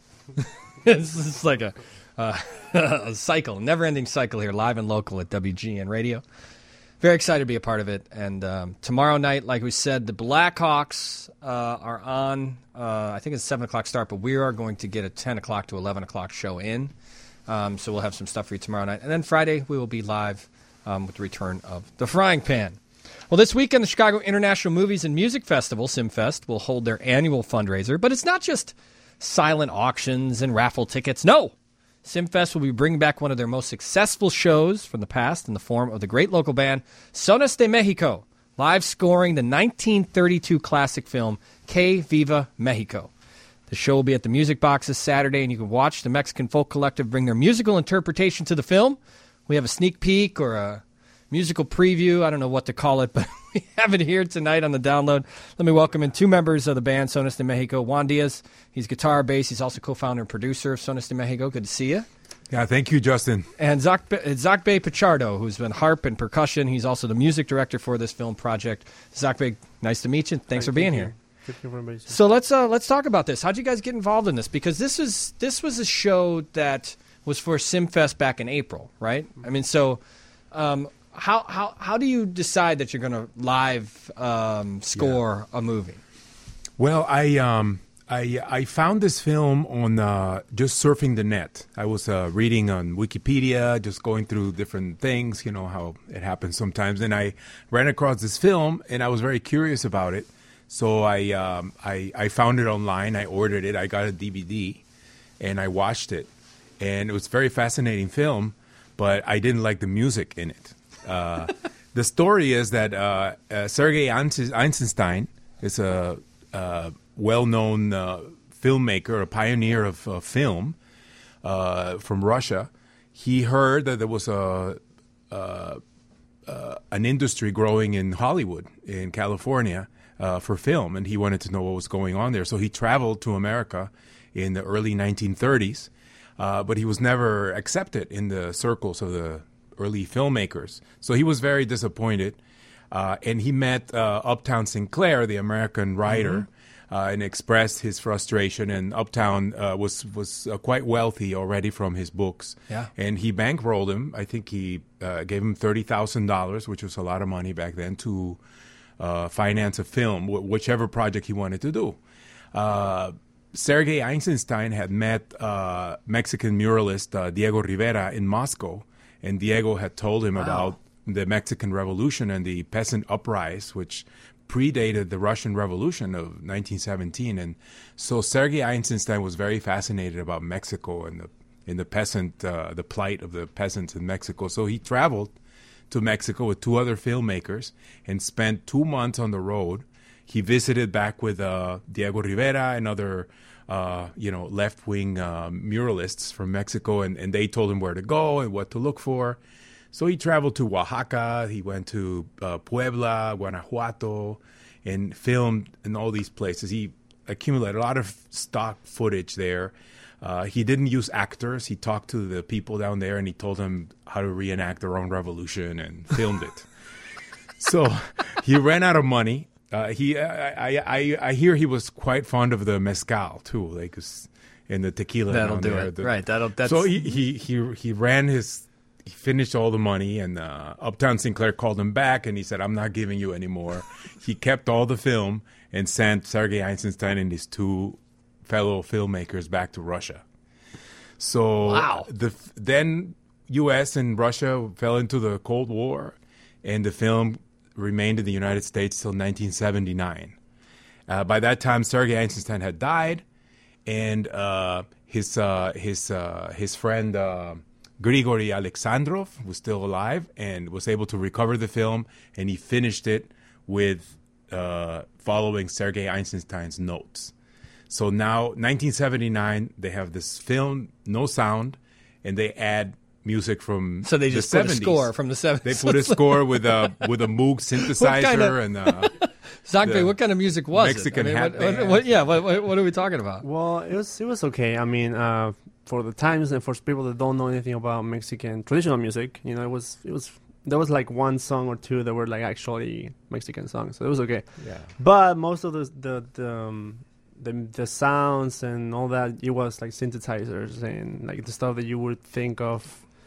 It's just like a, uh, a cycle, never-ending cycle here, live and local at W G N Radio. Very excited to be a part of it. And um, tomorrow night, like we said, the Blackhawks uh, are on, uh, I think it's a seven o'clock start, but we are going to get a ten o'clock to eleven o'clock show in. Um, so we'll have some stuff for you tomorrow night. And then Friday, we will be live um, with the return of The Frying Pan. Well, this weekend, the Chicago International Movies and Music Festival, SimFest, will hold their annual fundraiser. But it's not just silent auctions and raffle tickets. No! SimFest will be bringing back one of their most successful shows from the past in the form of the great local band Sonas de Mexico, live scoring the nineteen thirty-two classic film Que Viva Mexico. The show will be at the Music Box this Saturday, and you can watch the Mexican Folk Collective bring their musical interpretation to the film. We have a sneak peek or a musical preview. I don't know what to call it, but we have it here tonight on the download. Let me welcome in two members of the band, Sonas de Mexico. Juan Diaz, he's guitar, bass. He's also co-founder and producer of Sonas de Mexico. Good to see you. Yeah, thank you, Justin. And Zacbe Pichardo, who's been harp and percussion. He's also the music director for this film project. Zacbe, nice to meet you. Thanks Hi, for being here. You. So let's uh, let's talk about this. How'd you guys get involved in this? Because this is this was a show that was for SimFest back in April, right? I mean, so um, how how how do you decide that you're going to live um, score yeah. a movie? Well, I um, I I found this film on uh, just surfing the net. I was uh, reading on Wikipedia, just going through different things, you know how it happens sometimes, and I ran across this film, and I was very curious about it. So I um, I I found it online. I ordered it. I got a D V D, and I watched it, and it was a very fascinating film. But I didn't like the music in it. Uh, the story is that uh, uh, Sergei Eisenstein is a, a well-known uh, filmmaker, a pioneer of uh, film uh, from Russia. He heard that there was a, a, a an industry growing in Hollywood, in California, uh, for film, and he wanted to know what was going on there. So he traveled to America in the early nineteen thirties, uh, but he was never accepted in the circles of the early filmmakers. So he was very disappointed, uh, and he met uh, Uptown Sinclair, the American writer, mm-hmm. uh, and expressed his frustration. And Uptown uh, was was uh, quite wealthy already from his books, yeah. and he bankrolled him. I think he uh, gave him thirty thousand dollars, which was a lot of money back then, to uh, finance a film, wh- whichever project he wanted to do. Uh, Sergei Eisenstein had met uh, Mexican muralist uh, Diego Rivera in Moscow, and Diego had told him wow. about the Mexican Revolution and the peasant uprising, which predated the Russian Revolution of nineteen seventeen. And so Sergei Eisenstein was very fascinated about Mexico and the in the peasant, uh, the plight of the peasants in Mexico. So he traveled to Mexico with two other filmmakers and spent two months on the road. He visited back with uh, Diego Rivera and other, uh, you know, left-wing uh, muralists from Mexico, and, and they told him where to go and what to look for. So he traveled to Oaxaca. He went to uh, Puebla, Guanajuato, and filmed in all these places. He accumulated a lot of stock footage there. Uh, he didn't use actors. He talked to the people down there, and he told them how to reenact their own revolution and filmed it. So he ran out of money. Uh, he, I, I, I hear he was quite fond of the mezcal too, like in the tequila. That'll down do there. it, the, right? That'll. That's... So he, he, he, he ran his he finished all the money, and uh, Uptown Sinclair called him back, and he said, "I'm not giving you any more." He kept all the film and sent Sergei Eisenstein and his two fellow filmmakers back to Russia. So Wow. the then U S and Russia fell into the Cold War, and the film remained in the United States till nineteen seventy-nine. Uh, by that time, Sergei Eisenstein had died, and uh, his uh, his uh, his friend uh, Grigory Alexandrov was still alive and was able to recover the film, and he finished it with uh, following Sergei Eisenstein's notes. So now, nineteen seventy-nine, they have this film, no sound, and they add music from So they the just put a seventies. score from the seventies. They put a score with a with a Moog synthesizer What kind of- and uh, Zogby, the what kind of music was Mexican it? I mean, hat what, what, band. what- yeah, what, what, what are we talking about? Well, it was it was okay. I mean, uh, for the times and for people that don't know anything about Mexican traditional music, you know, it was it was there was like one song or two that were like actually Mexican songs, so it was okay. Yeah. But most of the the the, um, the the sounds and all that, it was like synthesizers and like the stuff that you would think of.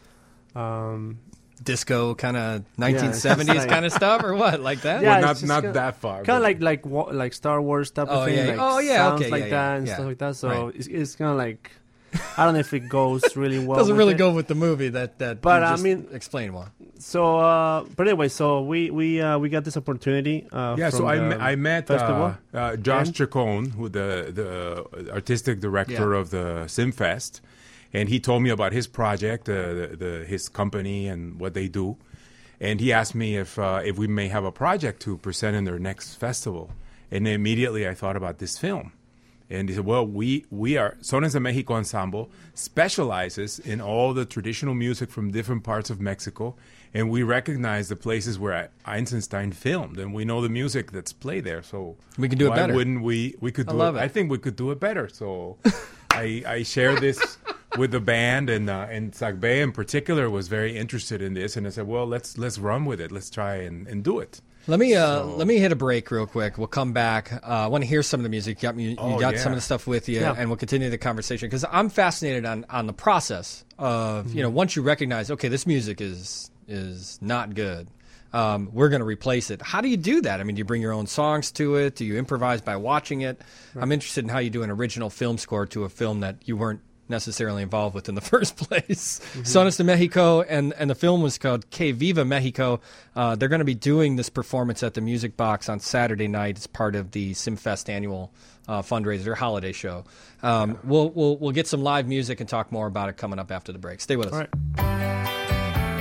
Um, Disco kind of nineteen seventies Yeah, it's like- kind of stuff, or what? Like that? Yeah, Well, it's not- just not that far, Kind but- of like like wa- like Star Wars type Oh, of thing. yeah. Like Oh, yeah, sounds okay, like yeah, that yeah, and yeah. stuff like that. So Right. it's, it's kind of like I don't know if it goes really well. Doesn't with really it. go with the movie. That that. But you I just mean, explain why. So, uh, but anyway, so we we uh, we got this opportunity. Uh, Yeah, from so I, the me- I met festival. uh, uh, Josh And- Chacon, who the the artistic director Yeah. of the SimFest, and he told me about his project, uh, the, the his company, and what they do. And he asked me if uh, if we may have a project to present in their next festival. And immediately I thought about this film. And he said, well, we, we are, Sones de Mexico Ensemble specializes in all the traditional music from different parts of Mexico. And we recognize the places where Eisenstein filmed. And we know the music that's played there. So We can do it why better. wouldn't we? We could I do love it. it. I think we could do it better. So I, I share this with the band, and uh, and Zogby in particular was very interested in this. And I said, well, let's let's run with it. Let's try and, and do it. Let me uh, let me hit a break real quick. We'll come back. Uh, I want to hear some of the music. You got, you, you Oh, got yeah. some of the stuff with you, Yeah. and we'll continue the conversation because I'm fascinated on, on the process of you know once you recognize okay this music is is not good, um, we're going to replace it. How do you do that? I mean, do you bring your own songs to it? Do you improvise by watching it? I'm interested in how you do an original film score to a film that you weren't necessarily involved with in the first place. Mm-hmm. Sones de Mexico, and, and the film was called Que Viva Mexico. Uh, they're going to be doing this performance at the Music Box on Saturday night as part of the SimFest annual uh, fundraiser holiday show. Um, we'll, we'll we'll get some live music and talk more about it coming up after the break. Stay with us. All right.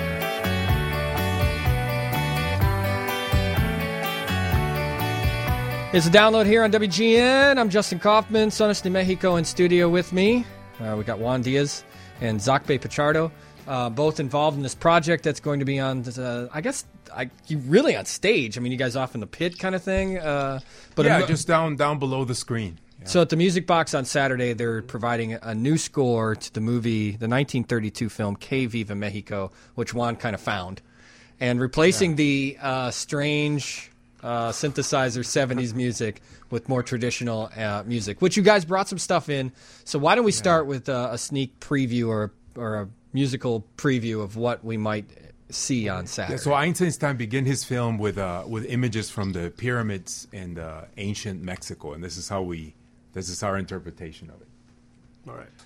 It's a download here on W G N. I'm Justin Kaufman, Sones de Mexico in studio with me. Uh, we got Juan Diaz and Zogby Pichardo, uh, both involved in this project that's going to be on, uh, I guess, I, you really on stage. I mean, you guys off in the pit kind of thing. Uh, but yeah, I'm- just down down below the screen. So at the Music Box on Saturday, they're providing a new score to the movie, the nineteen thirty-two film Que Viva Mexico, which Juan kind of found, and replacing the uh, strange uh, synthesizer seventies music with more traditional uh, music, which you guys brought some stuff in. So why don't we start with uh, a sneak preview or or a musical preview of what we might see on Saturday? Yeah, so Eisenstein began his film with uh, with images from the pyramids in uh, ancient Mexico, and this is how we, this is our interpretation of it. All right.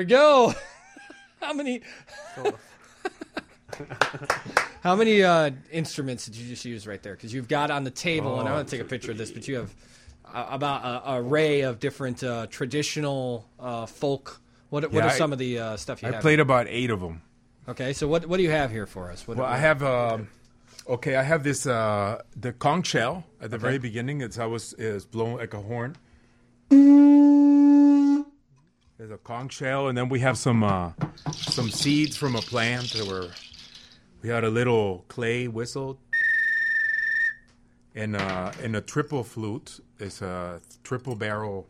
we go. How many? How many uh, instruments did you just use right there? Because you've got on the table, and I want to take a picture of this, but you have uh, about an array of different uh, traditional uh, folk. What, what Yeah, are I- some of the uh, stuff you I have? played about eight of them. Okay, so what what do you have here for us? What, Well, I have um, okay. I have this uh, the conch shell at the Okay. very beginning. It's I was is blown like a horn. There's a conch shell, and then we have some uh, some seeds from a plant that were. We had a little clay whistle, and uh, and a triple flute. It's a triple barrel.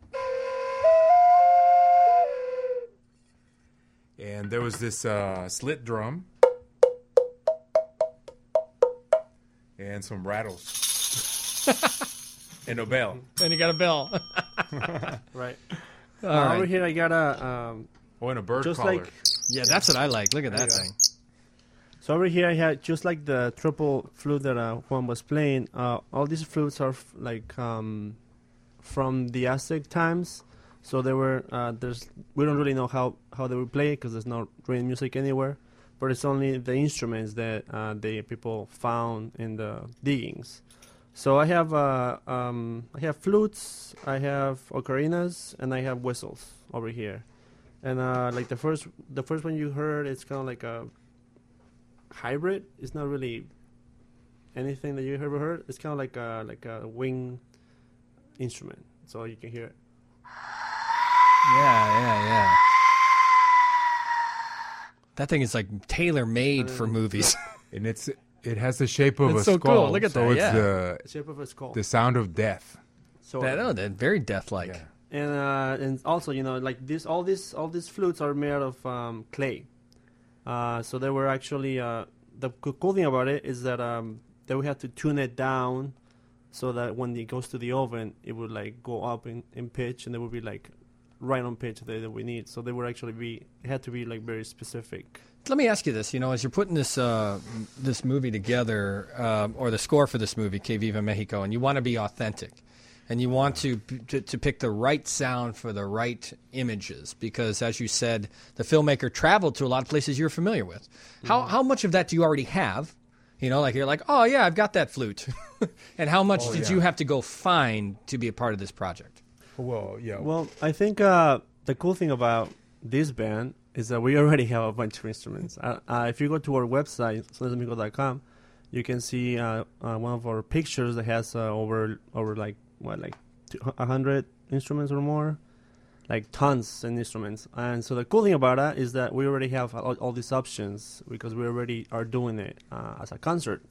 And there was this uh, slit drum and some rattles and a bell. And you got a bell. Right. All Uh, right. Over here, I got a. Um, oh, and a bird just collar. like. Yeah, that's what I like. Look at There that you go. thing. So over here, I had just like the triple flute that uh, Juan was playing. Uh, all these flutes are f- like um, from the Aztec times. So they were uh, there's we don't really know how, how they were played because there's no written music anywhere, but it's only the instruments that uh, the people found in the diggings. So I have uh, um, I have flutes, I have ocarinas, and I have whistles over here. And uh, like the first the first one you heard, it's kind of like a hybrid. It's not really anything that you ever heard. It's kind of like a like a wing instrument, so you can hear it. Yeah, yeah, yeah. That thing is like tailor made for movies. And it's it has the shape of It's a so skull. cool. Look at so that, it's yeah. the, The shape of a skull. the sound of death. So that, oh, they're very death-like. and uh, and also you know like this all these all these flutes are made of um, clay. Uh, so they were actually uh, the co- cool thing about it is that um, they would have to tune it down so that when it goes to the oven, it would like go up in, in pitch, and they would be like right on pitch that, that we need. So they would actually be it had to be like very specific. Let me ask you this: you know, as you're putting this uh, this movie together, um, or the score for this movie, Que Viva Mexico, and you want to be authentic, and you want to, to to pick the right sound for the right images, because, as you said, the filmmaker traveled to a lot of places you're familiar with. How how much of that do you already have? You know, like you're like, oh yeah, I've got that flute, and how much Oh, did yeah. you have to go find to be a part of this project? Well, yeah. Well, I think uh, the cool thing about this band is that we already have a bunch of instruments. Uh, uh, if you go to our website, sones amigo dot com, you can see uh, uh, one of our pictures that has uh, over over like what like a hundred instruments or more, like tons and instruments. And so the cool thing about that is that we already have all, all these options because we already are doing it uh, as a concert.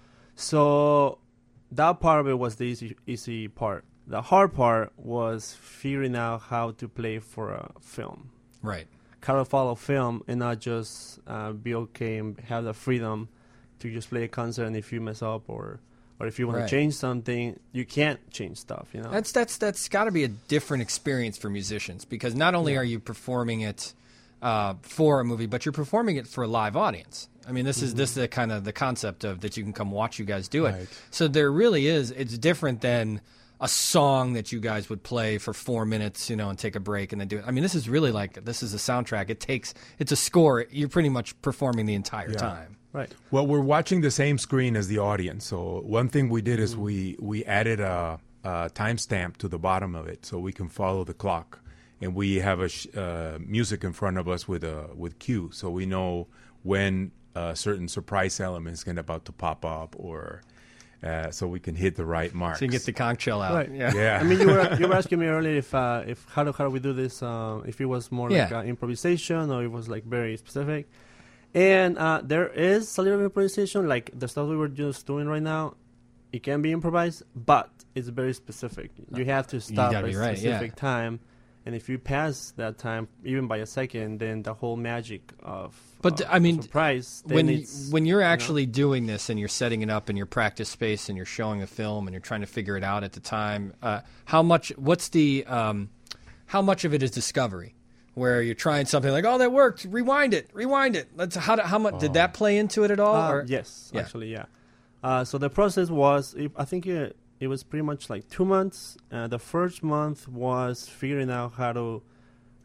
So that part of it was the easy easy part. The hard part was figuring out how to play for a film. Right. How to follow film and not just uh, be okay and have the freedom to just play a concert, and if you mess up or or if you want Right. to change something, you can't change stuff, you know. That's that's that's got to be a different experience for musicians, because not only are you performing it uh, for a movie, but you're performing it for a live audience. I mean, this is this is the kind of the concept of that you can come watch you guys do it. Right. So there really is. It's different than a song that you guys would play for four minutes, you know, and take a break and then do it. I mean, this is really like this is a soundtrack. It takes it's a score. You're pretty much performing the entire Yeah. time. Right. Well, we're watching the same screen as the audience. So one thing we did is we we added a, a timestamp to the bottom of it, so we can follow the clock, and we have a sh- uh, music in front of us with a with cue, so we know when a certain surprise element is going about to pop up, or uh, so we can hit the right mark. So you can get the conch shell out. Right. Yeah. Yeah. I mean, you were you were asking me earlier if uh, if how do how do we do this? Uh, if it was more like Yeah. uh, improvisation or it was like very specific. And uh, there is a little bit of improvisation, like the stuff we were just doing right now. It can be improvised, but it's very specific. You have to stop gotta at be a right, yeah. specific time, and if you pass that time, even by a second, then the whole magic of But of I mean, surprise. then when you, it's, when you're you know? actually doing this and you're setting it up in your practice space and you're showing a film and you're trying to figure it out at the time, uh, how much? What's the? Um, how much of it is discovery? Where you're trying something like, oh, that worked. Rewind it. Rewind it. Let's. How? do- How much did that play into it at all? Uh, or? yes, Yeah. actually, yeah. Uh, so the process was, it, I think it, it was pretty much like two months. Uh, the first month was figuring out how to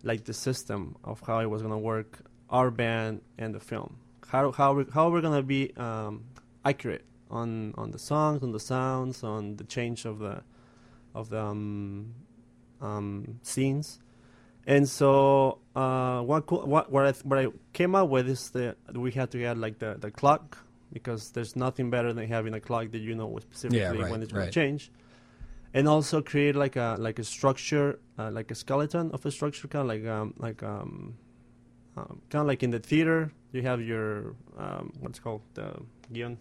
like the system of how it was gonna work, our band and the film. How how we, how we're gonna be um, accurate on on the songs, on the sounds, on the change of the of the um, um, scenes. And so uh, what, co- what what I th- what I came up with is that we had to get like the, the clock, because there's nothing better than having a clock that you know specifically Yeah, right, when it's going right. to change. And also create like a like a structure, uh, like a skeleton of a structure, kind of like um like um, um kind of like in the theater you have your um what's it called the guion,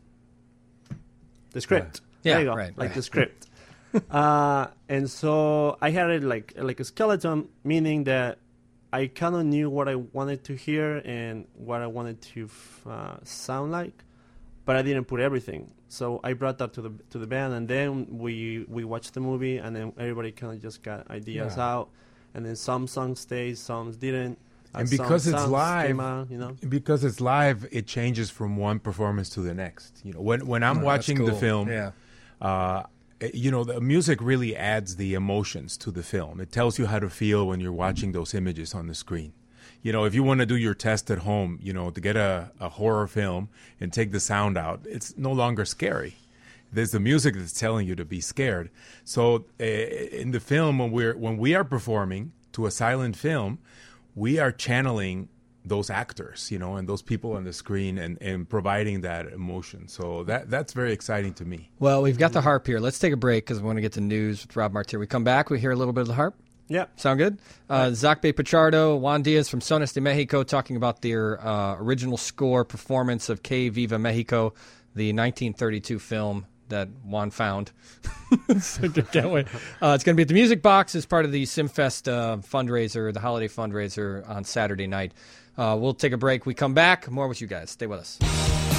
the script. Yeah, there you go, right, like right. the script. uh, and so I had it like like a skeleton, meaning that I kind of knew what I wanted to hear and what I wanted to f- uh, sound like, but I didn't put everything. So I brought that to the to the band, and then we we watched the movie, and then everybody kind of just got ideas Yeah. out, and then some songs stayed, some didn't. uh, And some because it's sounds live, came out, you know. because it's live, it changes from one performance to the next. You know, when when I'm Oh, that's watching the cool. film, Yeah. uh, it- you know, the music really adds the emotions to the film. It tells you how to feel when you're watching those images on the screen. You know, if you want to do your test at home, you know, to get a, a horror film and take the sound out, it's no longer scary. There's the music that's telling you to be scared. So uh, in the film, when we're when we are performing to a silent film, we are channeling those actors, you know, and those people on the screen, and, and providing that emotion. So that that's very exciting to me. Well, we've got the harp here. Let's take a break because we want to get to news with Rob Martir. We come back, we hear a little bit of the harp. Yeah. Sound good? Uh, Zacbe Pichardo, Juan Diaz from Sones de Mexico talking about their uh, original score performance of Que Viva Mexico, the nineteen thirty-two film that Juan found. So I can't wait. Uh, it's going to be at the Music Box as part of the SimFest uh, fundraiser, the holiday fundraiser on Saturday night. Uh, we'll take a break. We come back. More with you guys. Stay with us.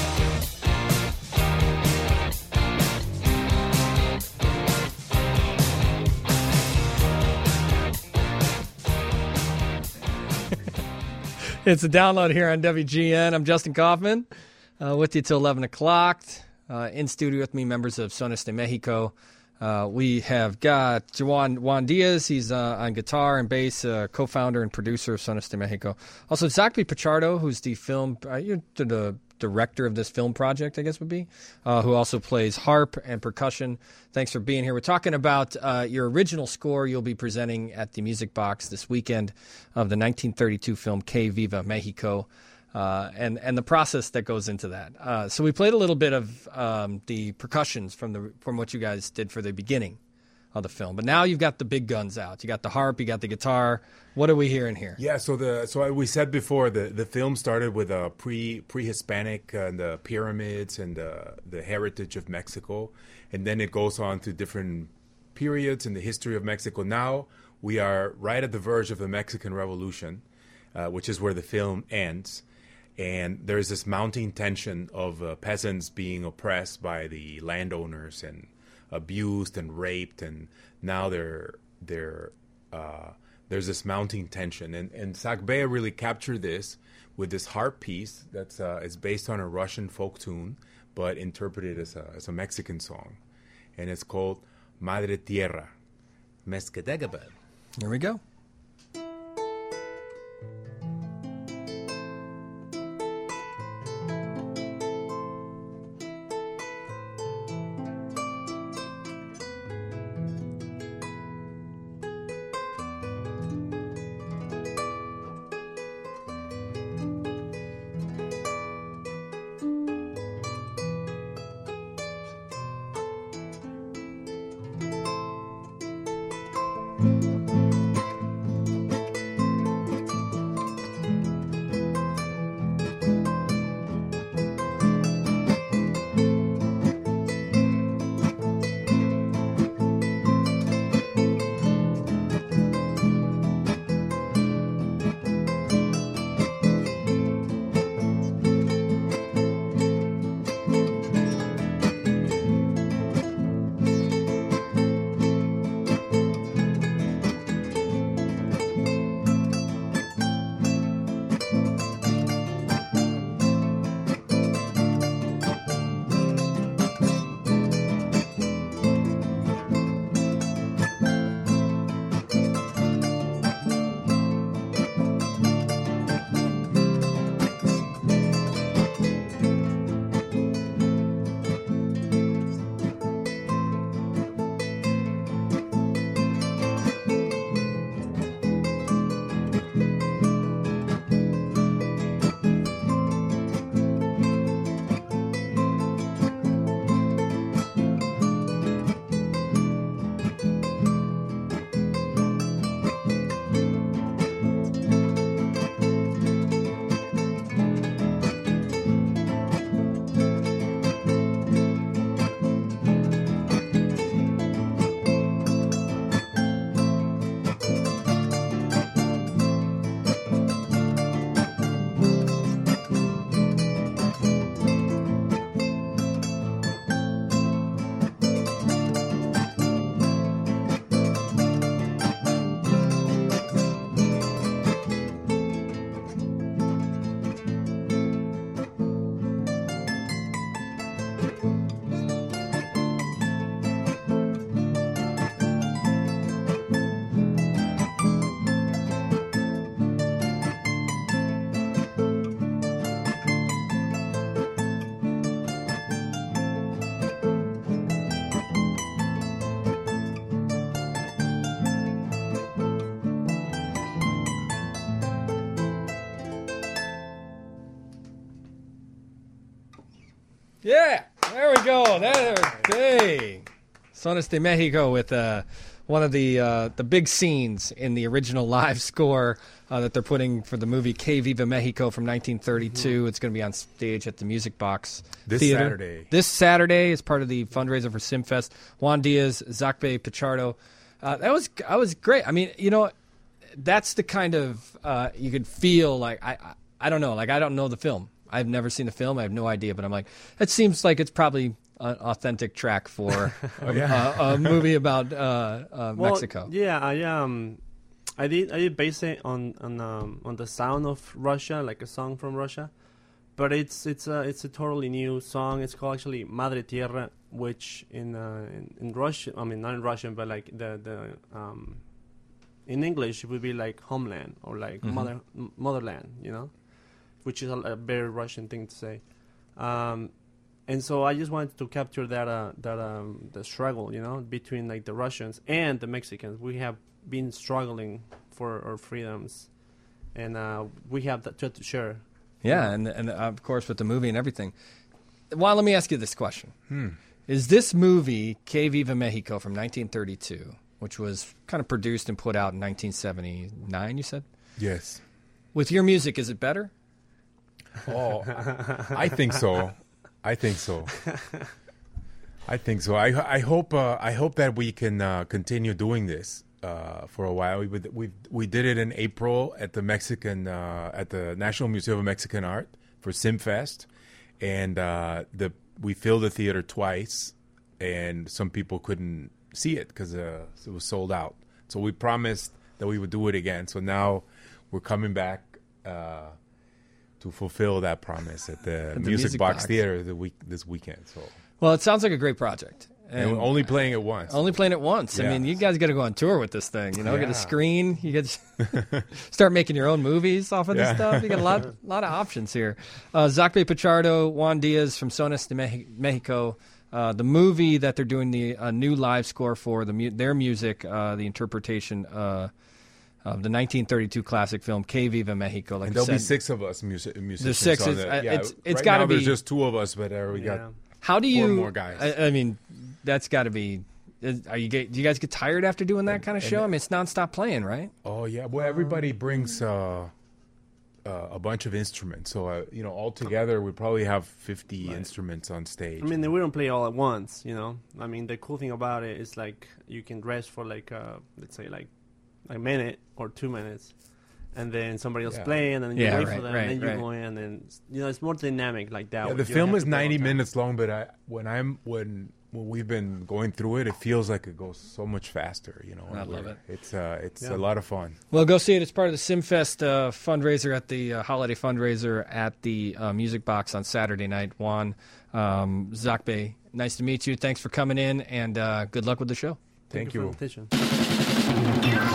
It's a download here on W G N. I'm Justin Kaufman, uh, with you till eleven o'clock. Uh, in studio with me, members of Sones de Mexico. Uh, we have got Juan, Juan Diaz. He's uh, on guitar and bass, uh, co-founder and producer of Sones de Mexico. Also, Zacbe Pichardo, who's the film, uh, you're the director of this film project, I guess would be, uh, who also plays harp and percussion. Thanks for being here. We're talking about uh, your original score you'll be presenting at the Music Box this weekend of the nineteen thirty-two film Que Viva Mexico, uh, and and the process that goes into that. Uh, so we played a little bit of um, the percussions from the from what you guys did for the beginning of the film, but now you've got the big guns out. You got the harp, you got the guitar. What are we hearing here? Yeah, so the so we said before the the film started with a pre pre Hispanic uh, and the pyramids and the the heritage of Mexico, and then it goes on to different periods in the history of Mexico. Now we are right at the verge of the Mexican Revolution, uh, which is where the film ends, and there is this mounting tension of uh, peasants being oppressed by the landowners and abused and raped, and now they're they're uh, there's this mounting tension, and and Zacbe really captured this with this harp piece that's uh, is based on a Russian folk tune, but interpreted as a as a Mexican song, and it's called Madre Tierra, Mezquedegabel. Here we go. Yeah, there we go. There, hey, Sones de Mexico with uh, one of the uh, the big scenes in the original live score uh, that they're putting for the movie Que Viva Mexico from nineteen thirty-two. Mm-hmm. It's going to be on stage at the Music Box this Theater. Saturday. This Saturday is part of the fundraiser for SimFest. Juan Diaz, Zacpe Pichardo. Uh, that was I was great. I mean, you know, that's the kind of uh, you could feel like I, I I don't know, like I don't know the film. I've never seen the film. I have no idea, but I'm like, it seems like it's probably an authentic track for oh, yeah. uh, a movie about uh, uh, well, Mexico. Yeah, I um, I did I did base it on on um, on the sound of Russia, like a song from Russia, but it's it's a it's a totally new song. It's called actually Madre Tierra, which in uh, in, in Russian, I mean not in Russian, but like the the um, in English it would be like homeland or like Mm-hmm. mother m- motherland, you know, which is a, a very Russian thing to say. Um, and so I just wanted to capture that uh, that um, the struggle, you know, between like the Russians and the Mexicans. We have been struggling for our freedoms, and uh, we have that to share. Yeah, and and uh, of course with the movie and everything. Well, let me ask you this question: Hmm. Is this movie Que Viva Mexico from nineteen thirty-two, which was kind of produced and put out in nineteen seventy-nine? You said Yes. With your music, is it better? Oh, I, I think so. I think so. I think so. I I hope uh, I hope that we can uh, continue doing this uh, for a while. We would, we we did it in April at the Mexican uh, at the National Museum of Mexican Art for SimFest, and uh, the we filled the theater twice, and some people couldn't see it because uh, it was sold out. So we promised that we would do it again. So now we're coming back. Uh, to fulfill that promise at the, the Music, Music Box, Box Theater the week this weekend. So, well, it sounds like a great project. And we're only playing it once. Only playing it once. Yeah. I mean, you guys got to go on tour with this thing. You know, Yeah. get a screen. You get to start making your own movies off of this Yeah. stuff. You got a lot, lot of options here. Uh, Zacpe Pichardo, Juan Diaz from Sones de Mex- Mexico. Uh, the movie that they're doing the uh, new live score for, the mu- their music, uh, the interpretation uh, of the nineteen thirty-two classic film Que Viva Mexico. Like and you there'll said, be six of us music, musicians. There's six. on It's, the- uh, yeah, it's, it's right got to now be There's just two of us, but uh, we Yeah. got How do you? four more guys. I, I mean, that's got to be. is- Are you get? Do you guys get tired after doing that kind of and- show? I mean, it's nonstop playing, right? Oh yeah. Well, everybody brings uh, uh, a bunch of instruments. So uh, you know, all together we probably have fifty instruments on stage. I mean, we don't play all at once, you know. I mean, the cool thing about it is like you can rest for like uh, let's say like a minute or two minutes, and then somebody else Yeah. play, and then you Yeah, wait right, for them, right, and then you right. go in, and then you know it's more dynamic like that. Yeah, You the don't film have is to play all ninety the time. minutes long, but I when I'm when when we've been going through it, it feels like it goes so much faster. You know, I and love we're- it. It's uh, it's Yeah. a lot of fun. Well, go see it. It's part of the SimFest uh, fundraiser at the uh, holiday fundraiser at the uh, Music Box on Saturday night. Juan, um, Zacpe, nice to meet you. Thanks for coming in, and uh, good luck with the show. Thank for you. the invitation.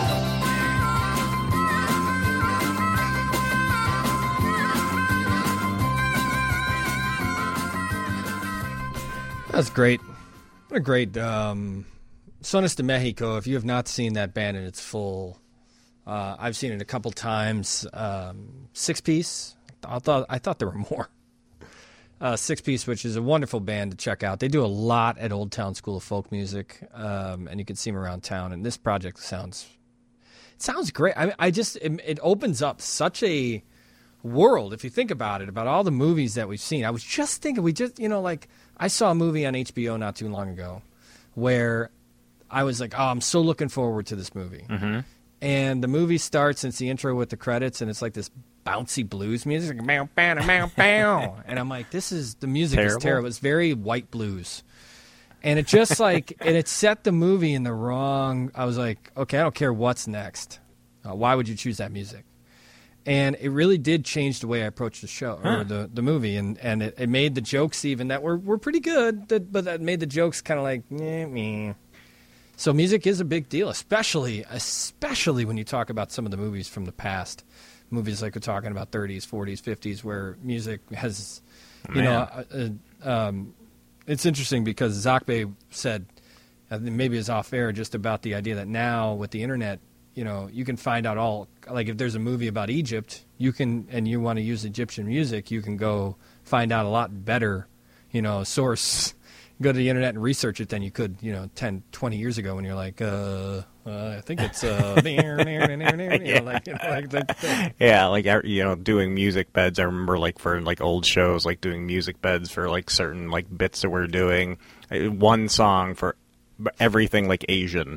That's great. What a great um, Sones de Mexico. If you have not seen that band in its full, uh, I've seen it a couple times. Um, six piece. I thought I thought there were more. Uh, six piece, which is a wonderful band to check out. They do a lot at Old Town School of Folk Music, um, and you can see them around town. And this project sounds it sounds great. I mean, I just it, it opens up such a world if you think about it, about all the movies that we've seen. I was just thinking, we just, you know, like I saw a movie on H B O not too long ago where I was like, oh, I'm so looking forward to this movie. Mm-hmm. And the movie starts, and it's the intro with the credits, and it's like this bouncy blues music, like, bow, bow, bow, bow. And I'm like, this is, the music Terrible. is terrible. It's very white blues. And it just like, and it set the movie in the wrong, I was like, okay, I don't care what's next. Uh, why would you choose that music? And it really did change the way I approached the show or Huh. the, the movie, and, and it, it made the jokes even that were, were pretty good, that, but that made the jokes kind of like meh, meh. So music is a big deal, especially especially when you talk about some of the movies from the past, movies like we're talking about thirties, forties, fifties, where music has, you Man. know, uh, uh, um, it's interesting because Zacpe said, I think maybe it's off air, just about the idea that now with the internet, you know, you can find out all, like if there's a movie about Egypt, you can, and you want to use Egyptian music, you can go find out a lot better, you know, source, go to the internet and research it than you could, you know, ten, twenty years ago when you're like, uh, uh I think it's, uh, you know, like, you know, like the, yeah, like, you know, doing music beds. I remember, like, for, like, old shows, like, doing music beds for, like, certain, like, bits that we're doing. One song for everything, like, Asian.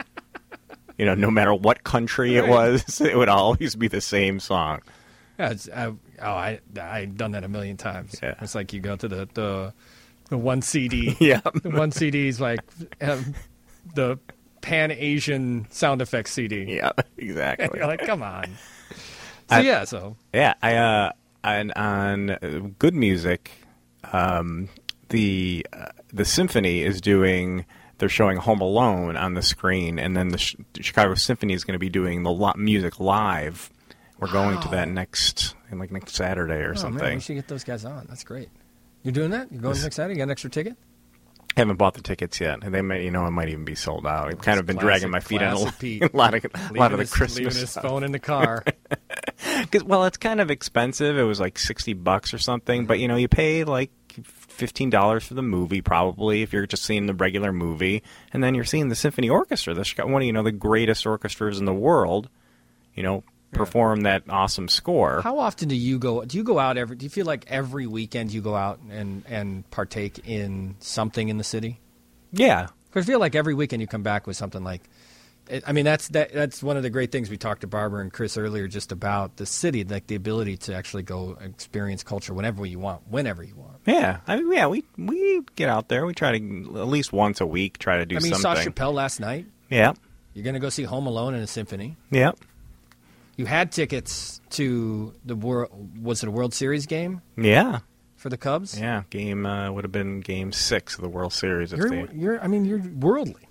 You know, no matter what country it was, it would always be the same song. Yeah, it's, I, oh, I I've done that a million times. Yeah. It's like you go to the the, the one C D. Yeah, the one C D is like um, the Pan Asian sound effects C D. Yeah, exactly. You're like, come on. So I, yeah, so yeah, I uh, and on Good Music, um, the uh, the symphony is doing. They're showing Home Alone on the screen, and then the, Sh- the Chicago Symphony is going to be doing the lo- music live. We're going wow. to that next, in like next Saturday or oh, something. Man, we should get those guys on. That's great. You're doing that? You're going This, next Saturday? You got an extra ticket? Haven't bought the tickets yet, and they may, you know, it might even be sold out. I've kind of been classic, dragging my feet on a, Pete. a lot of, a lot of the his, Christmas leaving his stuff. phone in the car. Cause, well, it's kind of expensive. It was like sixty bucks or something, but you know, you pay like fifteen dollars for the movie, probably, if you're just seeing the regular movie, and then you're seeing the symphony orchestra. That's one of, you know, the greatest orchestras in the world, you know, perform yeah. that awesome score. How often do you go? Do you go out every? Do you feel like every weekend you go out and and partake in something in the city? Yeah, because I feel like every weekend you come back with something like. I mean, that's that. That's one of the great things we talked to Barbara and Chris earlier, just about the city, like the ability to actually go experience culture whenever you want, whenever you want. Yeah, I mean, yeah, we we get out there. We try to at least once a week try to do I mean, something. you saw Chappelle last night. Yeah. You're going to go see Home Alone and a symphony. Yeah. You had tickets to the world. Was it a World Series game? Yeah. For the Cubs. Yeah, game uh, would have been Game Six of the World Series. If you're, they... you're. I mean, you're worldly.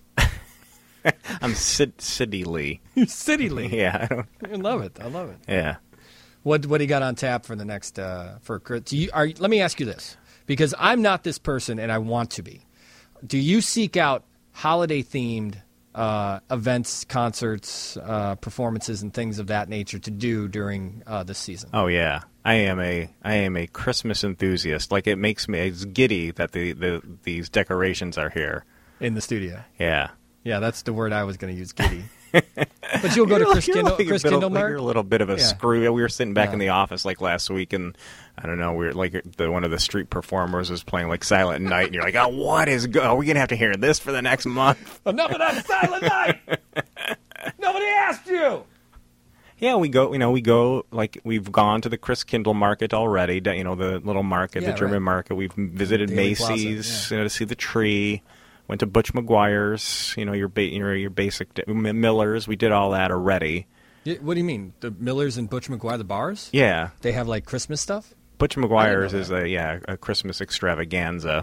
I'm Sid, Siddy Lee. You're Siddy Lee. Yeah, I, don't... I love it. I love it. Yeah. What what do you got on tap for the next uh, for do you are let me ask you this, because I'm not this person and I want to be. Do you seek out holiday themed uh, events, concerts, uh, performances, and things of that nature to do during uh, this season? Oh yeah, I am a I am a Christmas enthusiast. Like, it makes me it's giddy that the, the these decorations are here in the studio. Yeah. Yeah, that's the word I was going to use, giddy. But you'll go to Chris Kindle, like Chris Kindle Kindle like Mark? You're a little bit of a yeah. screw. We were sitting back yeah. in the office like last week, and I don't know, we were like the one of the street performers was playing like Silent Night, and you're like, oh, what is go? Are we gonna have to hear this for the next month? Enough of that Silent Night. Nobody asked you. Yeah, we go. You know, we go like we've gone to the Chris Kindle Market already. You know, the little market, yeah, the German right. market. We've visited Daily Macy's, Plaza, yeah. you know, to see the tree. Went to Butch McGuire's, you know, your ba- your, your basic Miller's. We did all that already. What do you mean? The Millers and Butch McGuire, the bars? Yeah. They have, like, Christmas stuff? Butch McGuire's is a, yeah, a Christmas extravaganza.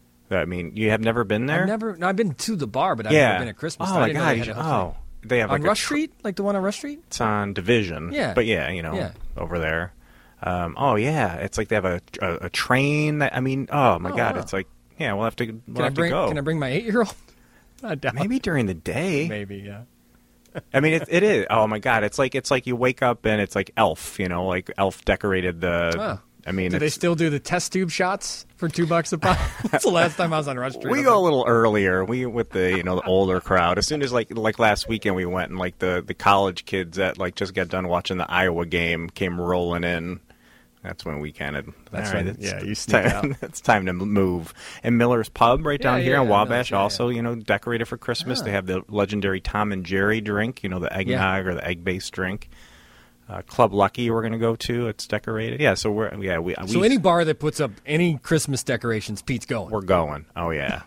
I mean, you have never been there? I've never, no, I've been to the bar, but I've yeah. never been at Christmas. Oh, I my didn't God. know they had a whole oh, thing. they have on like Rush a tr- Street? Like the one on Rush Street? It's on Division. Yeah. But yeah, you know, yeah. over there. Um, oh, yeah. It's like they have a, a, a train. That, I mean, oh, my oh, God. Wow. It's like, yeah, we'll have to, we'll can have I bring, to go. Can I bring my eight-year-old? I doubt. Maybe during the day. Maybe, yeah. I mean, it, it is. Oh my God! It's like it's like you wake up and it's like Elf. You know, like Elf decorated the. Oh. I mean, do they still do the test tube shots for two bucks a pop? That's the last time I was on Rush Street. We go a little earlier. We with the you know the older crowd. As soon as like like last weekend we went and like the the college kids that like just got done watching the Iowa game came rolling in. That's when we kind of. That's right, when, yeah, you sneak time, out. It's time to move. And Miller's Pub right down yeah, here yeah, in Wabash, yeah, also yeah. you know decorated for Christmas. Ah. They have the legendary Tom and Jerry drink. You know the eggnog Yeah. or the egg based drink. Uh, Club Lucky we're going to go to. It's decorated. Yeah, so we're yeah we. So we, any bar that puts up any Christmas decorations, Pete's going. We're going. Oh yeah.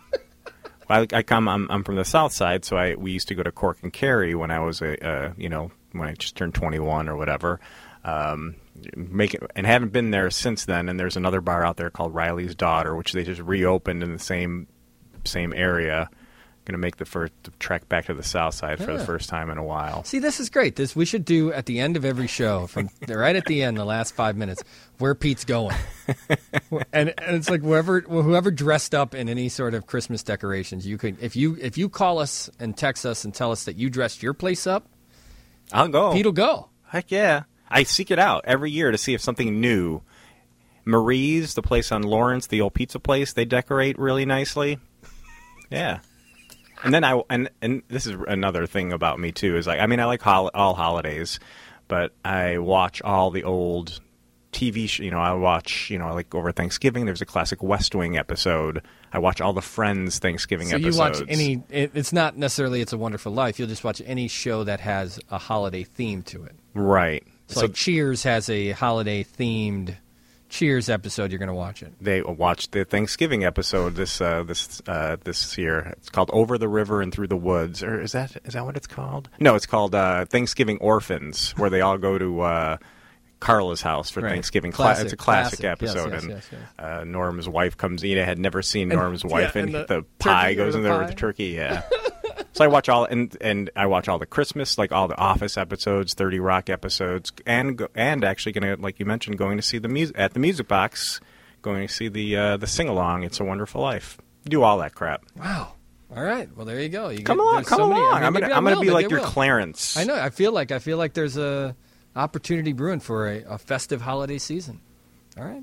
I, I come. I'm, I'm from the South Side, so I we used to go to Cork and Kerry when I was a uh, you know when I just turned twenty-one or whatever. Um, make it, and haven't been there since then. And there's another bar out there called Riley's Daughter, which they just reopened in the same same area. Going to make the first trek back to the South Side for Yeah. the first time in a while. See, this is great. This we should do at the end of every show, from right at the end, the last five minutes, where Pete's going, and, and it's like whoever whoever dressed up in any sort of Christmas decorations. You could if you if you call us and text us and tell us that you dressed your place up, I'll go. Pete'll go. Heck yeah. I seek it out every year to see if something new Marie's, the place on Lawrence, the old pizza place, they decorate really nicely. Yeah. And then I and and this is another thing about me too is like I mean I like hol- all holidays, but I watch all the old T V sh- you know I watch you know like over Thanksgiving there's a classic West Wing episode. I watch all the Friends Thanksgiving so episodes. So you watch any? It, it's not necessarily It's a Wonderful Life. You'll just watch any show that has a holiday theme to it. Right. So, so like Cheers has a holiday themed Cheers episode. You're going to watch it. They watched the Thanksgiving episode this uh, this uh, this year. It's called Over the River and Through the Woods, or is that is that what it's called? No, it's called uh, Thanksgiving Orphans, where they all go to uh, Carla's house for right. Thanksgiving. Classic, it's a classic, classic. episode, yes, yes, and yes, yes. Uh, Norm's wife comes in. I had never seen and, Norm's wife, yeah, and, and the, the pie goes the in there pie. with the turkey. Yeah. So I watch all and and I watch all the Christmas, like all the Office episodes, thirty Rock episodes, and go, and actually going to, like you mentioned, going to see the music at the Music Box, going to see the uh, the sing along. It's a Wonderful Life. Do all that crap. Wow. All right. Well, there you go. You come get, along, come so along. many, I mean, I'm gonna I I'm gonna will, be like I your will. Clarence. I know. I feel like I feel like there's a opportunity brewing for a, a festive holiday season. All right.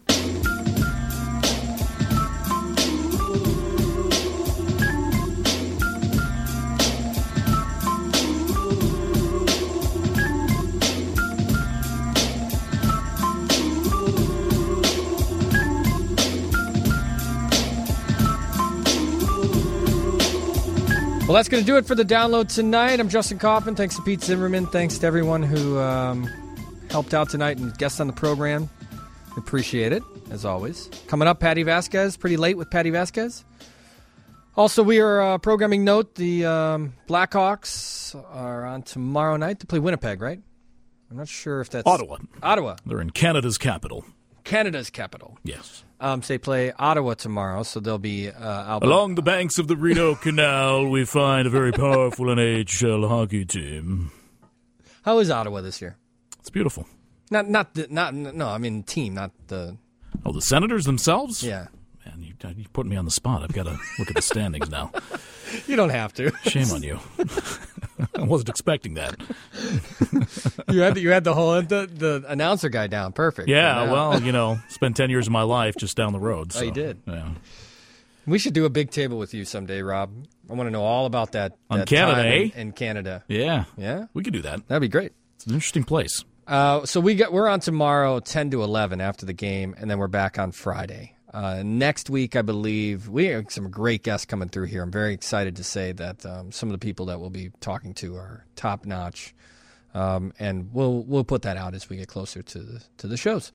Well, that's going to do it for the download tonight. I'm Justin Kaufman. Thanks to Pete Zimmerman. Thanks to everyone who um, helped out tonight and guests on the program. Appreciate it, as always. Coming up, Patty Vasquez. Pretty late with Patty Vasquez. Also, we are uh, programming note. The um, Blackhawks are on tomorrow night to play Winnipeg, right? I'm not sure if that's... Ottawa. Ottawa. They're in Canada's capital. Canada's capital. Yes. Um, so they play Ottawa tomorrow, so they'll be uh, out. Along the banks of the Rideau Canal, we find a very powerful N H L hockey team. How is Ottawa this year? It's beautiful. Not, not, the, not. No, I mean team, not the. Oh, the Senators themselves? Yeah. Man, you, you put me on the spot. I've got to look at the standings now. You don't have to. Shame on you. I wasn't expecting that. you had the, you had the whole the, the announcer guy down perfect. Yeah, well, you know, spent ten years of my life just down the road. So, oh, you did. Yeah. We should do a big table with you someday, Rob. I want to know all about that. On that Canada, time eh? In, in Canada. Yeah. Yeah? We could do that. That'd be great. It's an interesting place. Uh, so we got, we're on tomorrow, ten to eleven after the game, and then we're back on Friday. Uh, next week, I believe, we have some great guests coming through here. I'm very excited to say that um, some of the people that we'll be talking to are top-notch, um, and we'll we'll put that out as we get closer to the, to the shows.